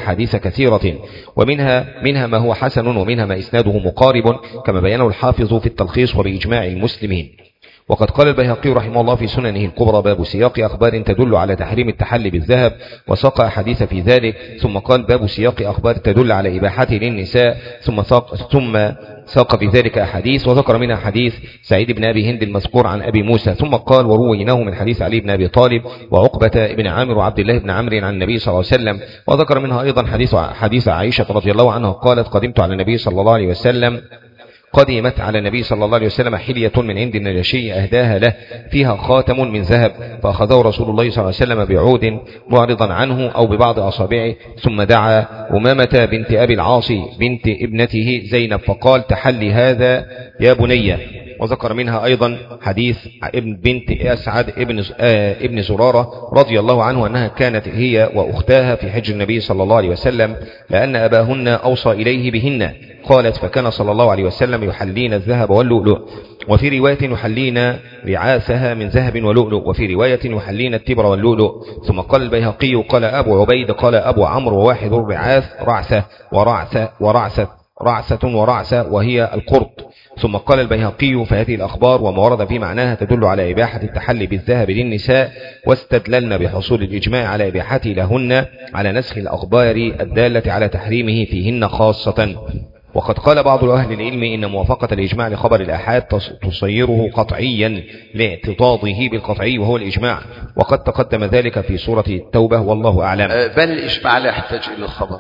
كثيرة، ومنها منها ما هو حسن ومنها ما إسناده مقارب كما بيانه الحافظ في التلخيص وبإجماع المسلمين. وقد قال البيهقي رحمه الله في سننه الكبرى باب سياق أخبار تدل على تحريم التحلي بالذهب وساق أحاديث في ذلك، ثم قال باب سياق أخبار تدل على إباحته للنساء ثم ساق, ثم ساق في ذلك أحاديث وذكر منها حديث سعيد بن أبي هند المذكور عن أبي موسى، ثم قال ورويناه من حديث علي بن أبي طالب وعقبة بن عامر وعبد الله بن عمرو عن النبي صلى الله عليه وسلم، وذكر منها أيضا حديث حديث عائشة رضي الله عنها قالت قدمت على النبي صلى الله عليه وسلم قدمت على النبي صلى الله عليه وسلم حلية من عند النجاشي أهداها له فيها خاتم من ذهب، فأخذه رسول الله صلى الله عليه وسلم بعود معرضا عنه أو ببعض أصابعه، ثم دعا أمامة بنت أبي العاص بنت ابنته زينب فقال تحلي هذا يا بني. وذكر منها أيضا حديث ابن بنت أسعد ابن ابن زرارة رضي الله عنه أنها كانت هي وأختها في حج النبي صلى الله عليه وسلم لأن أباهن أوصى إليه بهن، قالت فكان صلى الله عليه وسلم يحلين الذهب واللؤلؤ، وفي رواية يحلين رعاثها من ذهب ولؤلؤ، وفي رواية يحلين التبر واللؤلؤ. ثم قال البيهقي قال أبو عبيد قال أبو عمرو وواحد الرعاث رعثة ورعثة ورعثة رعثة ورعثة وهي القرط. ثم قال البيهقي فهذه الأخبار وما ورد في معناها تدل على إباحة التحلي بالذهب للنساء، واستدللن بحصول الإجماع على إباحته لهن على نسخ الأخبار الدالة على تحريمه فيهن خاصة. وقد قال بعض أهل العلم إن موافقة الإجماع لخبر الآحاد تصيره قطعيا لاعتضاضه بالقطعي وهو الإجماع، وقد تقدم ذلك في سورة التوبة والله أعلم. بل الإجماع لا يحتاج إلى الخبر،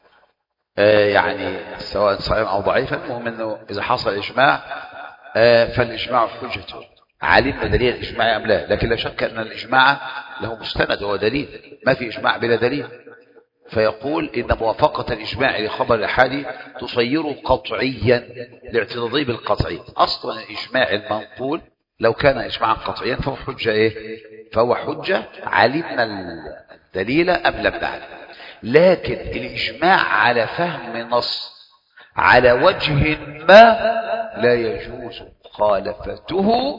يعني سواء صحيحا أو ضعيفا، المهم أنه إذا حصل إجماع فالإجماع حجته، علمنا دليل الإجماع أم لا، لكن لا شك أن الإجماع له مستند وهو دليل، ما في إجماع بلا دليل. فيقول إن موافقة الإجماع لخبر الأحادي تصيره قطعيا لاعتضاضه بالقطعي. أصلا الإجماع المنقول لو كان إجماعا قطعيا فهو حجة إيه؟ فهو حجة علمنا الدليل أم لم نعلم. لكن الإجماع على فهم نص على وجه ما لا يجوز مخالفته،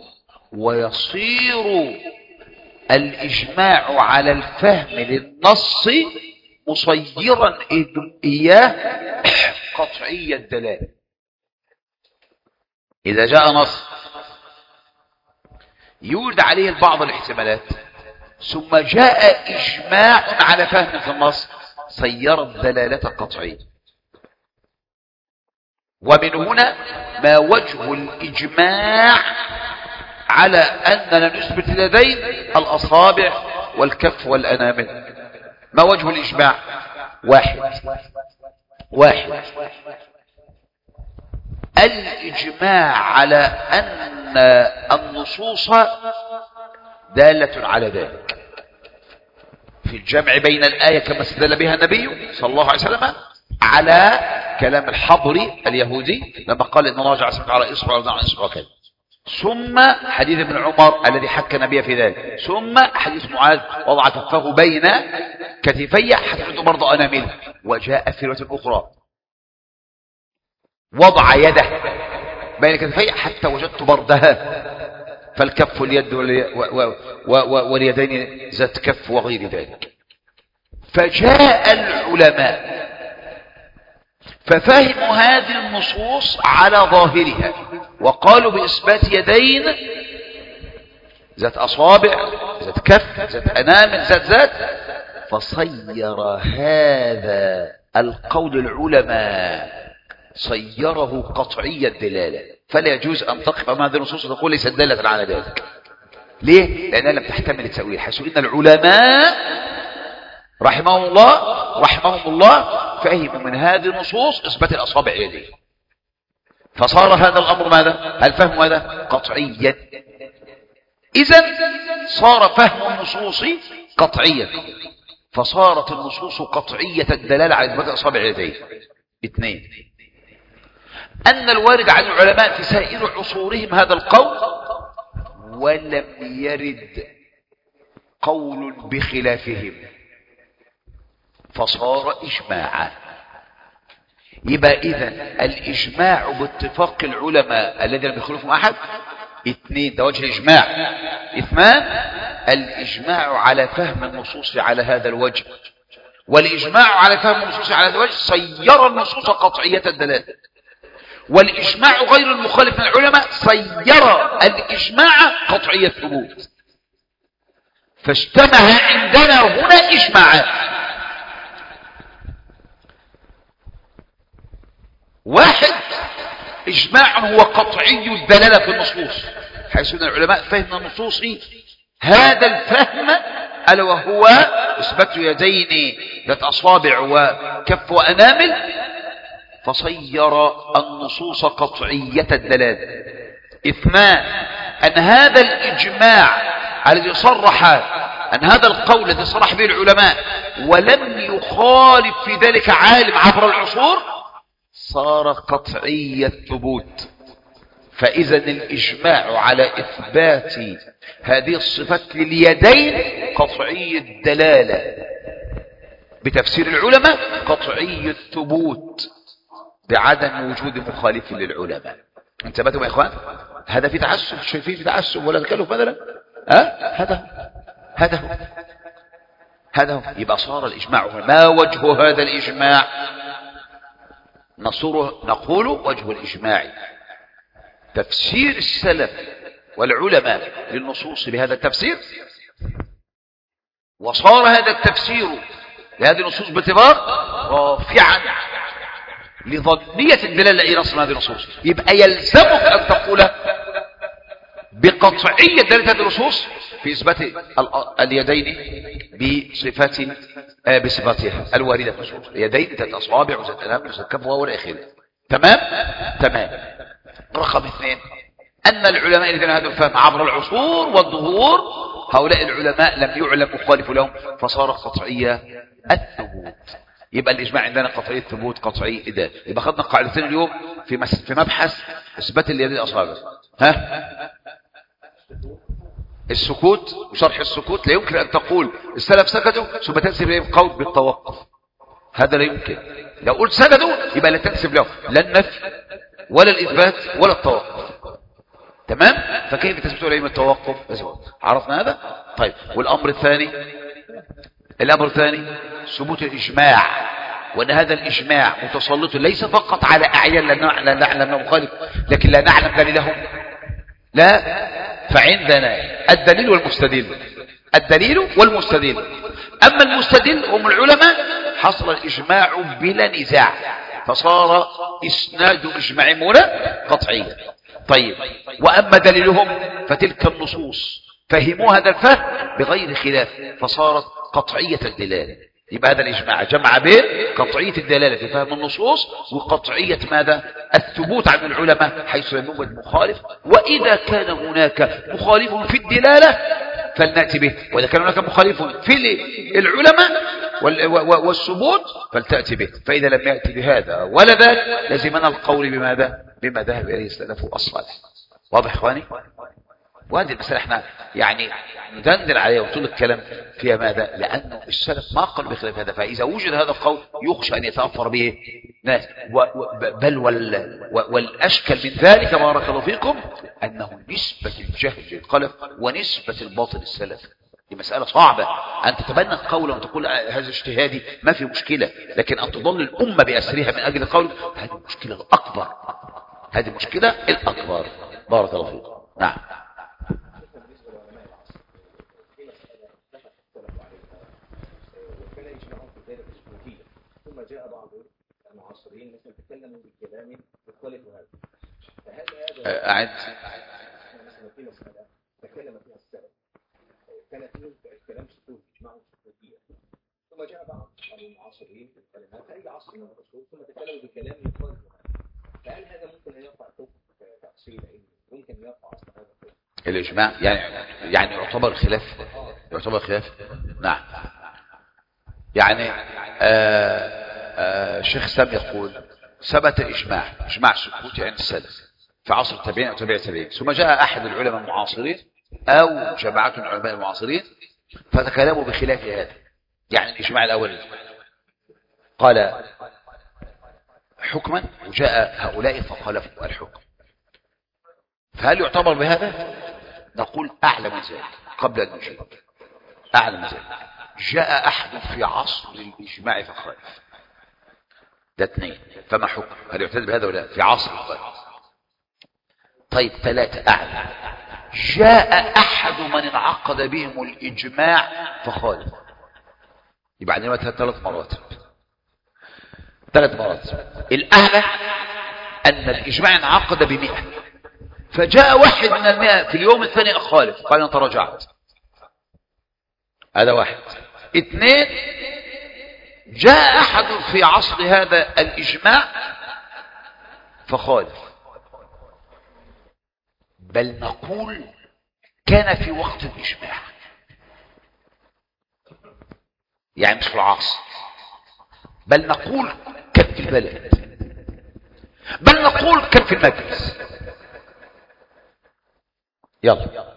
ويصير الإجماع على الفهم للنص مصيرا إياه قطعي الدلالة. إذا جاء نص يورد عليه بعض الاحتمالات ثم جاء إجماع على فهم في النص صير الدلالة قطعية، ومن هنا ما وجه الإجماع على أننا نثبت اليدين الأصابع والكف والأنامل. ما وجه الإجماع؟ واحد واحد الإجماع على أن النصوص دالة على ذلك في الجمع بين الآية كما استدل بها النبي صلى الله عليه وسلم على كلام الحضري اليهودي لما قال إن الله جعل سمك على إصبع وضع إصبع كذا، ثم حديث ابن عمر الذي حك النبي في ذلك، ثم حديث معاذ وضع كفه بين كتفي حتى وجدت برض أنامله، وجاء في رواية أخرى وضع يده بين كتفي حتى وجدت بردها، فالكف واليد واليدين ذات كف وغير ذلك. فجاء العلماء ففهموا هذه النصوص على ظاهرها وقالوا بإثبات يدين ذات أصابع ذات كف ذات أنامل ذات ذات، فصير هذا القول العلماء صيره قطعي الدلالة، فلا يجوز أن تقف أمام هذه النصوص وتقول ليست دالة على ذلك. ليه؟ لأنها لم تحتمل التأويل، حيث إن العلماء رحمهم الله رحمهم الله فهموا من هذه النصوص إثبات الأصابع يديه، فصار هذا الأمر ماذا؟ هل فهم هذا؟ قطعيا. إذن صار فهم النصوص قطعيا، فصارت النصوص قطعية الدلالة على إثبات الأصابع يديه. اثنين، أن الوارد عن العلماء في سائر عصورهم هذا القول، ولم يرد قول بخلافهم، فصار إجماعا. يبقى إذن الإجماع باتفاق العلماء الذين لم يخالفهم أحد. اثنين، ده وجه الإجماع. اثنان، الإجماع على فهم النصوص على هذا الوجه، والإجماع على فهم النصوص على هذا الوجه صير النصوص قطعية الدلالة، والإجماع غير المخالف من العلماء صير الإجماع قطعية الثبوت. فاجتمع عندنا هنا إجماعات: واحد، إجماع هو قطعي الدلالة في النصوص، حيث أن العلماء فهم النصوص هذا الفهم، ألا وهو إثبات يدين ذات أصابع وكف وأنامل، فصير النصوص قطعية الدلالة. اثنان، أن هذا الإجماع الذي صرح، أن هذا القول الذي صرح به العلماء ولم يخالف في ذلك عالم عبر العصور، صار قطعي الثبوت. فإذا الإجماع على إثبات هذه الصفات لليدين قطعي الدلالة، بتفسير العلماء قطعي الثبوت، بعدم وجود مخالف للعلماء. انتبهتم يا إخوان؟ هذا في تعسب، شايفين في تعسب ولا تكلف مثلا؟ ها؟ هذا هذا هو هذا هو. يبقى صار الإجماع. ما وجه هذا الإجماع؟ نصوره نقول وجه الإجماع تفسير السلف والعلماء للنصوص بهذا التفسير، وصار هذا التفسير لهذه النصوص باعتبار رافعا لظنية الدلالة إلى نص هذه النصوص. يبقى يلزمك أن تقول بقطعية دلالة هذه النصوص في إثبات اليدين بصفات بصفاتها الواردة في النصوص، اليدين ذات أصابع وذات أنامل وذات كف وإلى آخره. تمام تمام. رقم اثنين، أن العلماء الذين هذا الفهم عبر العصور والظهور، هؤلاء العلماء لم يعلم مخالف لهم، فصار قطعية الثبوت. يبقى الإجماع عندنا قطعي الثبوت قطعي إداء. يبقى خدنا قاعدتين اليوم في في مبحث إثبات اليدين الأصابع. ها؟ السكوت وشرح السكوت. لا يمكن أن تقول السلف سكتوا ثم تنسب لهم قول بالتوقف، هذا لا يمكن. لو قلت سكتوا يبقى لا تنسب لهم لا النفي ولا الإثبات ولا التوقف. تمام؟ فكيف تثبت لهم التوقف؟ عرفنا هذا؟ طيب، والأمر الثاني، الأمر الثاني ثبوت الإجماع، وأن هذا الإجماع متسلط ليس فقط على أعيان لا نعلم أنه مخالف، لكن لا نعلم دليلهم. لا، فعندنا الدليل والمستدل، الدليل والمستدل. أما المستدل هم العلماء، حصل الإجماع بلا نزاع، فصار إسناد إجماع هنا قطعيا. طيب، وأما دليلهم فتلك النصوص فهموا هذا الفهم بغير خلاف، فصارت قطعية الدلالة. يبقى هذا الإجماع جمع بين قطعية الدلالة في فهم النصوص وقطعية ماذا؟ الثبوت عن العلماء حيث لم يوجد مخالف. وإذا كان هناك مخالف في الدلالة فلنأتي به، وإذا كان هناك مخالف في العلماء والثبوت فلتأتي به. فإذا لم يأتي بهذا ولا ذاك لزمنا القول بماذا؟ بما ذهب إليه السلف الصالح. واضح إخواني؟ وهذه المسألة احنا يعني ندندن عليها وطول الكلام فيها ماذا؟ لأنه السلف ما قالوا بخلاف هذا، فإذا وجد هذا القول يخشى أن يتأثر به ناس. بل والأشكل من ذلك بارك الله فيكم أنه نسبة الجهل للخلف ونسبة الباطل السلف. دي مسألة صعبة، أن تتبنى قولا وتقول هذا اجتهادي ما في مشكلة، لكن أن تضل الأمة بأسرها من أجل القول، هذه المشكلة الأكبر، هذه المشكلة الأكبر. بارك الله فيكم. نعم. ثم جاء بعض المعاصرين مثل تكلموا بالكلام مختلف هذا، فهل هذا أعد مثلا في مسألة تكلم فيها السلف كان فيه الكلام سكوت اجماع سكوتية، ثم جاء بعض المعاصرين في الكلمات أي عصر من الرسول ثم تكلموا بكلام مختلف هذا، فهل هذا ممكن أن يرفع حكم تأصيل ممكن يرفع أصل هذا الحكم؟ الإجماع يعني يعني يعتبر خلاف، يعتبر خلاف. نعم. يعني آه آه شيخ سام يقول ثبت إجماع إجماع سكوتي عند السلف في عصر التابعين أو تابع التابعين، ثم جاء أحد العلماء المعاصرين أو جماعة من العلماء المعاصرين فتكلموا بخلاف هذا. يعني الإجماع الأول قال حكما وجاء هؤلاء فخالفوا الحكم، فهل يعتبر بهذا؟ نقول أعلى من ذلك قبل أن نجيب، أعلى من ذلك. جاء أحد في عصر الإجماع فخالف. ده اثنين، فما حكم؟ هل يعتد بهذا ولا في عصر الخالف؟ طيب ثلاثة، أعلى، جاء أحد من انعقد بهم الإجماع فخالف. يبقى عندنا ثلاث مراتب، ثلاث مراتب. الأعلى أن الإجماع انعقد بمئة، فجاء واحد من المئة في اليوم الثاني أخالف، قال أنت رجعت. هذا واحد. اثنين، جاء أحد في عصر هذا الإجماع فخالف، بل نقول كان في وقت الإجماع، يعني مش في العصر، بل نقول كان في البلد، بل نقول كان في المجلس. يلا،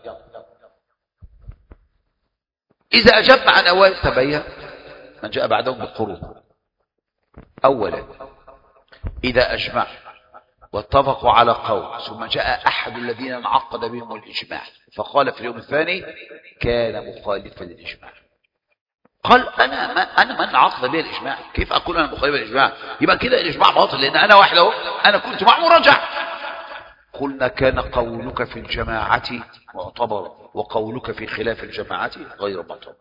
إذا أجبنا عن أوائل تبين من جاء بعدهم بالقرون. أولا، إذا أجمع واتفقوا على قول ثم جاء أحد الذين انعقد بهم الإجماع فقال في اليوم الثاني، كان مخالفا للإجماع. قال أنا ما أنا من انعقد به الإجماع، كيف أقول أنا مخالف للإجماع؟ يبقى كده الإجماع باطل، لأن أنا واحد أهو، أنا كنت معه مرجع. قلنا كان قولك في الجماعة معتبر، وقولك في خلاف الجماعة غير معتبر.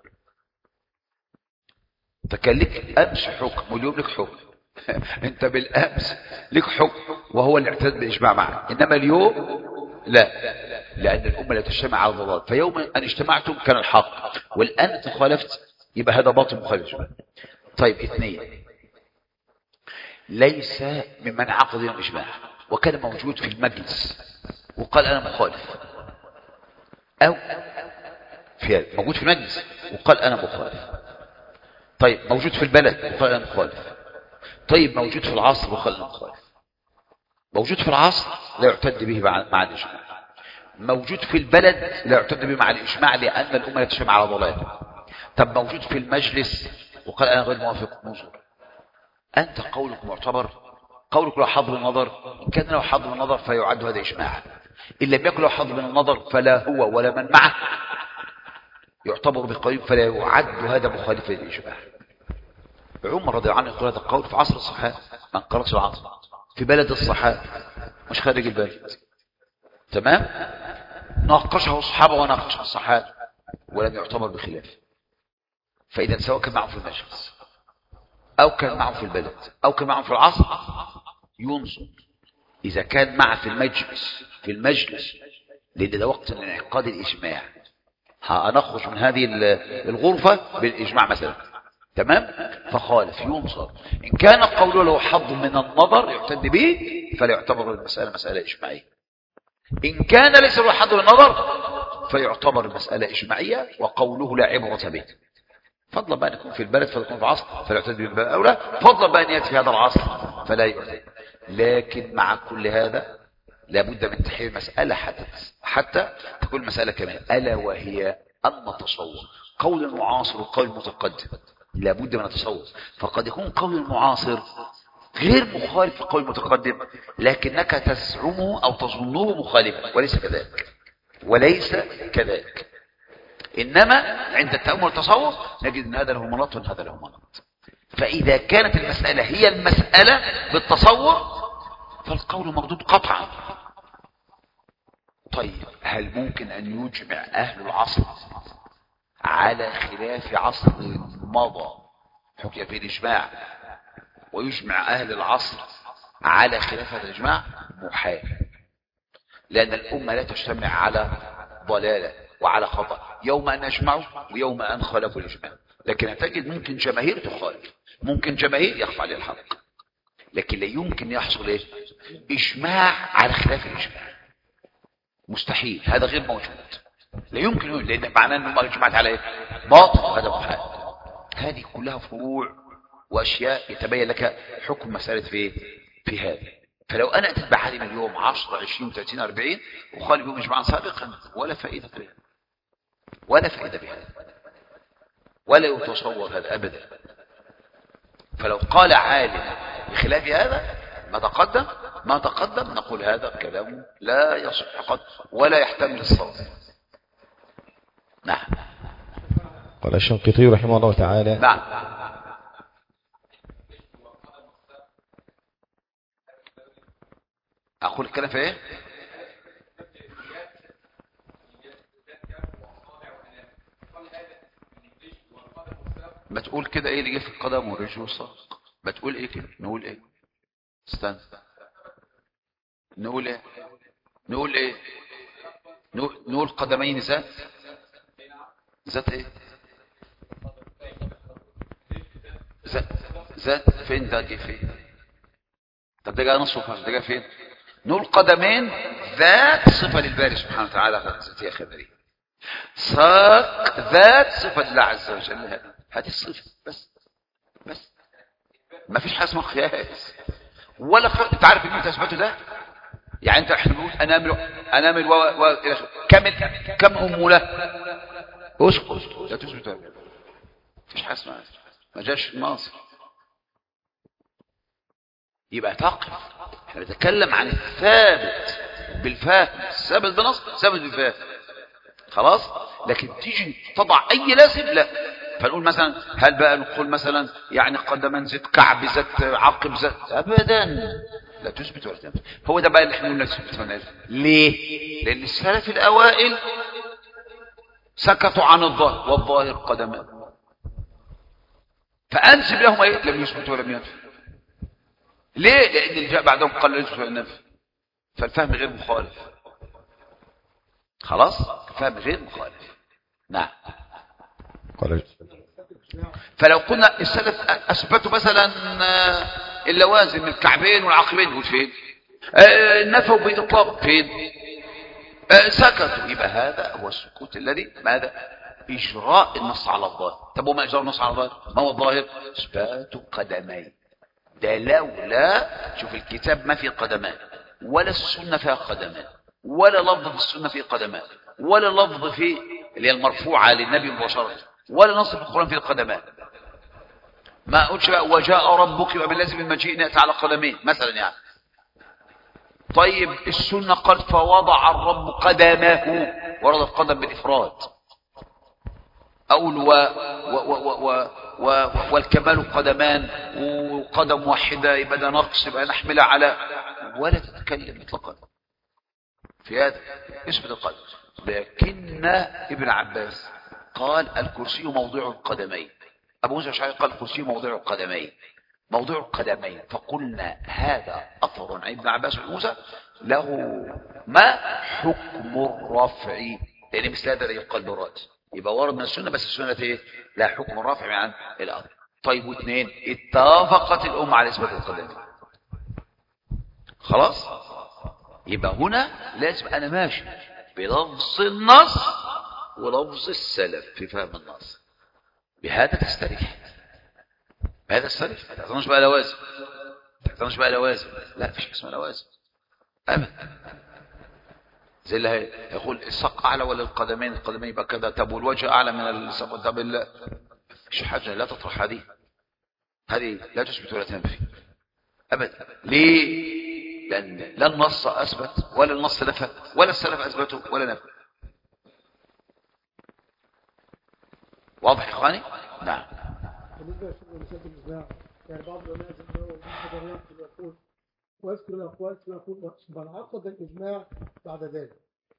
فكان لك أمس حكم واليوم لك حكم. انت بالأمس لك حكم وهو اللي اعتد بالإجماع معك، إنما اليوم لا، لأن الأمة لا تجتمع على الضلال، فيوم أن اجتمعتم كان الحق، والآن تخالفت يبقى هذا باطل مخالف. طيب اثنين، ليس ممن عقد يوم الإجماع وكان موجود في المجلس وقال أنا مخالف، أو في موجود في المجلس وقال أنا مخالف. طيب موجود في البلد وقال أنا مخالف. طيب موجود في العصر وقال أنا مخالف. موجود في العصر لا يعتد به مع الإجماع، موجود في البلد لا يعتد به مع الإجماع لأن الأمة لا تجتمع على ضلال. طب موجود في المجلس وقال أنا غير موافق، نظر. أنت قولك معتبر، قولك له حظ بالنظر، إن كان له حظ بالنظر فيعد هذا إجماعا، إن لم يكن له حظ بالنظر فلا هو ولا من معه يعتبر بقريب فلا يعد هذا مخالفا للإجماع. عمر رضي الله عنه يقول هذا القول في عصر الصحابة، من قرأت العصر في بلد الصحابة مش خارج البلد، تمام؟ ناقشه الصحابة وناقشه الصحابة ولم يعتبر بخلاف. فإذا سواء كان معه في المجلس أو كان معه في البلد أو كان معه في العصر ينظر. إذا كان معه في المجلس في المجلس لأن ده وقت من انعقاد الإجماع، هنخرج من هذه الغرفة بالإجماع مثلا، تمام؟ فخالف ينظر. إن كان قوله له حظ من النظر يعتد به فلا يعتبر المسألة مسألة إجماعية. إن كان ليس له حظ من النظر فيعتبر المسألة إجماعية وقوله لا عبرة به. فضلا بأن يكون في البلد فلا يكون في العصر فلا يعتد به أولى، فضلا بأن يأتي في هذا العصر فلا يعتد. لكن مع كل هذا لابد من تحرير مسألة حتى حتى تكون مسألة كمان، ألا وهي أن نتصور قول المعاصر وقول المتقدم. لابد من نتصور، فقد يكون قول المعاصر غير مخالف في قول المتقدم لكنك تزعمه أو تظنه مخالفا، وليس كذلك، وليس كذلك. إنما عند التأمل والتصور نجد أن هذا له مناط وهذا له مناط. فإذا كانت المسألة هي المسألة بالتصور فالقول مردود قطعا. طيب هل ممكن أن يجمع أهل العصر على خلاف عصر مضى حكي في الإجماع ويجمع أهل العصر على خلاف هذا الإجماع؟ محال، لأن الأمة لا تجتمع على ضلالة وعلى خطأ يوم أن أجمعوا ويوم أن خالفوا الإجماع. لكن تجد ممكن جماهير تخالف، ممكن جماهير يخفى على الحق، لكن لا يمكن يحصل إيه؟ إجماع على خلاف الإجماع، مستحيل، هذا غير موجود، لا يمكن، لأن معناه أنه اجمعت على إيه؟ باطل، هذا محال. هذه كلها فروع وأشياء يتبين لك حكم مسألة في في هذه. فلو أنا أتت بعالم اليوم عشرة عشرين ثلاثين أربعين وخالف يوم إجماعا سابقا ولا فائدة بها، ولا فائدة بها، ولا يتصور هذا أبدا. فلو قال عالم بخلاف هذا ما تقدم ما تقدم نقول هذا كلام لا يصح قط ولا يحتمل الصواب. نعم. قال الشنقيطي رحمه الله تعالى نعم. أقول الكلام في إيه؟ ما تقول كده إيه اللي جه في القدم والرجل والساق؟ ما تقول إيه كده؟ نقول إيه؟ استنى. نقول إيه؟ نقول إيه؟ نقول, نقول قدمين ذات؟ ذات إيه؟ ذات ذات فين ده جه فين؟ طب ده جاء نصف ده جاء فين؟ نقول قدمين ذات صفة للباري سبحانه وتعالى ذاتية خبرية. ساق ذات صفة لله عز وجل. هذه الصفة بس بس ما فيش حاجة اسمها قياس ولا خ... انت عارف ان انت اثبته ده يعني انت احنا بنقول انامل انامل و... و... كم كم اموله اسكت لا تثبت ما فيش حاجة اسمها ما جاش ناصر. يبقى تقف احنا بنتكلم عن الثابت بالفهم الثابت بنص ثابت بالفهم خلاص. لكن تيجي تضع اي لازم لا. فنقول مثلا هل بقى نقول مثلا يعني قدمان زيت كعب زيت عقب زيت ابدا لا تثبت ولا تنفي. هو ده بقى اللي احنا قلنا تثبت ولا تنفي. ليه؟ لان السلف الاوائل سكتوا عن الظاهر والظاهر قدمان فانسب لهم ايه لم يثبت ولم ينفي. ليه؟ لان اللي جاء بعدهم قال لا يثبت ولا ينفي فالفهم غير مخالف خلاص. الفهم غير مخالف. نعم. فلو كنا السلف اثبتوا مثلا اللوازم الكعبين والعقبين نقول فين؟ نفوا باطلاق فين؟ سكتوا. يبقى هذا هو السكوت الذي ماذا؟ اجراء النص على الظاهر. طب وما اجراء النص على الظاهر؟ ما هو الظاهر؟ اثبات قدمين. ده لولا شوف الكتاب ما فيه قدمان ولا السنه فيها قدمان ولا لفظ في السنه فيه قدمان ولا لفظ في اللي هي المرفوعه للنبي مباشره ولا نص في القرآن في القدمات. ما أقولش بقى وجاء ربك وباللازم المجيء نأتي على قدمين مثلا يعني. طيب السنة قال فوضع الرب قدمه ورد القدم بالإفراد. أقول و و و و و والكمال قدمان وقدم واحدة يبقى ده نقص يبقى نحملها على ولا تتكلم مطلقا في هذا اثبت القدم. لكن ابن عباس قال الكرسي موضع القدمين. أبو موسى الأشعري قال الكرسي موضع القدمين موضع القدمين. فقلنا هذا أثر عن ابن عباس وموسى له ما حكم الرفع لأن مثل هذا لا يقال براد. يبقى ورد من السنة بس السنة ايه لا حكم الرفع عن الأرض. طيب واثنين اتفقت الأمة على إثبات القدمين خلاص. يبقى هنا لازم أنا ماشي بلفظ النص ولفظ السلف في فهم النص. بهذا تستريح. بهذا تستريح. ما تحتاجش بقى لوازم. ما تحتاجش بقى لوازم. لا فيش اسمها لوازم ابدا. زي اللي يقول الساق اعلى ولا القدمين؟ القدمين يبقى كذا. طب والوجه اعلى من الساق؟ طب لا مش حاجه لا تطرح هذه. هذه لا تثبت ولا تنفي ابدا. ليه؟ لان لا النص اثبت ولا النص نفى ولا السلف اثبته ولا نفى. واضح يا اخواني؟ نعم. بالنسبه لمساله الاجماع يعني بعض العلماء زي ما هو يقول ويذكر الاقوال فيقول من عقد الاجماع بعد ذلك.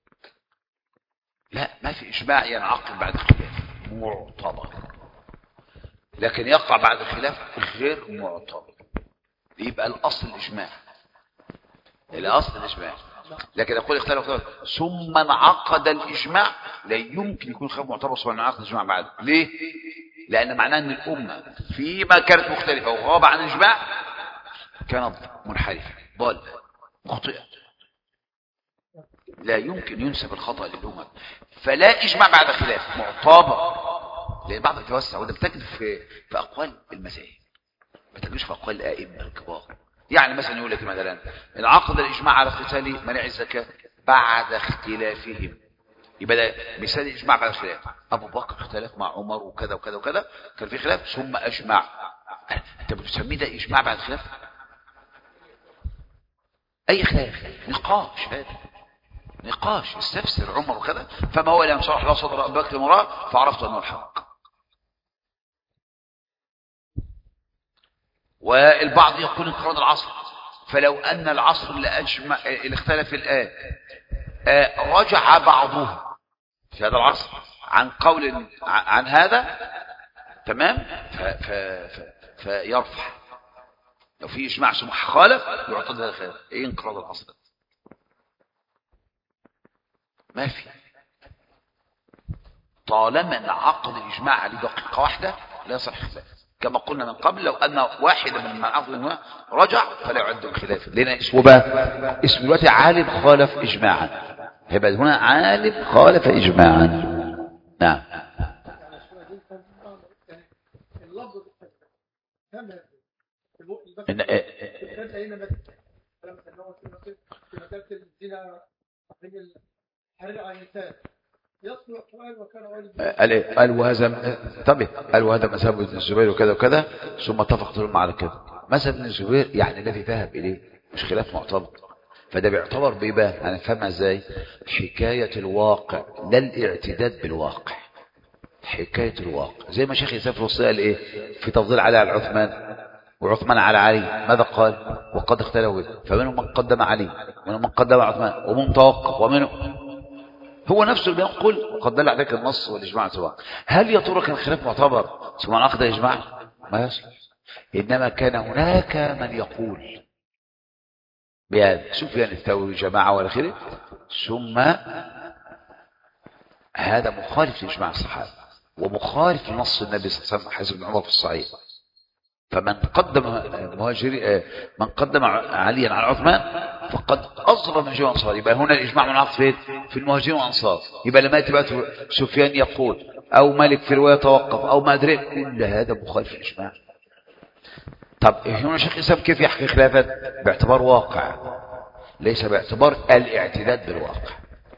لا ما في اجماع ينعقد بعد خلاف معتبر. لكن يقع بعد خلاف غير معتبر. يبقى الاصل الاجماع. الاصل الاجماع. لكن يقول اختلف ثم انعقد الاجماع لا يمكن يكون خلاف معتبر ثم انعقد الاجماع بعد. ليه؟ لان معناه ان الامه فيما كانت مختلفه وغاب عن الاجماع كانت منحرفه ضاله مخطئه. لا يمكن ينسب الخطا للامه. فلا اجماع بعد خلاف معتبر لان بعض التوسع وده بتجد في في اقوال المذاهب ما تجدش في اقوال الائمه الكبار. يعني مثلا يقول لك مثلا انعقد الاجماع على قتال منع الزكاه بعد اختلافهم. يبقى ده مثال الاجماع بعد الخلاف. ابو بكر اختلف مع عمر وكذا وكذا وكذا كان في خلاف ثم اجمع. انت بتسميه ده اجماع بعد الخلاف؟ اي خلاف نقاش. هذا نقاش استفسر عمر وكذا فما هو لم شرح لا صدر ابو بكر مراه فعرفت انه الحق. والبعض يقول انقراض العصر. فلو أن العصر اللي أجمع اللي اختلف الآن رجع بعضهم في هذا العصر عن قول عن هذا تمام ف ف ف فيرفع. لو في إجماع ثم خالف يعتضد هذا الخلاف. إيه انقراض العصر؟ ما في، طالما انعقد الإجماع على دقيقة واحدة لا يصح خلاف. كما قلنا من قبل لو أن واحدا من المعاصر رجع فلا يعد خلافا، لأن اسمه بقى اسم دلوقتي عالم خالف إجماعا، هيبقى هنا عالم خالف إجماعا. نعم. إن قال قال وهذا طبعا قال وهذا مذهب ابن الزبير وكذا وكذا ثم اتفقوا على كده. مذهب ابن الزبير يعني الذي ذهب اليه مش خلاف معتبر، فده بيعتبر بيبقى انا فاهمها ازاي؟ حكايه الواقع لا الاعتداد بالواقع، حكايه الواقع. زي ما شيخ يسافر وصي قال ايه في تفضيل علي على عثمان وعثمان على علي، ماذا قال؟ وقد اختلفوا، فمنهم من قدم علي ومنهم من قدم عثمان ومن توقف ومنهم، هو نفسه اللي يقول وقد دل عليك النص والاجماع سواء. هل يا ترى كان الخلاف معتبر ثم انعقد الاجماع؟ ما يصلح. انما كان هناك من يقول بهذا، سفيان الثوري جماعه ولا خير، ثم هذا مخالف لاجماع الصحابه ومخالف لنص النبي صلى الله عليه وسلم حسب ابن عمر في الصحيح. فمن قدم مهاجري من قدم عليا على عثمان فقد أظلم من جميع الأنصار. يبقى هنا الإجماع منعقد فين؟ في المهاجرين والأنصار. يبقى لما يأتي بقى سفيان يقول أو مالك في رواية توقف أو ما أدري، كل هذا مخالف الإجماع. طب هنا شيخ الإسلام كيف يحكي خلافا؟ باعتبار واقع ليس باعتبار الاعتداد بالواقع.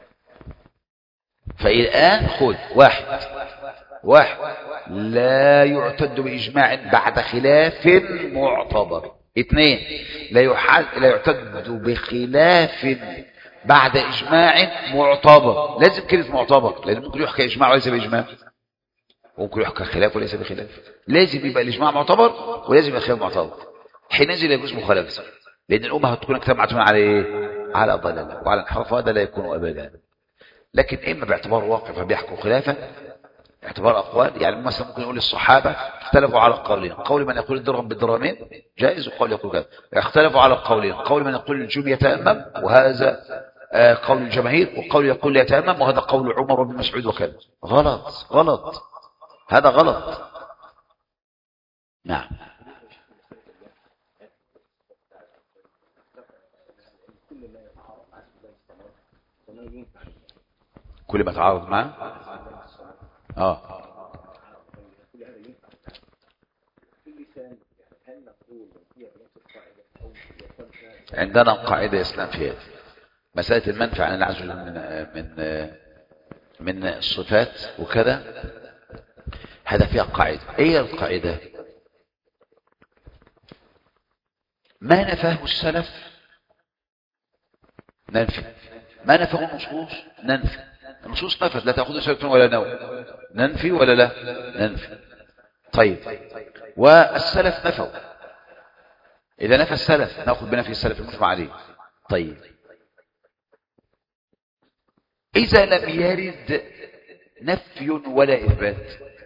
فالآن خذ واحد واحد لا يعتد بإجماع بعد خلاف معتبر. اثنين لا يحد لا يعتد بخلاف بعد إجماع معتبر. لازم كلمة معتبر لأن ممكن يحكى إجماع وليس بإجماع، وممكن يحكى خلاف وليس بخلاف. لازم يبقى الإجماع معتبر ولازم يبقى الخلاف معتبر. حينئذ لا يجوز مخالفة، لأن الأمة هتكون اجتمعت على إيه؟ على ضلالة وعلى انحراف، هذا لا يكون أبدا. لكن إما باعتبار واقع فبيحكوا خلافا اعتبار أقوال. يعني مثلا ممكن يقول الصحابة اختلفوا على قولين، قول من يقول الدرهم بالدرهمين جائز وقول يقول كذا. اختلفوا على قولين، قول من يقول الجم يتأمم وهذا قول الجماهير، وقول يقول يتأمم وهذا قول عمر وابن مسعود وكذا. غلط غلط، هذا غلط. نعم. كل ما تعارض معه اه عندنا قاعدة إسلام في هذا مسألة المنفعة عن العزل من من من الصفات وكذا. هذا فيها قاعدة. ايه القاعدة؟ ما نفاه السلف ننفي، ما نفاه النصوص ننفي. النصوص نفت لا تأخذ سلف ولا نوم، ننفي ولا لا ننفي. طيب والسلف نفوا، إذا نفى السلف نأخذ بنفي السلف المجمع عليه. طيب إذا لم يرد نفي ولا إثبات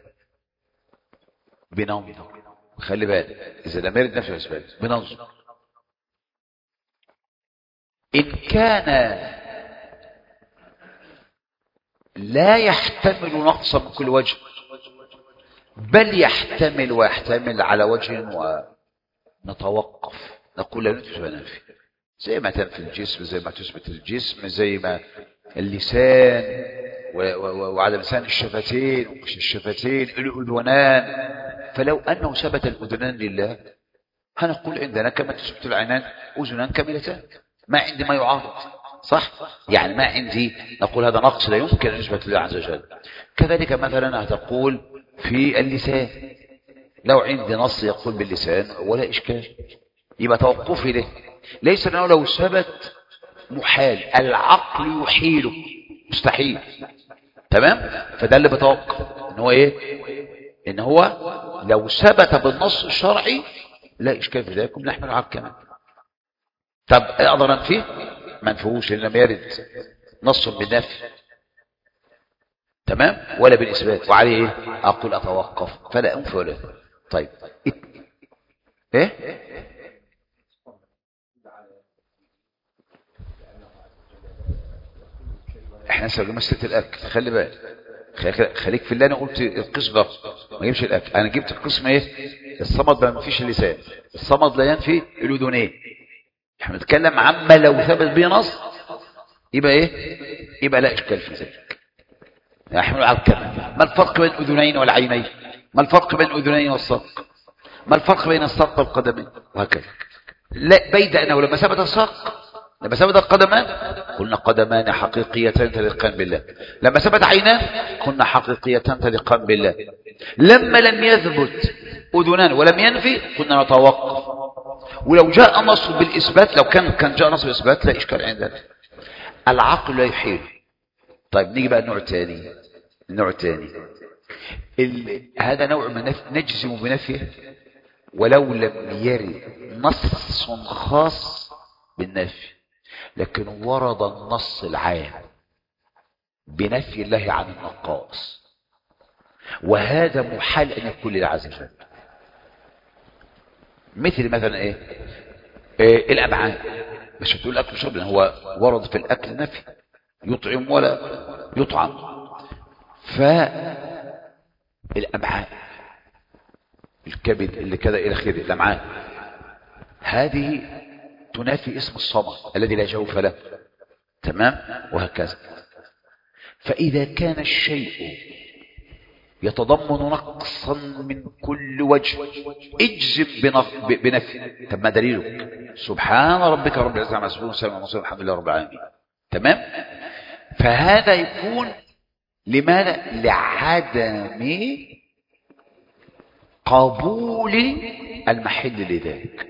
بننظر. خلي بالك، إذا لم يرد نفي ولا إثبات بننظر. إن كان لا يحتمل نقصا من كل وجه بل يحتمل ويحتمل على وجه ونتوقف، نقول لا نثبت ولا ننفي. زي ما تنفي الجسم، زي ما تثبت الجسم، زي ما اللسان وعلى لسان الشفتين ومش الشفتين الأذنان. فلو أنه ثبت الأذنان لله هنقول عندنا كما تثبت العينان أذنان كاملتان، ما عندي ما يعارض. صح؟ يعني ما عندي نقول هذا نقص لا يمكن أن يثبت لله عز وجل. كذلك مثلا هتقول في اللسان، لو عندي نص يقول باللسان ولا إشكال، يبقى توقفي له. ليس أنه لو ثبت محال، العقل يحيله مستحيل. تمام؟ فده اللي بتوقف ان هو ايه؟ ان هو لو ثبت بالنص الشرعي لا إشكال في ذلك نحمل على الكمال. طب أقدر أنفيه؟ ما انفهوش لأن لم يرد نص بالنفي تمام ولا بالإثبات، وعليه إيه؟ أقول أتوقف فلا أنف ولا. طيب إيه؟ احنا نسأل مسألة الأكل، خلي بالك، خليك في اللي أنا قلت القسم ده ما يجيبش الأكل. أنا جبت القسم إيه؟ الصمد ما فيش اللسان، الصمد لا ينفي الأذنين. احنا بنتكلم عما لو ثبت به نص يبقى إيه؟ يبقى لا إشكال في ذلك، يحمل على الكلام. ما الفرق بين الأذنين والعينين؟ ما الفرق بين الأذنين والساق؟ ما الفرق بين الساق والقدمين؟ وهكذا. لا بيد أنه لما ثبت الساق، لما ثبت القدمان قلنا قدمان حقيقيتان تليقان بالله، لما ثبت عينان قلنا حقيقيتان تليقان بالله، لما لم يثبت أذنان ولم ينفي قلنا نتوقف. ولو جاء نص بالإثبات، لو كان كان جاء نص بالإثبات لا إشكال عندنا، العقل لا يحيل. طيب نيجي بقى النوع الثاني. النوع الثاني هذا نوع من نجزم بنفيه ولو لم يرد نص خاص بالنفي، لكن ورد النص العام بنفي الله عن النقائص، وهذا محال أن يكون لله عز وجل. مثل مثلا إيه؟ إيه الأبعاد، مش هتقول أكل شرب، هو ورد في الأكل نفي، يطعم ولا يطعم. فالأمعاء الكبد اللي كذا إلى آخره، الأمعاء هذه تنافي اسم الصمد الذي لا جوف له، تمام، وهكذا. فإذا كان الشيء يتضمن نقصا من كل وجه اجزم بنفي. طب ما دليلك؟ سبحان ربك رب العزة عما يصفون وسلام على المرسلين والحمد لله رب العالمين، تمام. فهذا يكون لماذا؟ لعدم قبول المحل لذلك،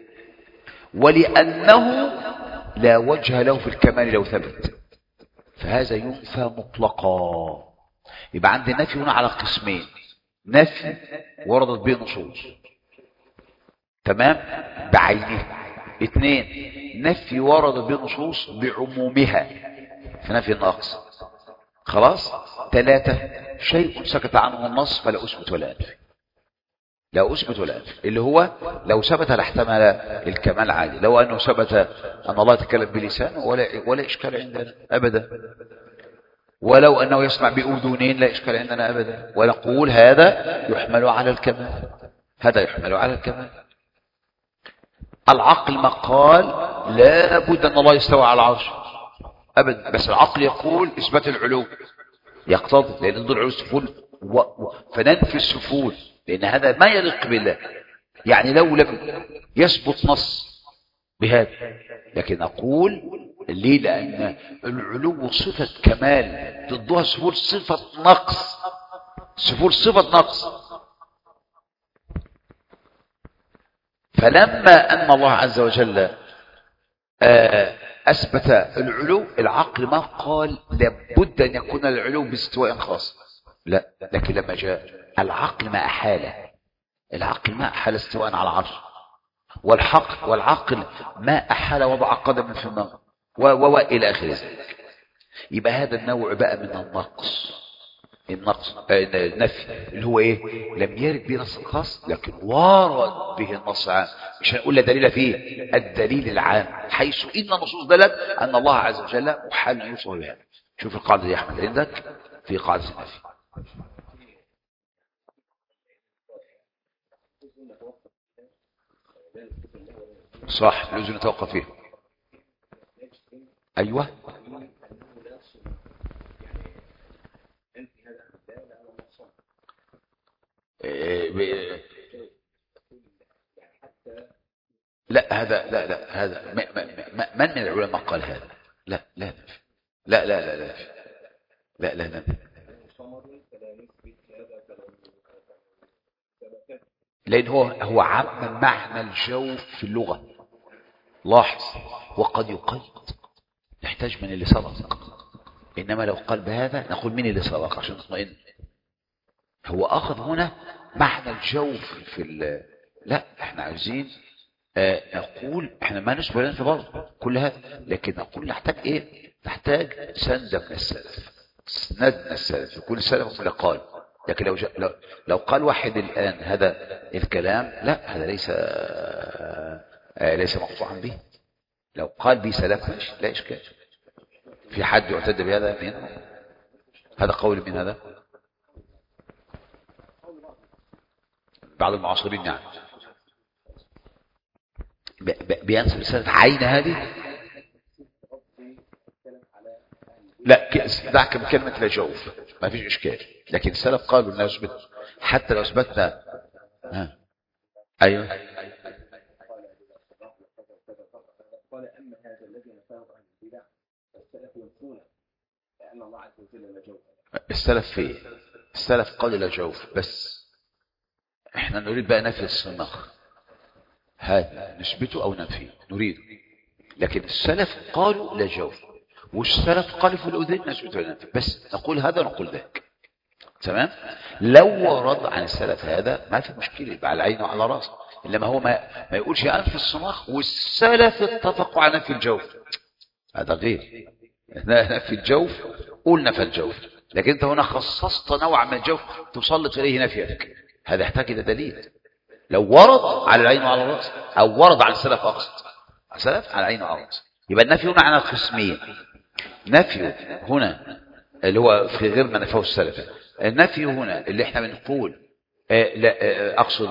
ولأنه لا وجه له في الكمال لو ثبت، فهذا ينفى مطلقا. يبقى عندي نفي هنا على قسمين: نفي وردت به نصوص تمام بعينه، اثنين نفي وردت به نصوص بعمومها في نفي النقص، خلاص. ثلاثة شيء سكت عنه النص فلا أثبت ولا أنفي، لا أثبت ولا أنفي، اللي هو لو ثبت لاحتمل الكمال عادي، لو أنه ثبت أن الله يتكلم بلسانه ولا ولا إشكال عندنا أبدا، ولو أنه يسمع بأذنين لا إشكال عندنا أبدا، ونقول هذا يحمل على الكمال، هذا يحمل على الكمال. العقل ما قال لا بد أن الله يستوى على العرش أبدا، بس العقل يقول إثبات العلو يقتضي، لأن ضد العلو السفول و... و... فننفي السفول، لأن هذا ما يليق بالله. يعني لو لم يثبت نص بهذا، لكن أقول ليه؟ لأن العلو صفة كمال، ضدها السفول صفة نقص، السفول صفة نقص. فلما أن الله عز وجل أثبت العلو، العقل ما قال لابد أن يكون العلو باستواء خاص، لا، لكن لما جاء العقل ما أحال، العقل ما أحال استواء على العرش، والحق والعقل ما أحال وضع قدم في النار وإلى آخر ذلك. يبقى هذا النوع بقى من النقص، النقص النفي اللي هو ايه؟ لم يرد به نص خاص لكن ورد به النص عام، مش هنقول لا دليل فيه، الدليل العام، حيث ان النصوص دلت ان الله عز وجل محال ان يوصف بها. شوف القاعده دي يا احمد عندك في قاعده النفي. صح، لازم نتوقف فيه. ايوه لا هذا لا لا هذا من من العلماء قال هذا؟ لا لا لا لا لا لا لا لا لا لأن هو هو عم معنى الجوف في اللغة. لاحظ، وقد يقيد نحتاج من اللي سبق، إنما لو قال بهذا نقول من اللي سبق عشان نطمئن. هو أخذ هنا معنى الجوف في ال... لا احنا عايزين آه نقول احنا ما نسبة لنا في برضه كل هذا، لكن نقول نحتاج ايه؟ نحتاج سند من السلف، سند من السلف يكون السلف اللي قال. لكن لو, لو لو قال واحد الآن هذا الكلام، لا هذا ليس آه ليس مقطوعا به. لو قال به سلف ماشي لا إشكال. في حد يعتد بهذا منه؟ هذا قول من هذا بعض المعاصرين يعني بينسب السلف عين هذه. لا دعك بكلمة لا جوف ما فيش إشكال، لكن السلف قالوا أنه يثبت حتى لو أثبتنا. ها أيوه قال أما هذا الذي نفاه عن البدع فالسلف ينفونه لأن الله عز وجل لا جوف. السلف فيه السلف قالوا لا جوف، بس احنا نريد بقى نفي الصناخ، هذا نثبته أو ننفيه نريد. لكن السلف قالوا لا جوف، والسلف قالوا في الأذن نثبته ولا ننفيه، بس نقول هذا ونقول ذاك. تمام. لو ورد عن السلف هذا ما في مشكلة، يبقى على عينه وعلى راسه. إنما هو ما, ما يقولش أنفي الصناخ والسلف اتفقوا على نفي الجوف، هذا غير. نفي الجوف قلنا في الجوف، لكن أنت هنا خصصت نوع من الجوف تسلط إليه نفيك، هذا يحتاج إلى دليل. لو ورد على العين وعلى الراس، أو ورد عن السلف أقصد، السلف على العين وعلى الراس، يبقى النفي هنا عن القسمين. نفي هنا اللي هو في غير ما نفاه السلف، النفي هنا اللي احنا بنقول آه لا آه اقصد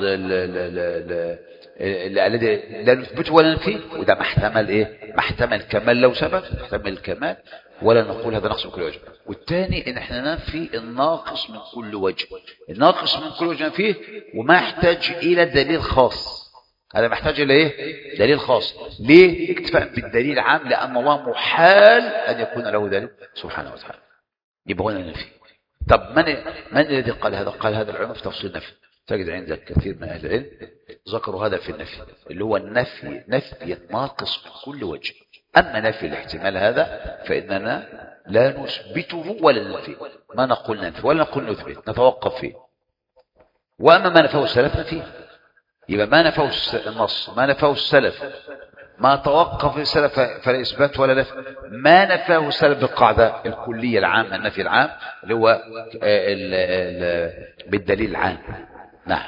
الذي لا نثبته ولا ننفيه، وده محتمل ايه؟ محتمل كمال لو سبب، محتمل الكمال، ولا نقول هذا نقص من كل وجه. والثاني ان احنا ننفي الناقص من كل وجه، الناقص من كل وجه ننفيه وما يحتاج الى دليل خاص، هذا محتاج الى ايه؟ دليل خاص. ليه؟ اكتفاء بالدليل العام، لان الله محال ان يكون له دليل سبحانه وتعالى. يبقى هنا ننفي. طب من من الذي قال هذا؟ قال هذا العلماء في تفصيل النفي، تجد عندك كثير من اهل العلم ذكروا هذا في النفي، اللي هو النفي نفي الناقص من كل وجه. اما نفي الاحتمال هذا فاننا لا نثبته ولا ننفيه، ما نقول ننفي ولا نقول نثبت، نتوقف فيه. واما ما نفاه السلف نفيه، يبقى ما نفاه النص ما نفاه السلف، ما توقف السلف فلا إثبات ولا نفي، ما نفاه السلف بالقاعدة الكلية العامة النفي العام اللي هو ال ال بالدليل العام. نعم.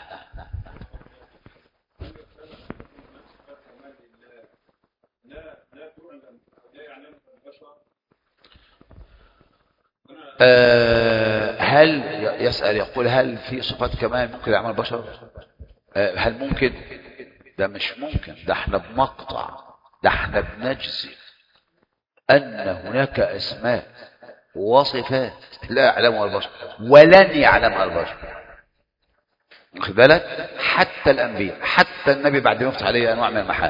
أه هل يسأل يقول هل في صفات كمال ممكن يعمل البشر؟ أه هل ممكن؟ ده مش ممكن، ده احنا بنقطع، ده احنا بنجزم ان هناك اسماء وصفات لا يعلمها البشر ولن يعلمها البشر. واخد بالك؟ حتى الانبياء، حتى النبي بعد ما يفتح عليه انواع من المحامد،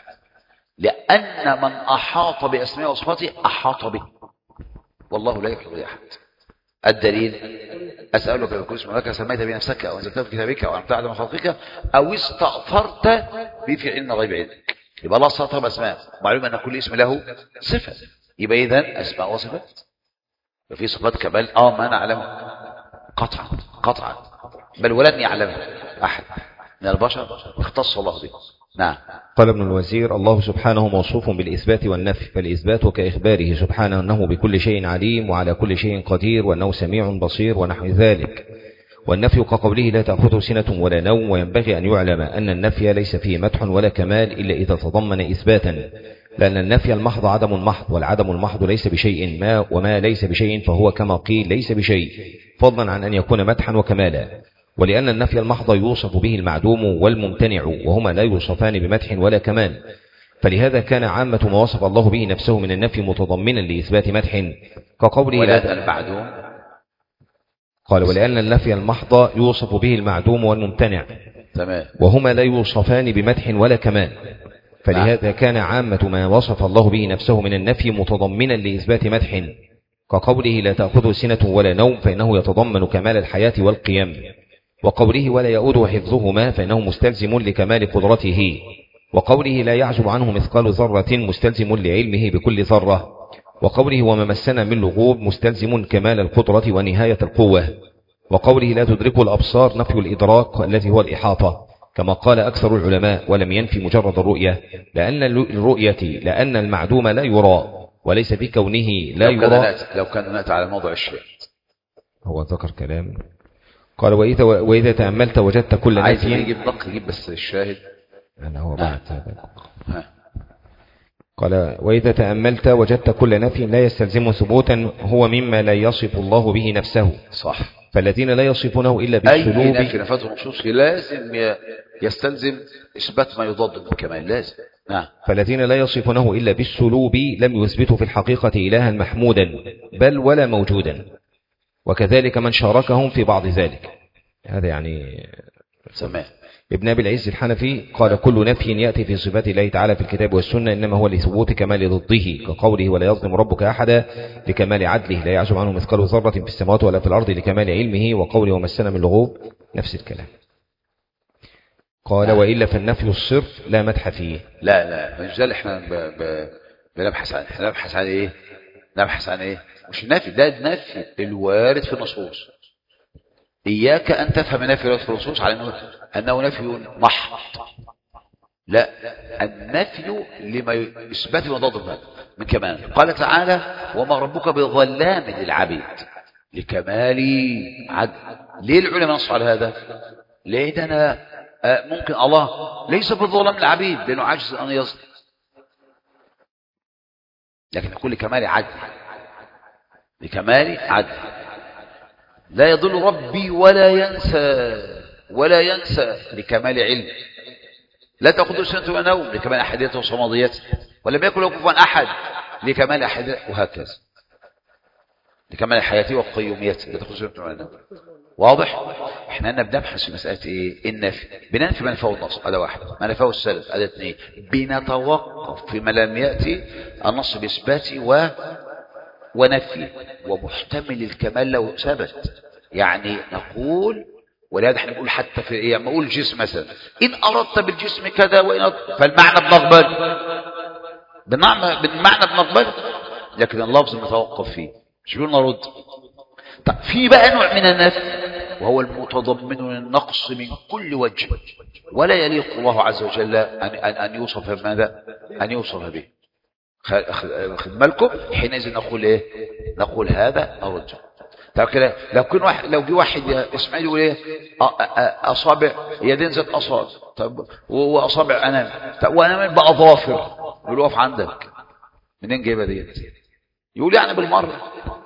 لان من احاط باسماء وصفاته احاط به، والله لا يحيط باحد. الدليل أسألك بكل اسم لك سميت بنفسك أو أنزلته في كتابك أو أنت أعلم خلقك أو استأثرت به في علم غيب عندك. يبقى الله سطر بأسماء، معلوم أن كل اسم له صفة، يبقى إذن أسماء وصفات. وفي صفات كمال آه ما نعلمها قطعا قطعا، بل ولن يعلمها أحد من البشر اختص الله به. نعم. قال ابن الوزير: الله سبحانه موصوف بالإثبات والنفي، فالإثبات كإخباره سبحانه أنه بكل شيء عليم وعلى كل شيء قدير وأنه سميع بصير ونحو ذلك، والنفي كقوله لا تأخذه سنة ولا نوم. وينبغي أن يعلم أن النفي ليس فيه مدح ولا كمال إلا إذا تضمن إثباتا، لأن النفي المحض عدم محض، والعدم المحض ليس بشيء ما، وما ليس بشيء فهو كما قيل ليس بشيء، فضلا عن أن يكون مدحا وكمالا. ولأن النفي المحض يوصف به المعدوم والممتنع، وهما لا يوصفان بمدح ولا كمال، فلهذا كان عامة ما وصف الله به نفسه من النفي متضمنا لإثبات مدح كقوله لا المعدوم. قال: ولأن النفي المحض يوصف به المعدوم والممتنع، تمام، وهما لا يوصفان بمدح ولا كمال، فلهذا كان عامة ما وصف الله به نفسه من النفي متضمنا لإثبات مدح كقوله لا تأخذه سنة ولا نوم، فإنه يتضمن كمال الحياة والقيام، وقوله ولا يؤوده حفظهما فإنه مستلزم لكمال قدرته، وقوله لا يعزب عنه مثقال ذرة مستلزم لعلمه بكل ذرة، وقوله وما مسنا من لغوب مستلزم كمال القدرة ونهاية القوة، وقوله لا تدركه الأبصار نفي الإدراك الذي هو الإحاطة، كما قال أكثر العلماء، ولم ينفي مجرد الرؤية، لأن الرؤية لأن المعدوم لا يرى، وليس في كونه لا لو كان يرى. نأتي لو كان نأتي على موضع الشاهد. هو ذكر كلام قال وإذا, وإذا تأملت وجدت كل عايز نفي. يجيب نقل يجيب بس الشاهد. أنا هو بعد هذا. ها. قال وإذا تأملت وجدت كل نفي لا يستلزم ثبوتا هو مما لا يصف الله به نفسه. صح. فالذين لا يصفونه إلا أي بالسلوب. نفي نفاته نصوص لازم يستلزم إثبات ما يضاد بالكمال، لازم. نعم. فالذين لا يصفونه إلا بالسلوب لم يثبتوا في الحقيقة إلها محمودا بل ولا موجودا، وكذلك من شاركهم في بعض ذلك. هذا يعني سماه ابن أبي العز الحنفي قال كل نفي يأتي في صفات الله تعالى في الكتاب والسنة إنما هو لثبوت كمال ضده، كقوله ولا يظلم ربك أحدا لكمال عدله، لا يعزم عنه مثقال ذرة في السماوات ولا في الأرض لكمال علمه، وقوله ومسنا من لغوب نفس الكلام. قال وإلا فالنفي الصرف لا مدح فيه. لا لا مش ده اللي احنا ب... ب... بنبحث عنه. احنا نبحث عن ايه؟ نبحث عن ايه؟ مش النفي ده، النفي الوارد في النصوص. إياك أن تفهم النفي الوارد في النصوص على أنه, أنه نفي محض. لا، النفي لما يثبت مضاد من كمال. قال تعالى وما ربك بظلام للعبيد لكمال عدل. ليه العلماء نصوا على هذا؟ ليه أنا ممكن الله ليس بظلام للعبيد لأنه عاجز أن يظلم، لكن يقول لكمال عدل، لكمال عدل. لا يضل ربي ولا ينسى ولا ينسى لكمال علم. لا تأخذ سنة ولا نوم لكمال أحديته وصمديته. ولم يكن له كفوا أحد لكمال أحديته، وهكذا لكمال حياته وقيوميته. لا تأخذ سنة ولا نوم. واضح؟ احنا أنا بنبحث في مسألة ايه؟ النفي. بننفي ما نفاه النص، هذا واحد. ما نفاه السلف، هذا اثنين. بنتوقف فيما لم يأتي النص بإثباته و ونفي ومحتمل الكمال لو ثبت. يعني نقول، ولهذا احنا نقول حتى في ايه، لما اقول جسم مثلا ان اردت بالجسم كذا وان أردت، فالمعنى بنقبل، بالمعنى بالمعنى بنقبل، لكن اللفظ متوقف فيه. مش بيقول نرد. طب في بقى نوع من النفي وهو المتضمن للنقص من كل وجه، ولا يليق الله عز وجل ان ان يوصف بماذا؟ ان يوصف به. خد بالكم. حينئذ نقول ايه؟ نقول هذا ارد. طب كده لو كان واحد، لو جه واحد اسماعيل يقول ايه؟ اصابع يدين ذات اصابع، طب واصابع انام، طب وانا بقى اظافر، يقول اقف عندك، منين جايبها ديت؟ يقول يعني بالمره.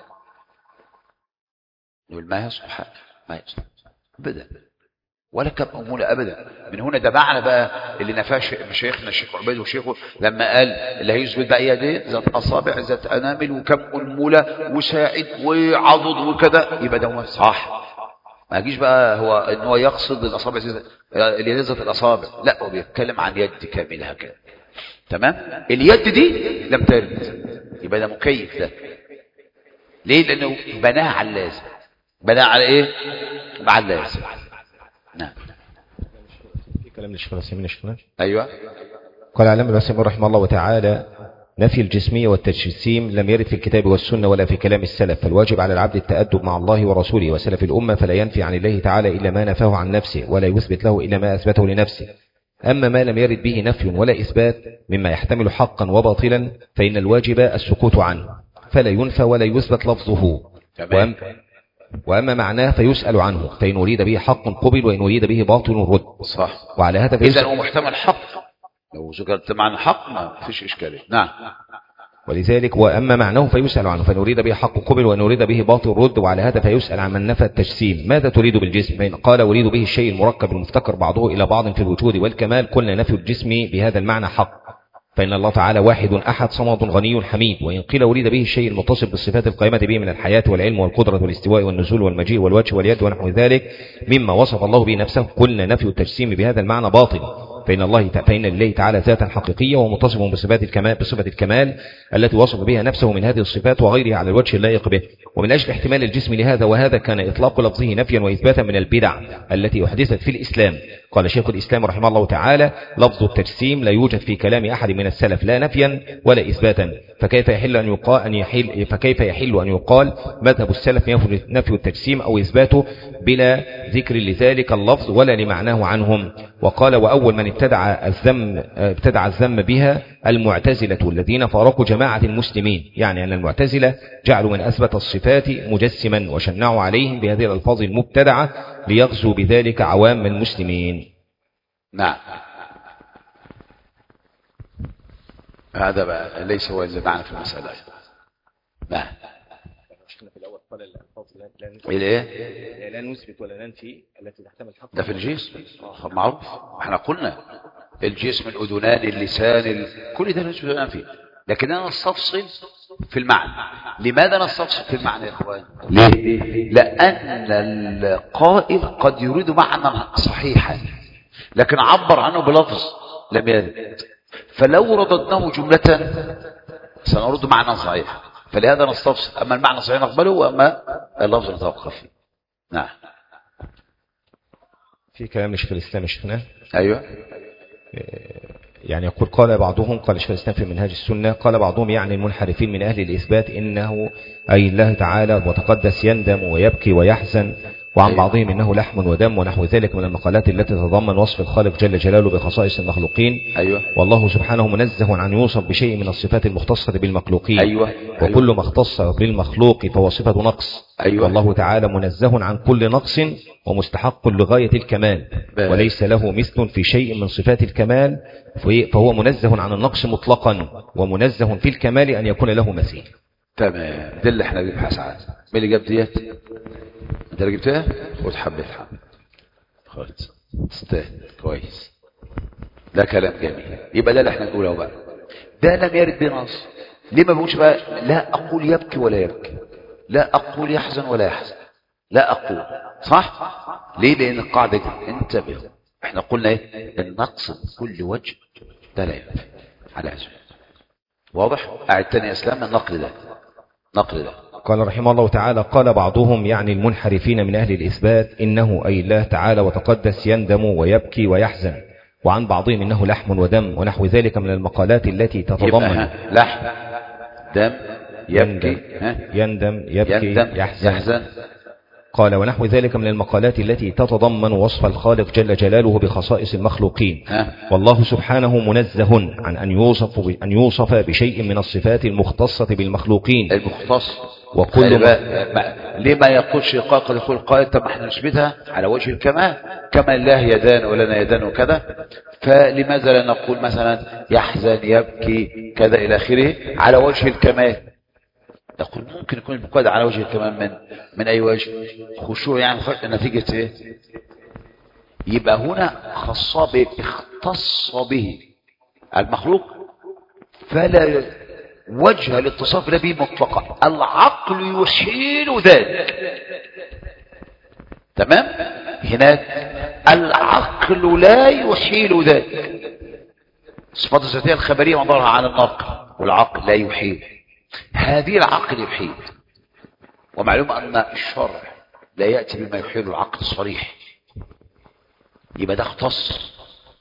يقول ما يصح، ما يصح ابدا، ولا كمأمولة أبدا. من هنا ده معنى بقى اللي نفاه مشايخنا الشيخ عبيد وشيخه لما قال اللي هيثبت بقى يدين ذات أصابع ذات أنامل وكم أنملة وساعد وعضد وكذا، يبقى ده صح. ما يجيش بقى هو ان هو يقصد الأصابع اليدين ذات الأصابع، لا، هو بيتكلم عن يد كاملة هكذا. تمام؟ اليد دي لم ترد، يبقى ده مكيف ده. ليه؟ لأنه بناها على اللازم. بناها على إيه؟ مع اللازم. نعم. في كلام للشيخ العثيمين الشيخ. ايوه. قال علامة العثيمين رحمه الله تعالى نفي الجسمية والتجسيم لم يرد في الكتاب والسنة ولا في كلام السلف، فالواجب على العبد التأدب مع الله ورسوله وسلف الأمة، فلا ينفي عن الله تعالى إلا ما نفاه عن نفسه ولا يثبت له إلا ما أثبته لنفسه. أما ما لم يرد به نفي ولا إثبات مما يحتمل حقا وباطلا فإن الواجب السكوت عنه، فلا ينفى ولا يثبت لفظه. وأما وأما معناه فيسأل عنه، فإن أريد به حق قبل وإن أريد به باطل رد. صح. وعلى هذا إذن هو محتمل حق، لو ذكرت معنى حق ما فيش إشكالية. نعم. ولذلك وأما معناه فيسأل عنه، فإن أريد به حق قبل وإن أريد به باطل رد. وعلى هذا فيسأل عن من نفى التجسيم ماذا تريد بالجسم؟ فإن قال أريد به الشيء المركب المفتكر بعضه إلى بعض في الوجود والكمال قلنا نفي الجسم بهذا المعنى حق، فإن الله تعالى واحد أحد صمد غني حميد. وإن قيل أريد به الشيء المتصف بالصفات القائمة به من الحياة والعلم والقدرة والاستواء والنزول والمجيء والوجه واليد ونحو ذلك مما وصف الله به نفسه قلنا نفي التجسيم بهذا المعنى باطل، فإن الله فإن لله تعالى ذاتا حقيقية ومتصف بصفات الكمال بصفة الكمال التي وصف بها نفسه من هذه الصفات وغيرها على الوجه اللائق به. ومن أجل احتمال الجسم لهذا وهذا كان إطلاق لفظه نفيا وإثباتا من البدع التي أحدثت في الإسلام، قال شيخ الإسلام رحمه الله تعالى: لفظ التجسيم لا يوجد في كلام أحد من السلف لا نفيا ولا إثباتا، فكيف يحل أن يقال أن يحل فكيف يحل أن يقال مذهب السلف نفي التجسيم أو إثباته بلا ذكر لذلك اللفظ ولا لمعناه عنهم. وقال: وأول من ابتدع الذم ابتدع الذم بها المعتزلة الذين فارقوا جماعة المسلمين، يعني أن المعتزلة جعلوا من أثبت الصفات مجسما وشنعوا عليهم بهذه الألفاظ المبتدعة ليغزوا بذلك عوام المسلمين. نعم، هذا بقى ليس هو اللي معنا في المسألة. نعم. الايه؟ لا نثبت ولا ننفي التي تحتمل الحق ده في الجسم معروف. احنا قلنا الجسم، الأذنان، اللسان، ال... كل ده نثبت ولا ننفي، لكن انا نستفصل في المعنى. لماذا نستفصل في المعنى يا اخوان؟ ليه؟ لأن القائل قد يريد معنى صحيحا لكن عبر عنه بلفظ لم يرد، فلو رددناه جملة سنرد معنى صحيح، فلهذا نستفصل. أما المعنى صحيح نقبله، وأما اللفظ نتوقف فيه. نعم. في كلام لشيخ الإسلام شيخنا. أيوة. يعني يقول: قال بعضهم، قال شيخ الإسلام في منهاج السنة، قال بعضهم يعني المنحرفين من أهل الإثبات إنه أي الله تعالى وتقدس يندم ويبكي ويحزن، وعن أيوة. بعضهم إنه لحم ودم ونحو ذلك من المقالات التي تتضمن وصف الخالق جل جلاله بخصائص المخلوقين. أيوة. والله سبحانه منزه عن يوصف بشيء من الصفات المختصة بالمخلوقين. أيوة. وكل ما اختص بالمخلوق فهو صفة نقص. أيوة. والله تعالى منزه عن كل نقص ومستحق لغاية الكمال، بأي. وليس له مثل في شيء من صفات الكمال، فهو منزه عن النقص مطلقا ومنزه في الكمال أن يكون له مثيل. تمام، ده اللي احنا بنبحث عنه. مين اللي جاب ديت؟ انت اللي جبتها؟ قلت حبيت حبيت خالص استاهل كويس. ده كلام جميل. يبقى ده اللي احنا نقوله بقى، ده لم يرد بنص. ليه ما بقولش بقى لا أقول يبكي ولا يبكي، لا أقول يحزن ولا يحزن، لا أقول صح؟ ليه؟ لأن القاعدة دي انتبهوا، احنا قلنا ايه؟ النقص من كل وجه ده لا ينفع على أسفل. واضح؟ أعد تاني يا اسلام النقل ده، نقل ده. قال رحمه الله تعالى: قال بعضهم يعني المنحرفين من أهل الإثبات إنه أي الله تعالى وتقدس يندم ويبكي ويحزن، وعن بعضهم إنه لحم ودم ونحو ذلك من المقالات التي تتضمن لحم دم يبكي يندم يبكي يندم يحزن, يحزن. قال: ونحو ذلك من المقالات التي تتضمن وصف الخالق جل جلاله بخصائص المخلوقين. والله سبحانه منزه عن أن يوصف أن يوصف بشيء من الصفات المختصة بالمخلوقين. المختص وكل ما... ليه ما يقولش قائل يقول قائل طب احنا نثبتها على وجه الكمال كما الله يدان ولنا يدان وكذا، فلماذا لا نقول مثلا يحزن يبكي كذا إلى آخره على وجه الكمال؟ نقول ممكن يكون المقاد على وجه الكمال من من أي وجه؟ خشوع يعني نتيجة ايه؟ يبقى هنا خص به اختص به المخلوق فلا وجه الاتصاف به مطلقا، العقل يحيل ذلك. تمام؟ هناك العقل لا يحيل ذلك. الصفات الذاتية الخبرية مدارها على النقل، والعقل لا يحيل. هذه العقل يحيل، ومعلوم أن الشرع لا يأتي بما يحيل العقل الصريح، يبقى ده اختص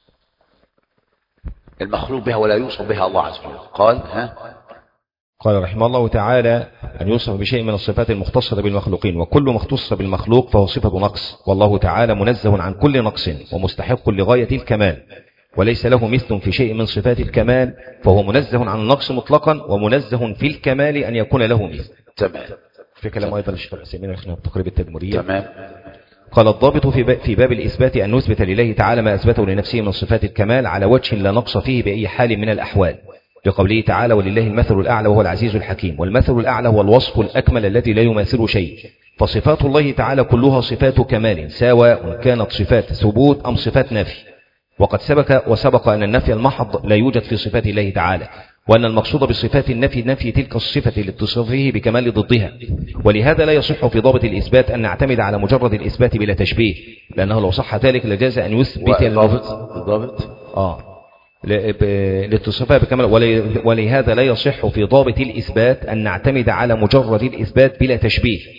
المخلوق بها ولا يوصف بها الله عز وجل. قال ها قال رحمه الله تعالى: أن يوصف بشيء من الصفات المختصة بالمخلوقين، وكل ما اختص بالمخلوق فهو صفة نقص، والله تعالى منزه عن كل نقص ومستحق لغاية الكمال، وليس له مثل في شيء من صفات الكمال، فهو منزه عن النقص مطلقا ومنزه في الكمال أن يكون له مثل. تمام. في كلام أيضا الشيخ العثيمين في التقريب التدمرية. تمام. قال: الضابط في في باب الإثبات أن نثبت لله تعالى ما أثبته لنفسه من صفات الكمال على وجه لا نقص فيه بأي حال من الأحوال، لقوله تعالى: ولله المثل الأعلى وهو العزيز الحكيم. والمثل الأعلى هو الوصف الأكمل الذي لا يماثل شيء، فصفات الله تعالى كلها صفات كمال، سواء كانت صفات ثبوت أم صفات نفي. وقد سبق وسبق أن النفي المحض لا يوجد في صفات الله تعالى، وأن المقصود بصفات النفي نفي تلك الصفة لاتصافه بكمال ضدها. ولهذا لا يصح في ضابط الإثبات أن نعتمد على مجرد الإثبات بلا تشبيه، لأنه لو صح ذلك لجاز أن يثبت الضابط الضابط آه لاتصافها بكمال. ولهذا لا يصح في ضابط الإثبات أن نعتمد على مجرد الإثبات بلا تشبيه،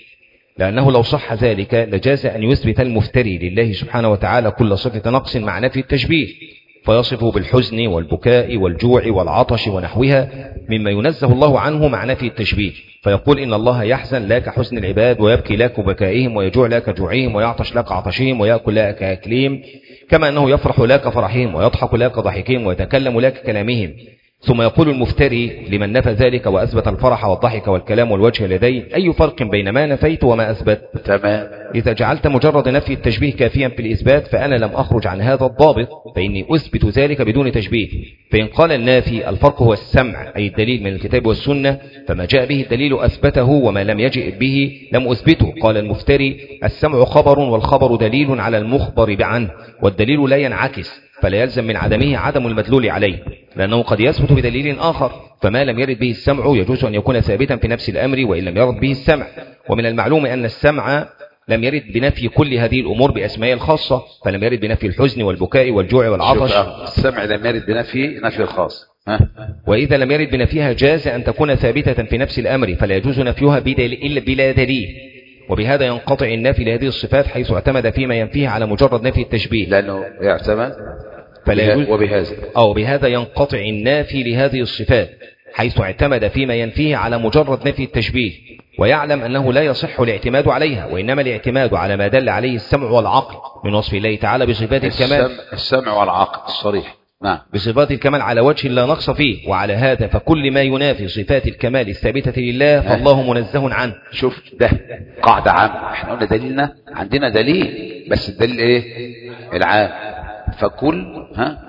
لأنه لو صح ذلك لجاز أن يثبت المفتري لله سبحانه وتعالى كل صفة نقص مع نفي التشبيه، فيصفه بالحزن والبكاء والجوع والعطش ونحوها مما ينزه الله عنه مع نفي التشبيه، فيقول إن الله يحزن لا كحزن العباد، ويبكي لا كبكائهم، ويجوع لا كجوعهم، ويعطش لا كعطشهم، ويأكل لا كأكلهم، كما أنه يفرح لا كفرحهم، ويضحك لا كضحكهم، ويتكلم لا ككلامهم. ثم يقول المفتري لمن نفى ذلك وأثبت الفرح والضحك والكلام والوجه لدي: أي فرق بين ما نفيت وما أثبت؟ تمام. إذا جعلت مجرد نفي التشبيه كافيا في الإثبات فأنا لم أخرج عن هذا الضابط، فإني أثبت ذلك بدون تشبيه. فإن قال النافي الفرق هو السمع أي الدليل من الكتاب والسنة، فما جاء به الدليل أثبته، وما لم يجئ به لم أثبته. قال المفتري: السمع خبر، والخبر دليل على المخبر عنه، والدليل لا ينعكس، فلا يلزم من عدمه عدم المدلول عليه، لأنه قد يثبت بدليل آخر. فما لم يرد به السمع يجوز أن يكون ثابتا في نفس الأمر وإن لم يرد به السمع. ومن المعلوم أن السمع لم يرد بنفي كل هذه الأمور بأسماء الخاصة، فلم يرد بنفي الحزن والبكاء والجوع والعطش. السمع لم يرد بنفي نفي الخاص. ها؟ وإذا لم يرد بنفيها جاز أن تكون ثابتة في نفس الأمر، فلا يجوز نفيها إلا بلا دليل. وبهذا ينقطع النافي لهذه الصفات حيث اعتمد فيما ينفيه على مجرد نفي التشبيه، لأنه يعتمد فلا يجوز وبهذا أو بهذا ينقطع النافي لهذه الصفات حيث اعتمد فيما ينفيه على مجرد نفي التشبيه، ويعلم أنه لا يصح الاعتماد عليها، وإنما الاعتماد على ما دل عليه السمع والعقل من وصف الله تعالى بصفات الكمال. السمع والعقل الصريح، نعم، بصفات الكمال على وجه لا نقص فيه. وعلى هذا فكل ما ينافي صفات الكمال الثابتة لله فالله منزه عنه. شوف ده قاعدة عامة، احنا قلنا دليلنا عندنا دليل، بس الدليل ايه؟ العام. فكل ها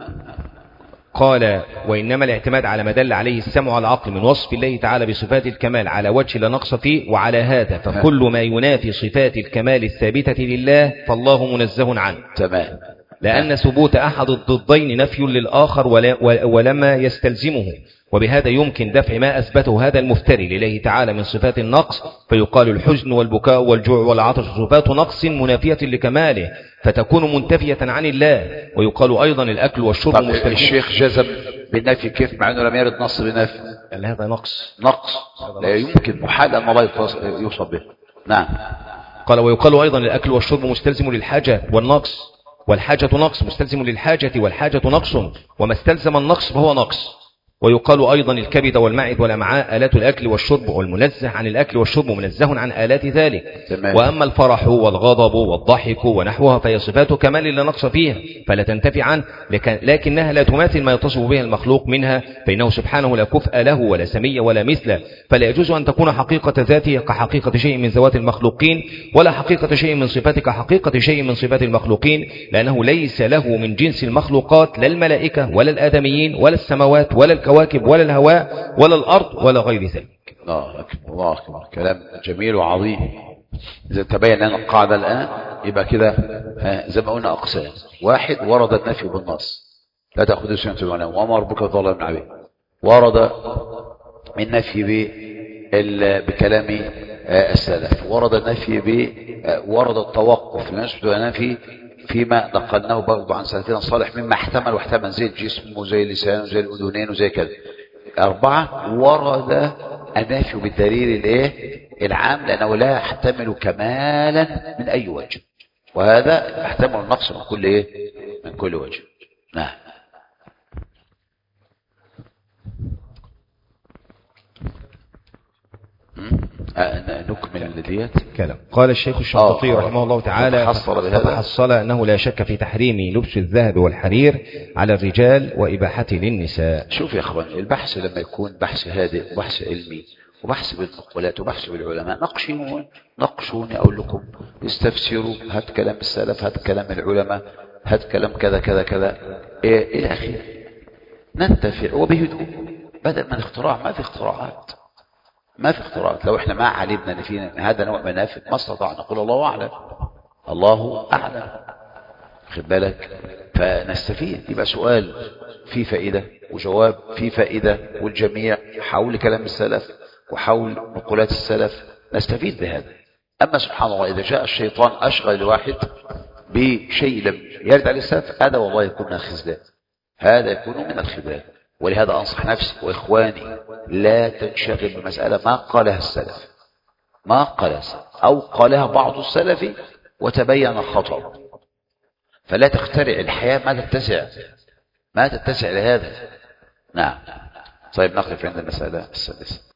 قال: وإنما الاعتماد على ما دل عليه السمع والعقل من وصف الله تعالى بصفات الكمال على وجه لا نقص فيه. وعلى هذا فكل ما ينافي صفات الكمال الثابتة لله فالله منزه عنه. تمام. لأن ثبوت أحد الضدين نفي للآخر ولما يستلزمه، وبهذا يمكن دفع ما أثبته هذا المفتري لله تعالى من صفات النقص، فيقال الحزن والبكاء والجوع والعطش صفات نقص منافية لكماله فتكون منتفية عن الله. ويقال أيضا الأكل والشرب مستلزم. الشيخ جزم بالنفي كيف مع أنه لم يرد نص بنفي؟ قال هذا نقص نقص لا يمكن، محال أن الله يوصف به. نعم. قال: ويقال أيضا الأكل والشرب مستلزم للحاجة والنقص، والحاجة نقص مستلزم للحاجة، والحاجة نقص، وما استلزم النقص فهو نقص. ويقال أيضا الكبد والمعد والأمعاء آلات الأكل والشرب، والمنزه عن الأكل والشرب منزه عن آلات ذلك. تمام. وأما الفرح والغضب والضحك ونحوها فهي صفات كمال لا نقص فيها فلا تنتفي عنه، لكنها لا تماثل ما يتصف به المخلوق منها، فإنه سبحانه لا كفء له ولا سمي ولا مثله، فلا يجوز أن تكون حقيقة ذاته كحقيقة شيء من ذوات المخلوقين، ولا حقيقة شيء من صفاته كحقيقة شيء من صفات المخلوقين، لأنه ليس له من جنس المخلوقات لا الملائكة ولا الآدميين ولا السماوات ولا الكواكب ولا الهواء ولا الأرض ولا غير ذلك. الله أكبر، الله أكبر، كلام جميل وعظيم. إذا تبين لنا القاعدة الآن يبقى كده زي ما قلنا أقسام. واحد: ورد النفي بالنص لا تأخذ سنة العلماء وما ربك بظلام للعبيد. ورد النفي بكلام السلف. ورد النفي ب ورد التوقف لنسبة النفي فيما نقلناه برضو عن سلفنا الصالح مما احتمل واحتمل زي الجسم وزي اللسان وزي الأذنين وزي كذا. أربعة: ورد النفي بالدليل الايه العام لأنه لا يحتمل كمالا من أي وجه، وهذا يحتمل النقص من كل ايه من كل وجه. نعم. نكمل الذيات كلام. قال الشيخ الشنقيطي رحمه الله تعالى: فتحصل أنه لا شك في تحريم لبس الذهب والحرير على الرجال وإباحته للنساء. شوف يا أخوان، البحث لما يكون بحث هادئ وبحث علمي وبحث بالمقولات وبحث بالعلماء، نقشون نقشوني أقول لكم استفسروا، هات كلام السلف، هات كلام العلماء، هات كلام كذا كذا كذا إيه إلى آخره، ننتفع وبهدوء بدل من اختراع. ما في اختراعات، ما في اختراعات. لو احنا ما علمنا ان في هذا نوع منافق ما استطعنا نقول الله اعلم، الله اعلم، خد بالك، فنستفيد. يبقى سؤال فيه فائده وجواب فيه فائده، والجميع حول كلام السلف وحول نقولات السلف نستفيد بهذا. اما سبحان الله اذا جاء الشيطان اشغل الواحد بشيء لم يرد عليه السلف، هذا والله يكون خذلان، هذا يكون من الخذلان. ولهذا أنصح نفسي وإخواني لا تنشغل بمسألة ما قالها السلف، ما قالها السلف. أو قالها بعض السلف وتبين الخطأ. فلا تخترع الحياة ما تتسع ما تتسع لهذا. نعم. طيب نقف عند المسألة السادسة.